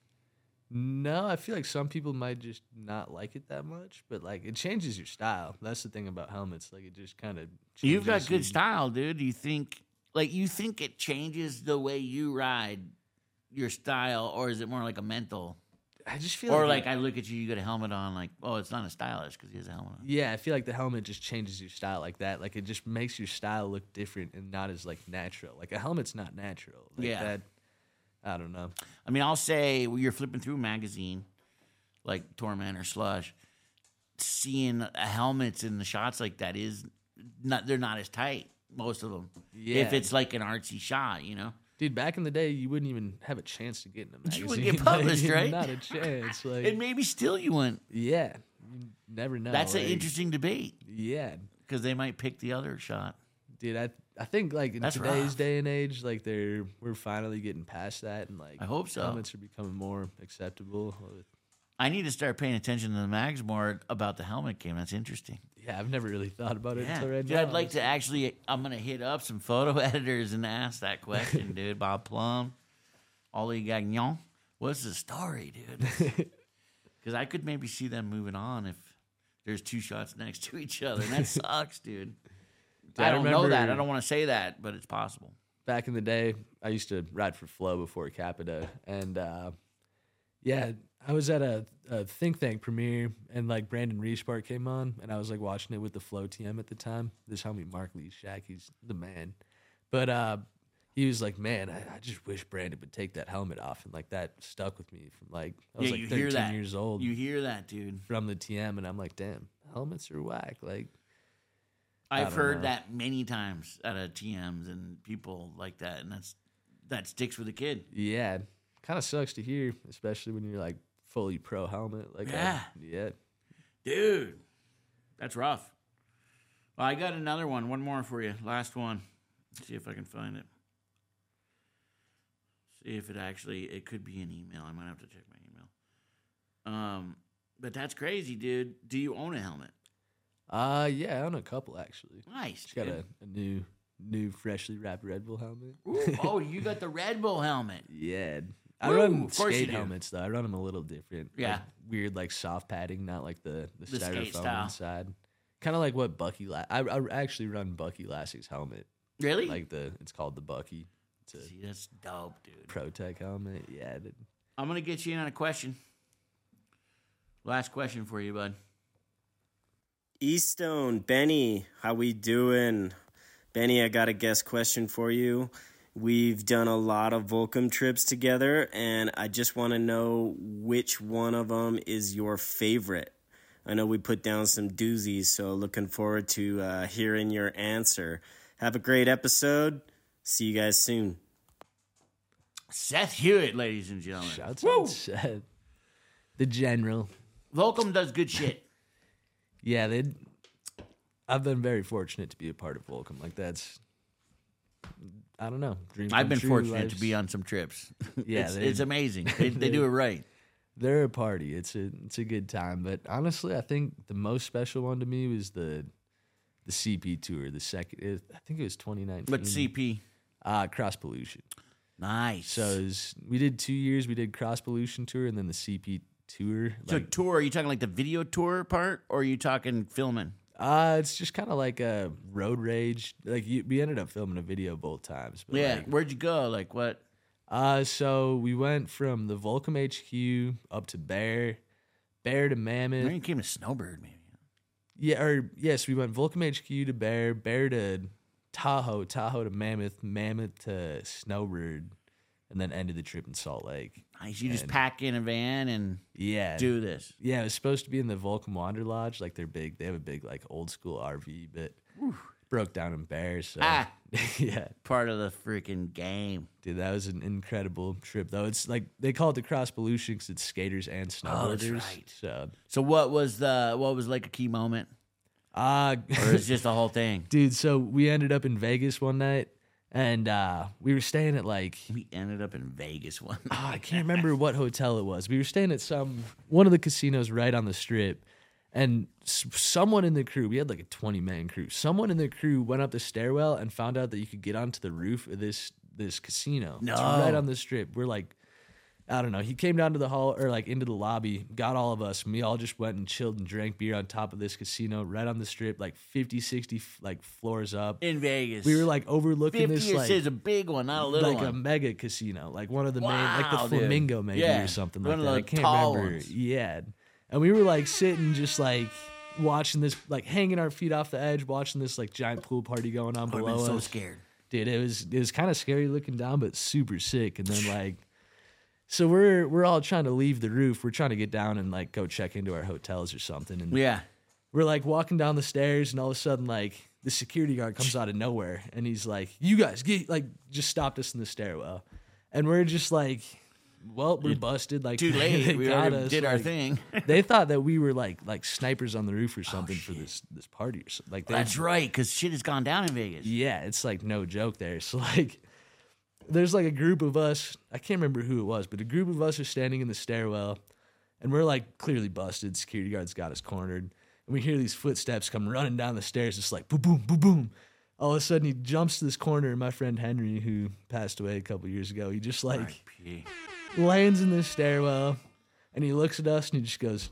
No, I feel like some people might just not like it that much, but like it changes your style. That's the thing about helmets. Like it just kind of. You've got good style, dude. Do you think, like, you think it changes the way you ride your style, or is it more like a mental? I just feel Or like, like I look at you, you got a helmet on, like, oh, it's not a stylist because he has a helmet on. yeah, I feel like the helmet just changes your style like that. Like it just makes your style look different and not as like natural. Like a helmet's not natural. Like Yeah. That, I don't know. I mean, I'll say when you're flipping through a magazine, like Torment or Slush, seeing helmets in the shots like that is not, they're not as tight, most of them. Yeah. If it's like an artsy shot, you know? Dude, back in the day, you wouldn't even have a chance to get in a magazine. You wouldn't get Like, published, right? Not a chance. Like, And maybe still you wouldn't. yeah, you never know. That's an like, interesting debate Yeah, because they might pick the other shot. dude. I I think like in That's today's rough. day and age, like they're we're finally getting past that, and like I hope so. helmets are becoming more acceptable. I need to start paying attention to the mags more about the helmet game. That's interesting. Yeah, I've never really thought about it Yeah, until right dude, now. I'd like to actually. I'm gonna hit up some photo editors and ask that question, dude. Bob Plum, Ollie Gagnon. What's the story, dude? Because I could maybe see them moving on if there's two shots next to each other, and that sucks, dude. I I don't know that. remember- I don't want to say that, but it's possible. Back in the day, I used to ride for Flow before Capita, and uh, yeah, I was at a, a Think Tank premiere, and like Brandon Reespart came on, and I was like watching it with the Flow T M at the time. This homie Mark Lee Shack, he's the man. But uh, he was like, "Man, I, I just wish Brandon would take that helmet off," and like that stuck with me from like I was Yeah, like you thirteen hear that. years old You hear that, dude? from the T M, and I'm like, "Damn, helmets are whack." Like, I I've don't heard know. that many times at a T Ms and people like that, and that's that sticks with a kid. yeah, kind of sucks to hear, especially when you're like fully pro helmet. Like, Yeah. I, yeah. Dude, that's rough. Well, I got another one. One more for you. Last one. Let's see if I can find it. See if it actually, it could be an email. I might have to check my email. Um, but that's crazy, dude. Do you own a helmet? Uh, yeah, I own a couple actually. Nice. Just got dude. a, a new, new freshly wrapped Red Bull helmet. Ooh, oh, you got the Red Bull helmet. Yeah, I Woo, run of course you skate do. helmets though. I run them a little different. Yeah. Like weird, like soft padding, not like the the, The skate styrofoam style. inside. Kind of like what Bucky. La- I, I actually run Bucky Lassie's helmet. Really? Like the it's called the Bucky. It's a See, that's dope, dude. ProTech helmet. Yeah. The, I'm gonna get you in on a question. Last question for you, bud. Eastone, Benny, how we doing? Benny, I got a guest question for you. We've done a lot of Volcom trips together, and I just want to know which one of them is your favorite. I know we put down some doozies, so looking forward to uh, hearing your answer. Have a great episode. See you guys soon. Seth Hewitt, ladies and gentlemen. shouts Woo! out Seth. The general. Volcom does good shit. Yeah, they. I've been very fortunate to be a part of Volcom. Like that's. I don't know. Dream I've come been true, fortunate to life's- be on some trips. Yeah, it's, they- it's amazing. They, they do it right. They're a party. It's a it's a good time. But honestly, I think the most special one to me was the the C P tour. The second, it, I think it was twenty nineteen. But C P, Uh, Cross Pollution. nice. So it was, we did two years. We did Cross Pollution tour and then the C P tour. So Like, tour, are you talking like the video tour part, or are you talking filming? uh, it's just kind of like a road rage. Like you, we ended up filming a video both times. But Yeah. like, Where'd you go? Like what? Uh, so we went from the Volcom H Q up to Bear, Bear to Mammoth. Maybe you came to Snowbird, maybe. Yeah, or yes, we went Volcom H Q to Bear, Bear to Tahoe, Tahoe to Mammoth, Mammoth to Snowbird, and then ended the trip in Salt Lake. Nice. You just And- pack in a van and Yeah, do this. yeah. It was supposed to be in the Volcom Wander Lodge, like they're big. They have a big like old school R V, but broke down in Bear. So Ah. yeah, Part of the freaking game. dude, that was an incredible trip. Though it's like they call it the Cross Pollution because it's skaters and Oh, that's snowboarders. right. So, So what was the what was like a key moment, uh, or is just the whole thing? dude, so we ended up in Vegas one night, and uh, we were staying at like We ended up in Vegas one. oh, I can't remember what hotel it was. We were staying at some one of the casinos right on the strip, and s- someone in the crew, we had like a twenty man crew. Someone in the crew went up the stairwell and found out that you could get onto the roof of this this casino. It's No. right on the strip. We're like, I don't know. He came down to the hall or like into the lobby, got all of us, and we all just went and chilled and drank beer on top of this casino right on the strip, like fifty, sixty like floors up. In Vegas. We were like overlooking this fifty like is a big one, not a little like a one. mega casino, like one of the main, like Wow, the dude. Flamingo maybe Yeah, or something one like of that. I the can't tall remember. ones. Yeah, and we were like sitting, just like watching this, like hanging our feet off the edge, watching this like giant pool party going on I've been below so us. scared. Dude, it was it was kind of scary looking down, but super sick. And then like, so we're we're all trying to leave the roof. We're trying to get down and like go check into our hotels or something. And Yeah. we're like walking down the stairs, and all of a sudden, like the security guard comes out of nowhere, and he's like, "You guys get like just stopped us in the stairwell," and we're just like, "Well, we're busted." Like Too they late. We got already us. did our Like, thing. they thought that we were like like snipers on the roof or something for this this party or something. Like they, That's right, because shit has gone down in Vegas. yeah, it's like no joke there. So like, there's like a group of us. I can't remember who it was, but a group of us are standing in the stairwell, and we're like clearly busted. Security guards got us cornered, and we hear these footsteps come running down the stairs, just like boom, boom, boom, boom. All of a sudden, he jumps to this corner, and my friend Henry, who passed away a couple years ago, he just like R I P lands in this stairwell, and he looks at us, and he just goes,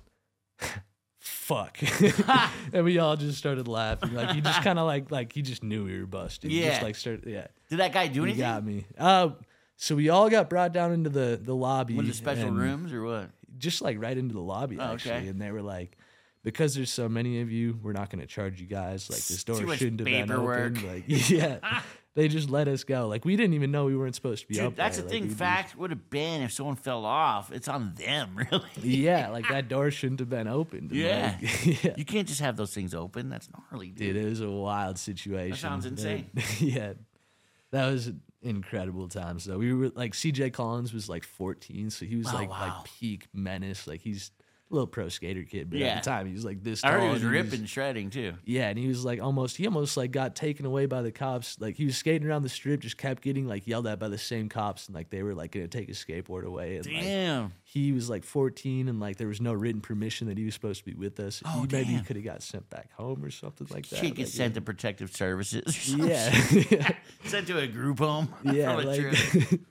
"Fuck," and we all just started laughing. Like he just kind of like like he just knew we were busted. He Yeah. just like started yeah. Did that guy do He anything? got me. Uh, so we all got brought down into the, the lobby. Was it special and rooms or what? Just like right into the lobby, Oh, actually. okay. And they were like, because there's so many of you, we're not going to charge you guys. Like this door Too much shouldn't have been paperwork. open. Like, yeah, they just let us go. Like we didn't even know we weren't supposed to be Dude, up that's there. the Like, thing. we Fact would have been if someone fell off, it's on them, really. just- yeah, like that door shouldn't have been opened. And, Yeah. like, yeah. You can't just have those things open. That's gnarly, dude. Dude, it was a wild situation. sounds insane. yeah, that was incredible times though. We were like C J Collins was like fourteen, so he was Oh, like wow. like peak menace. Like he's a little pro skater kid, but Yeah. at the time he was like this I tall. heard he was and ripping, shredding too. yeah, and he was like almost he almost like got taken away by the cops. Like he was skating around the strip, just kept getting like yelled at by the same cops, and like they were like gonna take his skateboard away. And like, Damn. he was like fourteen, and like there was no written permission that he was supposed to be with us. Oh, he, maybe he damn. could have got sent back home or something like that. Kid gets Like, sent to protective services. Or some yeah. shit. yeah. Sent to a group home. Yeah, from a like trip.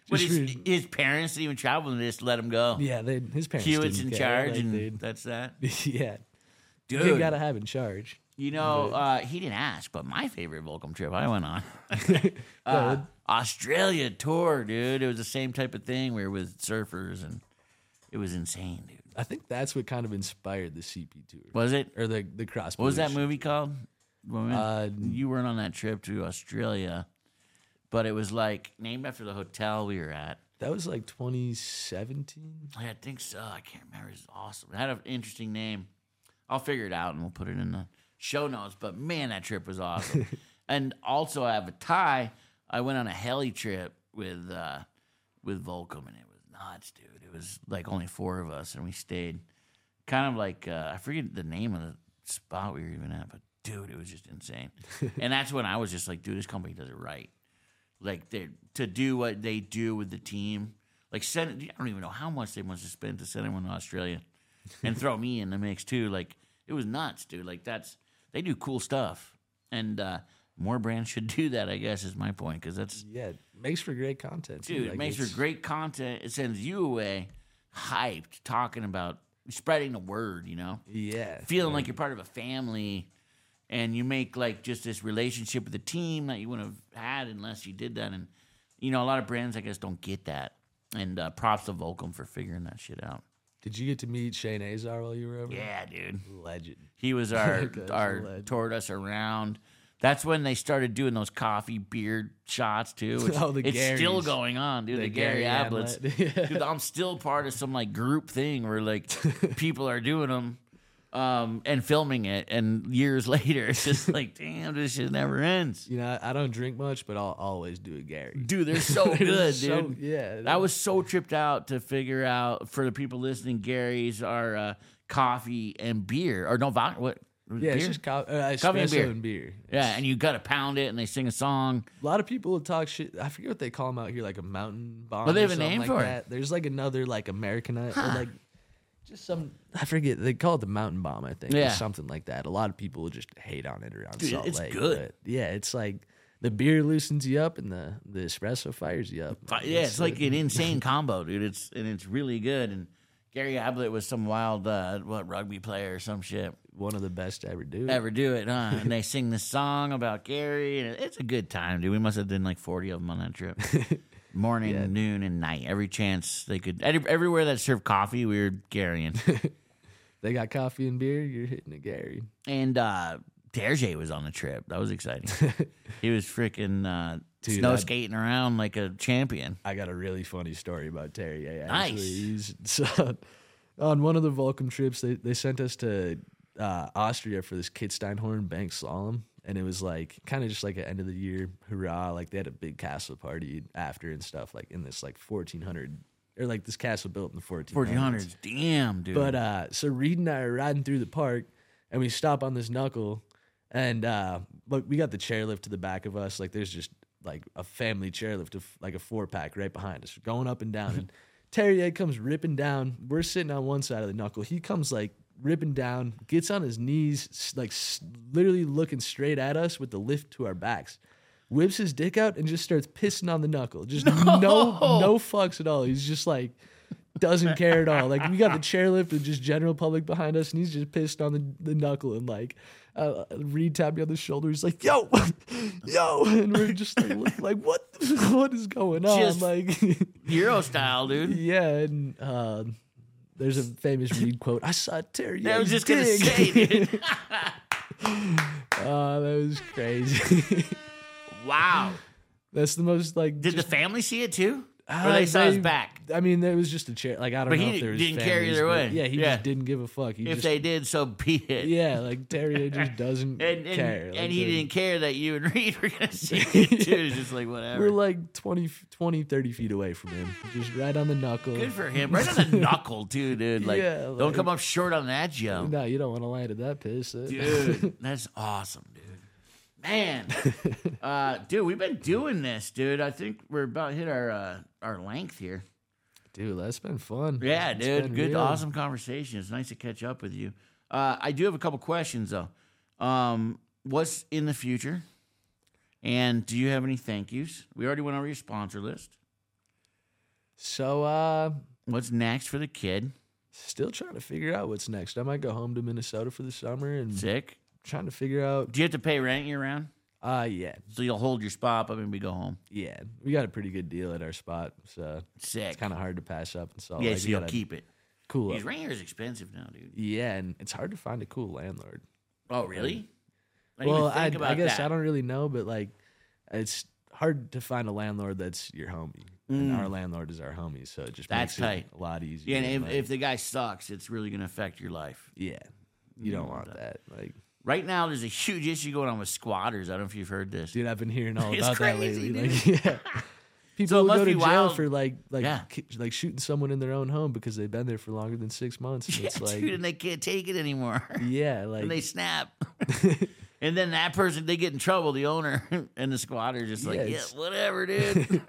But Just his, for- his parents didn't even travel and they just let him go. yeah, they, his parents. Hewitt's didn't in care, charge, like, and they'd- that's that. yeah, Dude, you gotta have in charge. you know, But- uh, he didn't ask, but my favorite Volcom trip I went on, Go uh, ahead. Australia tour, dude. It was the same type of thing. We were with surfers, and it was insane, dude. I think that's what kind of inspired the C P tour Was it? or the the cross. What was that pollution. movie called? When we went- Uh, you weren't on that trip to Australia, but it was like named after the hotel we were at. That was like twenty seventeen. I think so. I can't remember. It's awesome. It had an interesting name. I'll figure it out and we'll put it in the show notes. But man, that trip was awesome. And also, I have a tie. I went on a heli trip with uh, with Volcom, and it was nuts, dude. It was like only four of us, and we stayed kind of like uh, I forget the name of the spot we were even at, but dude, it was just insane. And that's when I was just like, dude, this company does it right. Like they to do what they do with the team. Like send, I don't even know how much they must have spent to send everyone to Australia, and throw me in the mix too. Like it was nuts, dude. Like that's they do cool stuff, and uh, more brands should do that. I guess is my point because that's Yeah, it makes for great content. too. dude. It Like, makes for it's- great content. It sends you away hyped, talking about spreading the word. You know, Yeah, feeling like you're part of a family. And you make like just this relationship with the team that you wouldn't have had unless you did that. And you know, a lot of brands I guess don't get that. And uh, props to Volcom for figuring that shit out. Did you get to meet Shane Azar while you were over? Yeah, dude. Legend. He was our Guy's a our legend. toured us around. That's when they started doing those coffee beer shots too. It's, Oh, the it's still Garys. going on, dude. The, The Gary, Gary Ablets. Ablett. Yeah. Dude, I'm still part of some like group thing where like people are doing them. Um, and filming it, and years later, it's just like, damn, this shit never ends. You know, I don't drink much, but I'll always do a Gary. Dude, they're so They're good, so- dude. yeah. I was so tripped out to figure out for the people listening. Gary's are uh, coffee and beer, or no vodka. What? Yeah, beer? it's just co- uh, Coffee and espresso beer. and beer. Yeah, and you got to pound it, and they sing a song. A lot of people will talk shit. I forget what they call them out here, like a mountain bomb. Well, they or have a something name like for it. that. There's like another like Americanized, or like just some. I forget. They call it the mountain bomb, I think, Yeah. or something like that. A lot of people will just hate on it around Dude, Salt it's Lake. good. but yeah, it's like the beer loosens you up and the the espresso fires you up. Fi- Yeah, it's like an insane combo, dude. It's and it's really good. And Gary Ablett was some wild uh, what rugby player or some shit. one of the best to ever do. Ever do it, huh? And they sing this song about Gary, and it's a good time, dude. We must have done like forty of them on that trip. Morning, Yeah. noon, and night. Every chance they could. every- Everywhere that served coffee, we were Garrying. They got coffee and beer. You're hitting a Gary. And uh, Terje was on the trip. That was exciting. He was freaking uh, Dude, snow I- skating around like a champion. I got a really funny story about Terry. Actually. Nice. He's, so, on one of the Vulcan trips, they, they sent us to uh, Austria for this Kitzsteinhorn bank slalom. And it was like kind of just like an end of the year hurrah. Like they had a big castle party after and stuff, like in this like fourteen hundred or like this castle built in the fourteen hundreds. fourteen hundreds. Damn, dude. But uh, so Reed and I are riding through the park, and we stop on this knuckle, and uh, but we got the chairlift to the back of us. Like there's just like a family chairlift of like a four pack right behind us, going up and down. And Terrier comes ripping down. We're sitting on one side of the knuckle. He comes like ripping down, gets on his knees, s- like s- literally looking straight at us with the lift to our backs. Whips his dick out and just starts pissing on the knuckle. Just no, no, fucks at all. He's just like doesn't care at all. Like we got the chairlift with just general public behind us, and he's just pissed on the, the knuckle. And like uh, Reed tapped me on the shoulder. He's like, "Yo, yo," and we're just like, look- like what, what is going on? Just- like, Euro style, dude. yeah. And uh, there's a famous Reed quote. I saw Terry. I was just gonna say, dude. Oh, that was crazy. Wow. That's the most like. Did just, the family see it too? Or uh, they saw his they- back? I mean, there was just a chair. Like I don't But know he if there was didn't care families, either but way. Yeah, he Yeah. just didn't give a fuck. He If just, they did, so be it. yeah, like Terry just doesn't And, and, care. Like, and he the- didn't care that you and Reed were going to see it too. It's just like, whatever. We're like twenty, twenty, thirty feet away from him, just right on the knuckle. Good for him. Right on the knuckle, too, dude. Like, Yeah, don't like- come up short on that jump. No, you don't want to land at that piss. uh. Dude, that's awesome, dude. Man. uh, dude, we've been doing this, dude. I think we're about to hit our, uh, our length here. Dude, that's been fun. Yeah, It's dude. been Good, real. awesome conversation. It's nice to catch up with you. Uh, I do have a couple questions, though. Um, what's in the future? And do you have any thank yous? We already went over your sponsor list. So, uh, What's next for the kid? still trying to figure out what's next. I might go home to Minnesota for the summer and Sick. trying to figure out. Do you have to pay rent year round? Uh, yeah, So you'll hold your spot, but maybe go home. yeah. We got a pretty good deal at our spot, so Sick. it's kind of hard to pass up. And so, yeah, like, so we you'll gotta keep it. cool Because up. rent here is expensive now, dude. Yeah, and it's hard to find a cool landlord. Oh, really? I didn't Well, even I, think about I guess that. I don't really know, but like, it's hard to find a landlord that's your homie. And our landlord is our homie, so it just Mm. That's makes tight. it a lot easier. Yeah, and if, like, if the guy sucks, it's really going to affect your life. yeah, you don't want that. Like, Right now, there's a huge issue going on with squatters. I don't know if you've heard this. dude, I've been hearing all It's about that crazy, lately. dude. Like, yeah, people So it will must go to be jail wild. for like, like, Yeah. ki- like shooting someone in their own home because they've been there for longer than six months. And Yeah, it's like, dude, and they can't take it anymore. yeah, like, and they snap. And then that person, they get in trouble, the owner and the squatter, just like, Yeah, yeah, it's- whatever, dude.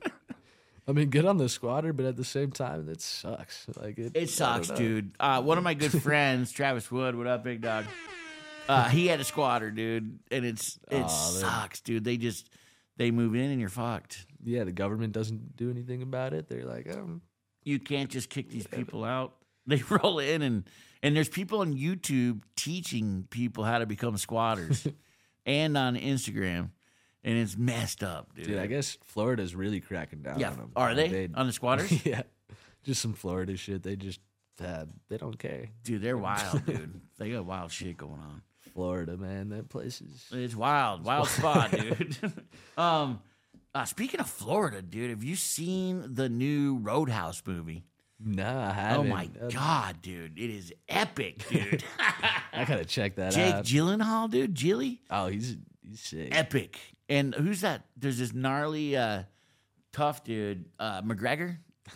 I mean, good on the squatter, but at the same time, that sucks. Like, it, It sucks, I don't know. dude. Uh, one of my good friends, Travis Wood, what up, big dog? Uh, he had a squatter, dude, and it's it Aw, man. sucks, dude. They just they move in and you're fucked. Yeah, the government doesn't do anything about it. They're like, oh, You can't just kick these people out. They roll in and and there's people on YouTube teaching people how to become squatters, and on Instagram, and it's messed up, dude. dude, I guess Florida's really cracking down yeah, on them. are they They- on the squatters? yeah, just some Florida shit. They just uh, they don't care. Dude, they're wild, dude. They got wild shit going on. Florida, man, that place is. It's wild, wild spot, dude. um, uh, speaking of Florida, dude, have you seen the new Roadhouse movie? Nah, I Oh haven't. my Uh, god, dude, it is epic, dude. I gotta check that Jake out. Gyllenhaal, dude, Jilly, oh, he's he's sick. epic. And who's that? There's this gnarly, uh, tough dude, uh, McGregor,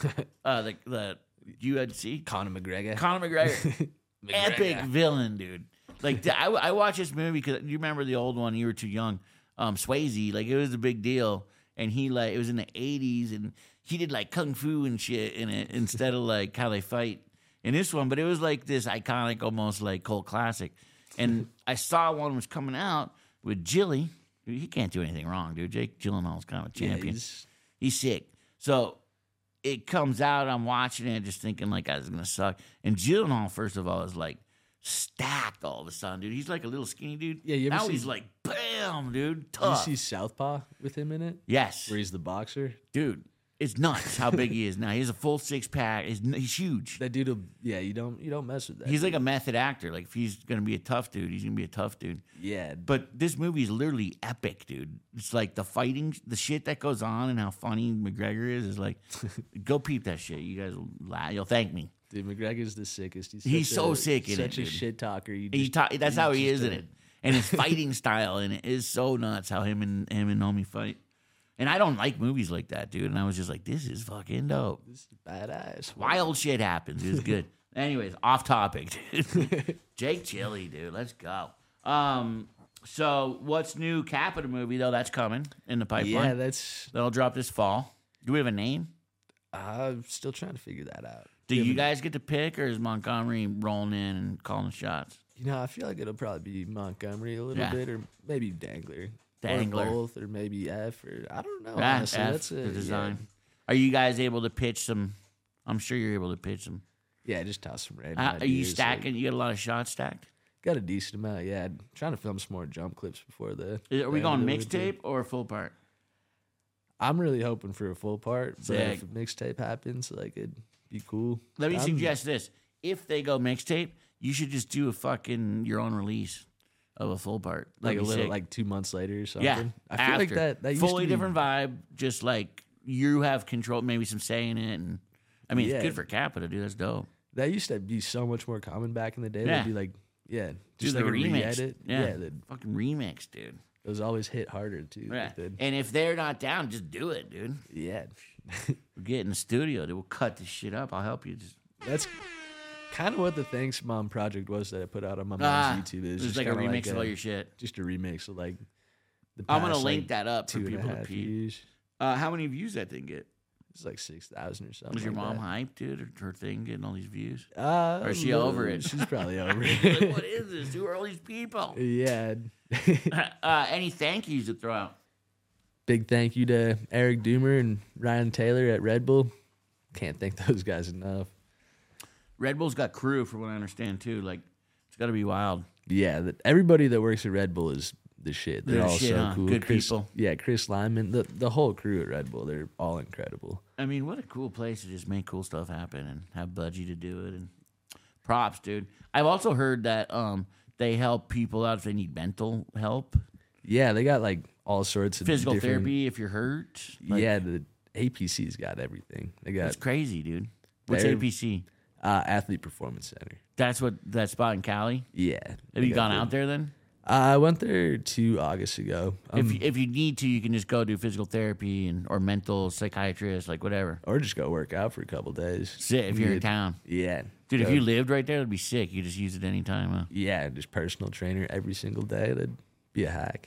uh, the the U F C, Conor McGregor. Conor McGregor, epic villain, dude. Like I, I watched this movie because you remember the old one. You were too young. Um, Swayze, like it was a big deal, and he like it was in the eighties, and he did like kung fu and shit in it instead of like how they fight in this one. But it was like this iconic, almost like cult classic. And I saw one was coming out with Jilly. He can't do anything wrong, dude. Jake Gyllenhaal's kind of a Yeah, champion. he's- He's sick. So it comes out, I'm watching it, just thinking like I was gonna suck. And Gyllenhaal, first of all, is like stacked all of a sudden, dude. He's like a little skinny dude. Yeah, you ever now see- he's like bam, dude. Did you Tough. see Southpaw with him in it? yes. Where he's the boxer. Dude. It's nuts how big he is now. He has a full six pack. He's, he's huge. That dude. Will, yeah, you don't you don't mess with that. He's like a method actor. Like if he's gonna be a tough dude, he's gonna be a tough dude. yeah, But this movie is literally epic, dude. It's like the fighting, the shit that goes on, and how funny McGregor is. Is like, go peep that shit. You guys will laugh. You'll thank me. dude, McGregor's the sickest. He's, He's such so a, sick in it, such a dude. shit talker. You He just- ta- that's he's how he just is in a- it, and his fighting style in it is so nuts. How him and him and Nomi fight, and I don't like movies like that, dude. And I was just like, this is fucking dope. This is badass. Wild shit happens. It's good. Anyways, off topic, dude. Jake Chili, dude. Let's go. Um, so what's new? Capita movie though. That's coming in the pipeline. Yeah, that's. That'll drop this fall. Do we have a name? I'm still trying to figure that out. Do Yeah, you but- guys get to pick, or is Montgomery rolling in and calling the shots? You know, I feel like it'll probably be Montgomery a little Yeah. bit, or maybe Dangler. Dangler. Or both, or maybe F, or I don't know. Ah, honestly, F, that's a, the yeah. design. Are you guys able to pitch some? I'm sure you're able to pitch some. Yeah, just toss some random. Uh, are you ideas, like- stacking? You got a lot of shots stacked. got a decent amount. Yeah, I'm trying to film some more jump clips before the. Is- Are we the going end of the mixtape or full part? I'm really hoping for a full part, but Sick. if a mixtape happens, like it'd be cool. Let me I'm- suggest this: if they go mixtape, you should just do a fucking your own release of a full part, like That'd a be little sick. like two months later or something. yeah. I feel like after. that that used fully to be, different vibe. Just like you have control, maybe some say in it, and I mean, Yeah. it's good for Capita, dude. That's dope. That used to be so much more common back in the day. Yeah. They'd be like, yeah, Do just the like a remix. re-edit. Yeah, Yeah, that fucking remix, dude. those always hit harder too. Yeah. like the- And if they're not down, just do it, dude. yeah. We'll get in the studio, dude. We'll cut this shit up. I'll help you. Just That's kind of what the Thanks Mom project was that I put out on my mom's ah, YouTube. It was it's just like a kinda remix of a- all your shit. just a remix of like. The I'm gonna past, link like, that up for two and a people to half peep. views. Uh, how many views that thing get? It's like six thousand or something. Was your like mom hyped, dude, or her thing getting all these views? that. Uh, Or is she no, over it? She's probably over Like, it. what is this? Who are all these people? Yeah. uh, any thank yous to throw out? Big thank you to Eric Doomer and Ryan Taylor at Red Bull. can't thank those guys enough. Red Bull's got crew, from what I understand too. Like, it's got to be wild. Yeah, that everybody that works at Red Bull is the shit. They're, They're all shit, so huh? cool. Good Chris, people. Yeah, Chris Lyman, the the whole crew at Red Bull, they're all incredible. I mean, what a cool place to just make cool stuff happen and have Budgie to do it. And props, dude. I've also heard that um they help people out if they need mental help, Yeah, they got like all sorts of physical different- therapy if you're hurt. Like, yeah, the A P C's got everything. They got it's crazy, dude. What's They're- A P C? uh, Athlete Performance Center. That's what that spot in Cali. Yeah. Have they you got gone good- out there then? Uh, I went there two August ago. Um, if you, if you need to, you can just go do physical therapy and or mental psychiatrist, like whatever. or just go work out for a couple days. Sit if you're in Good. town, Yeah. dude. If Go- you lived right there, it'd be sick. You just use it anytime. Huh? Yeah, just personal trainer every single day. That'd be a hack.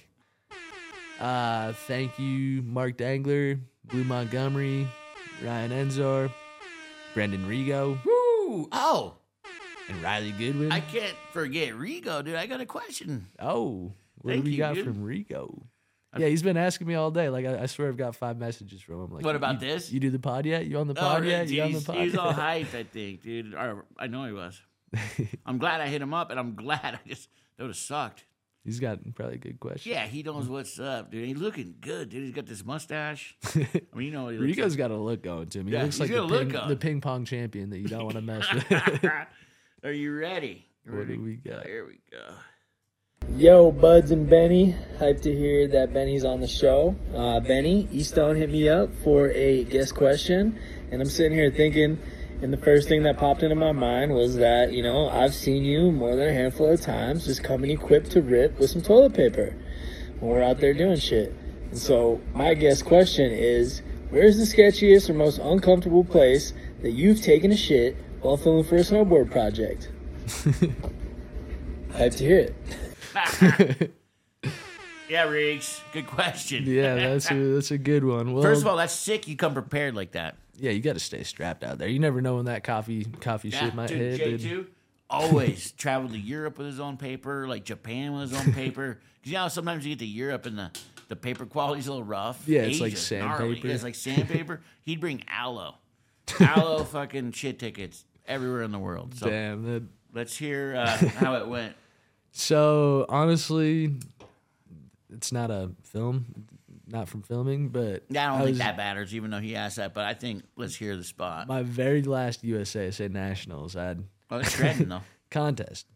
Uh, thank you, Mark Dangler, Blue Montgomery, Ryan Enzor, Brendan Rigo, Woo! Oh, and Riley Goodwin. I can't forget Rigo, dude. I got a question. oh, what Thank do we you, got dude. from Rigo? Yeah, he's been asking me all day. Like, I, I swear I've got five messages from him. Like, What about you, this? You do the pod yet? You on the Oh, pod really? yet? You on the He's- pod? he was all yet? hyped, I think, dude. Or, I know he was. I'm glad I hit him up, and I'm glad I just that would have sucked. He's got probably a good question. Yeah, he knows what's up, dude. He's looking good, dude. He's got this mustache. I mean, you know what he looks Rigo's got a look going to him. He Yeah, looks he's like the got a look ping, going. the ping pong champion that you don't want to mess with. like. Are you ready? What ready? do we got? Here we go. Yo, Buds and Benny. Hyped to hear that Benny's on the show. Uh, Benny, Eastone hit me up for a guest question, and I'm sitting here thinking, and the first thing that popped into my mind was that, you know, I've seen you more than a handful of times just coming equipped to rip with some toilet paper when we're out there doing shit. And so my guest question is, where's the sketchiest or most uncomfortable place that you've taken a shit while filming for a snowboard project? Hyped to hear it. Yeah, Riggs. Good question. Yeah, that's a that's a good one. Well, First of all, that's sick. You come prepared like that. yeah, you got to stay strapped out there. You never know when that coffee coffee Yeah, shit might dude, hit. J dude. two always traveled to Europe with his own paper, like Japan with his own paper. Because you know how sometimes you get to Europe and the, the paper quality's a little rough. Yeah, it's like Asia's gnarly. sandpaper. Yeah, it's like sandpaper. He'd bring aloe, aloe fucking shit tickets everywhere in the world. So Damn. That, let's hear uh, how it went. so honestly, it's not a film, not from filming, but Yeah, I don't think was- that matters, even though he asked that. But I think let's hear the spot. My very last U S A S A Nationals, I had Oh, it's shredding though. contest.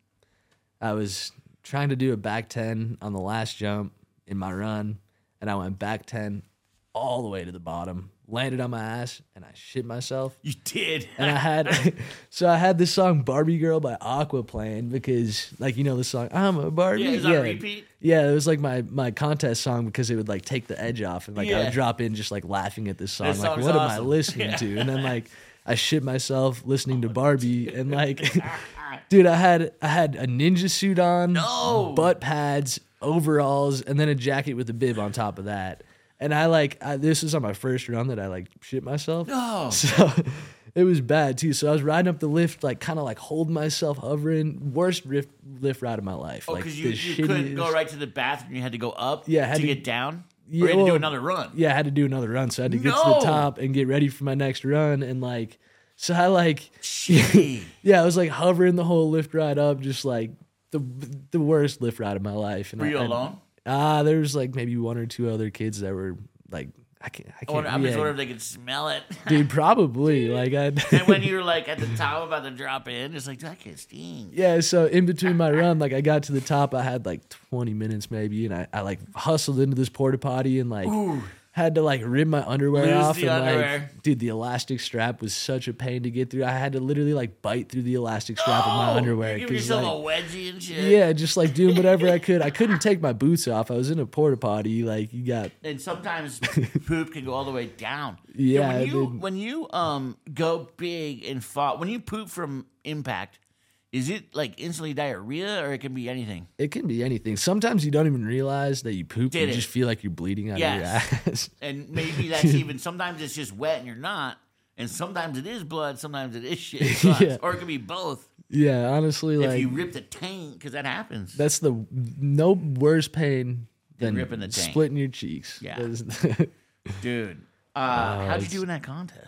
I was trying to do a back ten on the last jump in my run, and I went back ten all the way to the bottom, landed on my ass, and I shit myself. You did. And I had, so I had this song "Barbie Girl" by Aqua playing because, like, you know the song "I'm a Barbie." Yeah, is that repeat? Yeah, it was like my my contest song because it would like take the edge off, and like I Yeah. would drop in just like laughing at this song, This like song's what am I awesome. listening to? And then like I shit myself listening to Barbie, and like, dude, I had I had a ninja suit on, No. butt pads, overalls, and then a jacket with a bib on top of that. And I like I, this was on my first run that I like shit myself. No. So it was bad too. So I was riding up the lift, like kind of like holding myself, hovering. Worst lift lift ride of my life. Oh, like because you, the you couldn't go shittiest- right to the bathroom. You had to go up Yeah, I had to, to- get down? Yeah, or you had to do well, another run? Yeah, I had to do another run, so I had to get to No. the top and get ready for my next run. And like, so I like, Shitty. yeah, I was like hovering the whole lift ride up, just like the the worst lift ride of my life. And Were you I, alone? Ah, there was like maybe one or two other kids that were like, I can't, I I can't. wonder, I'm just yeah. wondering if they could smell it. Dude, probably like I. And when you were like at the top about to drop in, it's like, that kid stinks. Yeah, so in between my run, like I got to the top, I had like twenty minutes maybe, and I, I like hustled into this porta potty and like had to like rip my underwear Lose off. the and underwear. like, dude, the elastic strap was such a pain to get through. I had to literally like bite through the elastic strap of my Oh, underwear. You give 'cause, yourself like, a wedgie and shit. yeah, just like doing whatever I could. I couldn't take my boots off. I was in a porta potty. Like you got And sometimes poop can go all the way down. Yeah, when you dude. when you um go big and fall, when you poop from impact, is it like instantly diarrhea or it can be anything? it can be anything. Sometimes you don't even realize that you pooped. Did You it? just feel like you're bleeding out Yes. of your ass. And maybe that's even sometimes it's just wet and you're not, and sometimes it is blood, sometimes it is shit, It sucks. Yeah. Or it could be both. Yeah, honestly, If like you rip the tank, because that happens. that's the no worse pain than ripping the tank. splitting your cheeks. Yeah. That's- Dude, uh, how'd you do in that contest?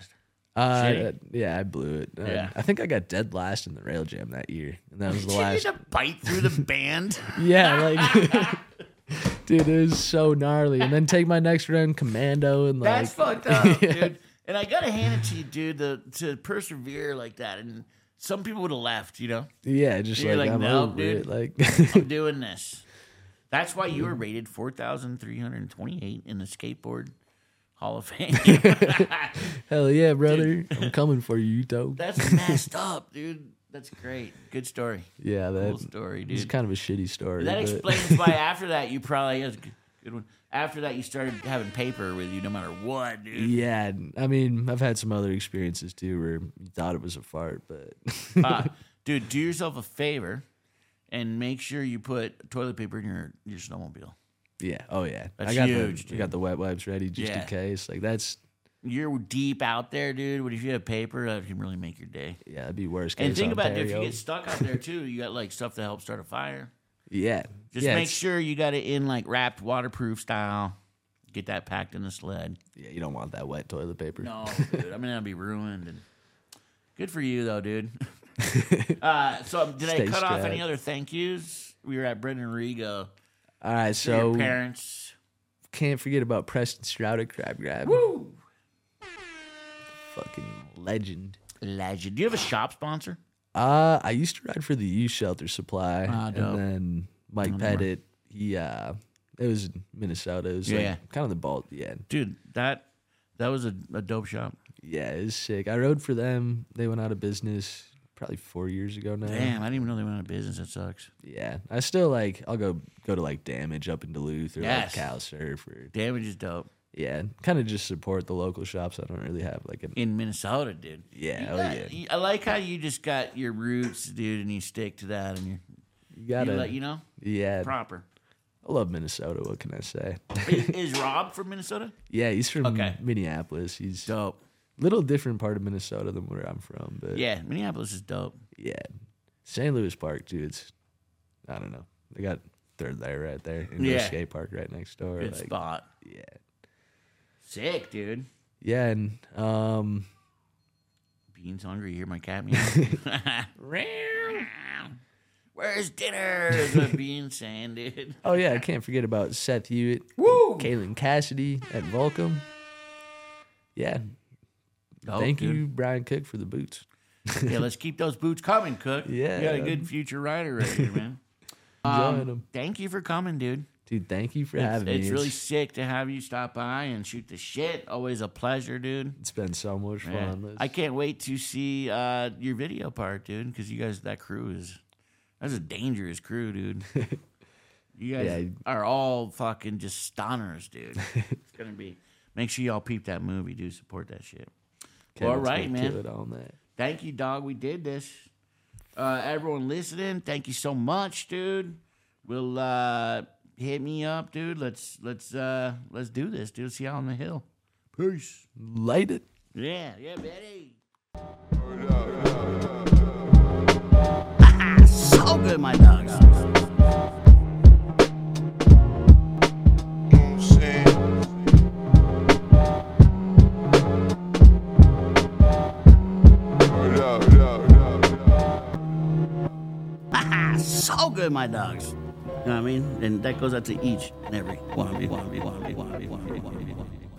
Uh, Shitty? yeah, I blew it. Uh, Yeah. I think I got dead last in the rail jam that year, and that was the Did you last. need to bite through the band? Yeah, like, dude, it was so gnarly. And then take my next run commando and like. That's fucked up, Yeah. dude. And I gotta hand it to you, dude, the, to persevere like that. And some people would have left, you know. Yeah, just You're like, like, I'm "No, over dude." it. Like, I'm doing this. That's why you were rated four thousand three hundred twenty-eight in the skateboard Hall of Fame. hell yeah, brother, I'm coming for you, Uto. That's messed up, dude. That's great. Good story. Yeah, that Cool story, It's dude. kind of a shitty story. That but- explains why after that you probably that's a good, good one. After that you started having paper with you no matter what, dude. Yeah, I mean, I've had some other experiences too where you thought it was a fart, but uh, dude, do yourself a favor and make sure you put toilet paper in your, your snowmobile. yeah, oh yeah, That's I got huge, the dude. I got the wet wipes ready just Yeah. in case. Like that's You're deep out there, dude. But if you have paper, that can really make your day. yeah, that'd be worst case. And think about it, if you Ontario. get stuck out there too, you got like stuff to help start a fire. yeah, Just yeah, make it's- sure you got it in like wrapped waterproof style. Get that packed in the sled. Yeah, you don't want that wet toilet paper. No, dude. I mean, that'd be ruined. And good for you, though, dude. uh, so, did Stay I cut off strapped. any other thank yous? We were at Brendan Rigo. All right, To so your parents. can't forget about Preston Stroud at Crab Grab. Woo! Fucking legend. Legend. Do you have a shop sponsor? Uh, I used to ride for the Youth Shelter Supply, Ah, dope. and then Mike Pettit. He, uh, it was in Minnesota. It was Yeah. like kind of the ball at the end. Dude, that that was a, a dope shop. Yeah, it was sick. I rode for them. They went out of business probably four years ago now. Damn, I didn't even know they went out of business. That sucks. Yeah, I still like. I'll go go to like Damage up in Duluth or Yes. like Cal Surf or Damage is dope. yeah, kind of just support the local shops. I don't really have like an In Minnesota, dude. yeah, You oh got- yeah. you- I like how you just got your roots, dude, and you stick to that, and you're, You you, gotta let, you know, yeah. proper. I love Minnesota. What can I say? is, is Rob from Minnesota? Yeah, he's from Okay. Minneapolis. He's a Dope. little different part of Minnesota than where I'm from, but Yeah, Minneapolis is dope. yeah. Saint Louis Park, dude. It's I don't know. They got third there right there. And Yeah. the skate park right next door. Good like, spot. Yeah. Sick, dude. Yeah, and um Bean's hungry. You hear my cat meow? Where's dinner? Is what Bean's saying, dude. oh yeah, I can't forget about Seth Hewitt, Woo! Kaylin Cassidy at Volcom. Yeah. Dope, Thank dude. you, Brian Cook, for the boots. Yeah, let's keep those boots coming, Cook. Yeah. You got a good future rider right here, man. Enjoying Um, them. Thank you for coming, dude. Dude, thank you for It's, having it's me. really sick to have you stop by and shoot the shit. Always a pleasure, dude. it's been so much Yeah. fun. Let's- I can't wait to see uh, your video part, dude, because you guys, that crew is, that's a dangerous crew, dude. You guys Yeah. are all fucking just stunners, dude. It's going to be, make sure y'all peep that movie, dude. Support that shit. Well, all Kevin's right, gonna man. kill it on that. Thank you, dog. We did this. Uh, everyone listening, thank you so much, dude. We'll uh, hit me up, dude. Let's let's uh, let's do this, dude. See you on the hill. Peace. Light it. Yeah, yeah, Betty. So good, my dogs. So good, my dogs. You know what I mean? And that goes out to each and every one of you, one of you, one of you, one of you, one of you, one of you, one of you.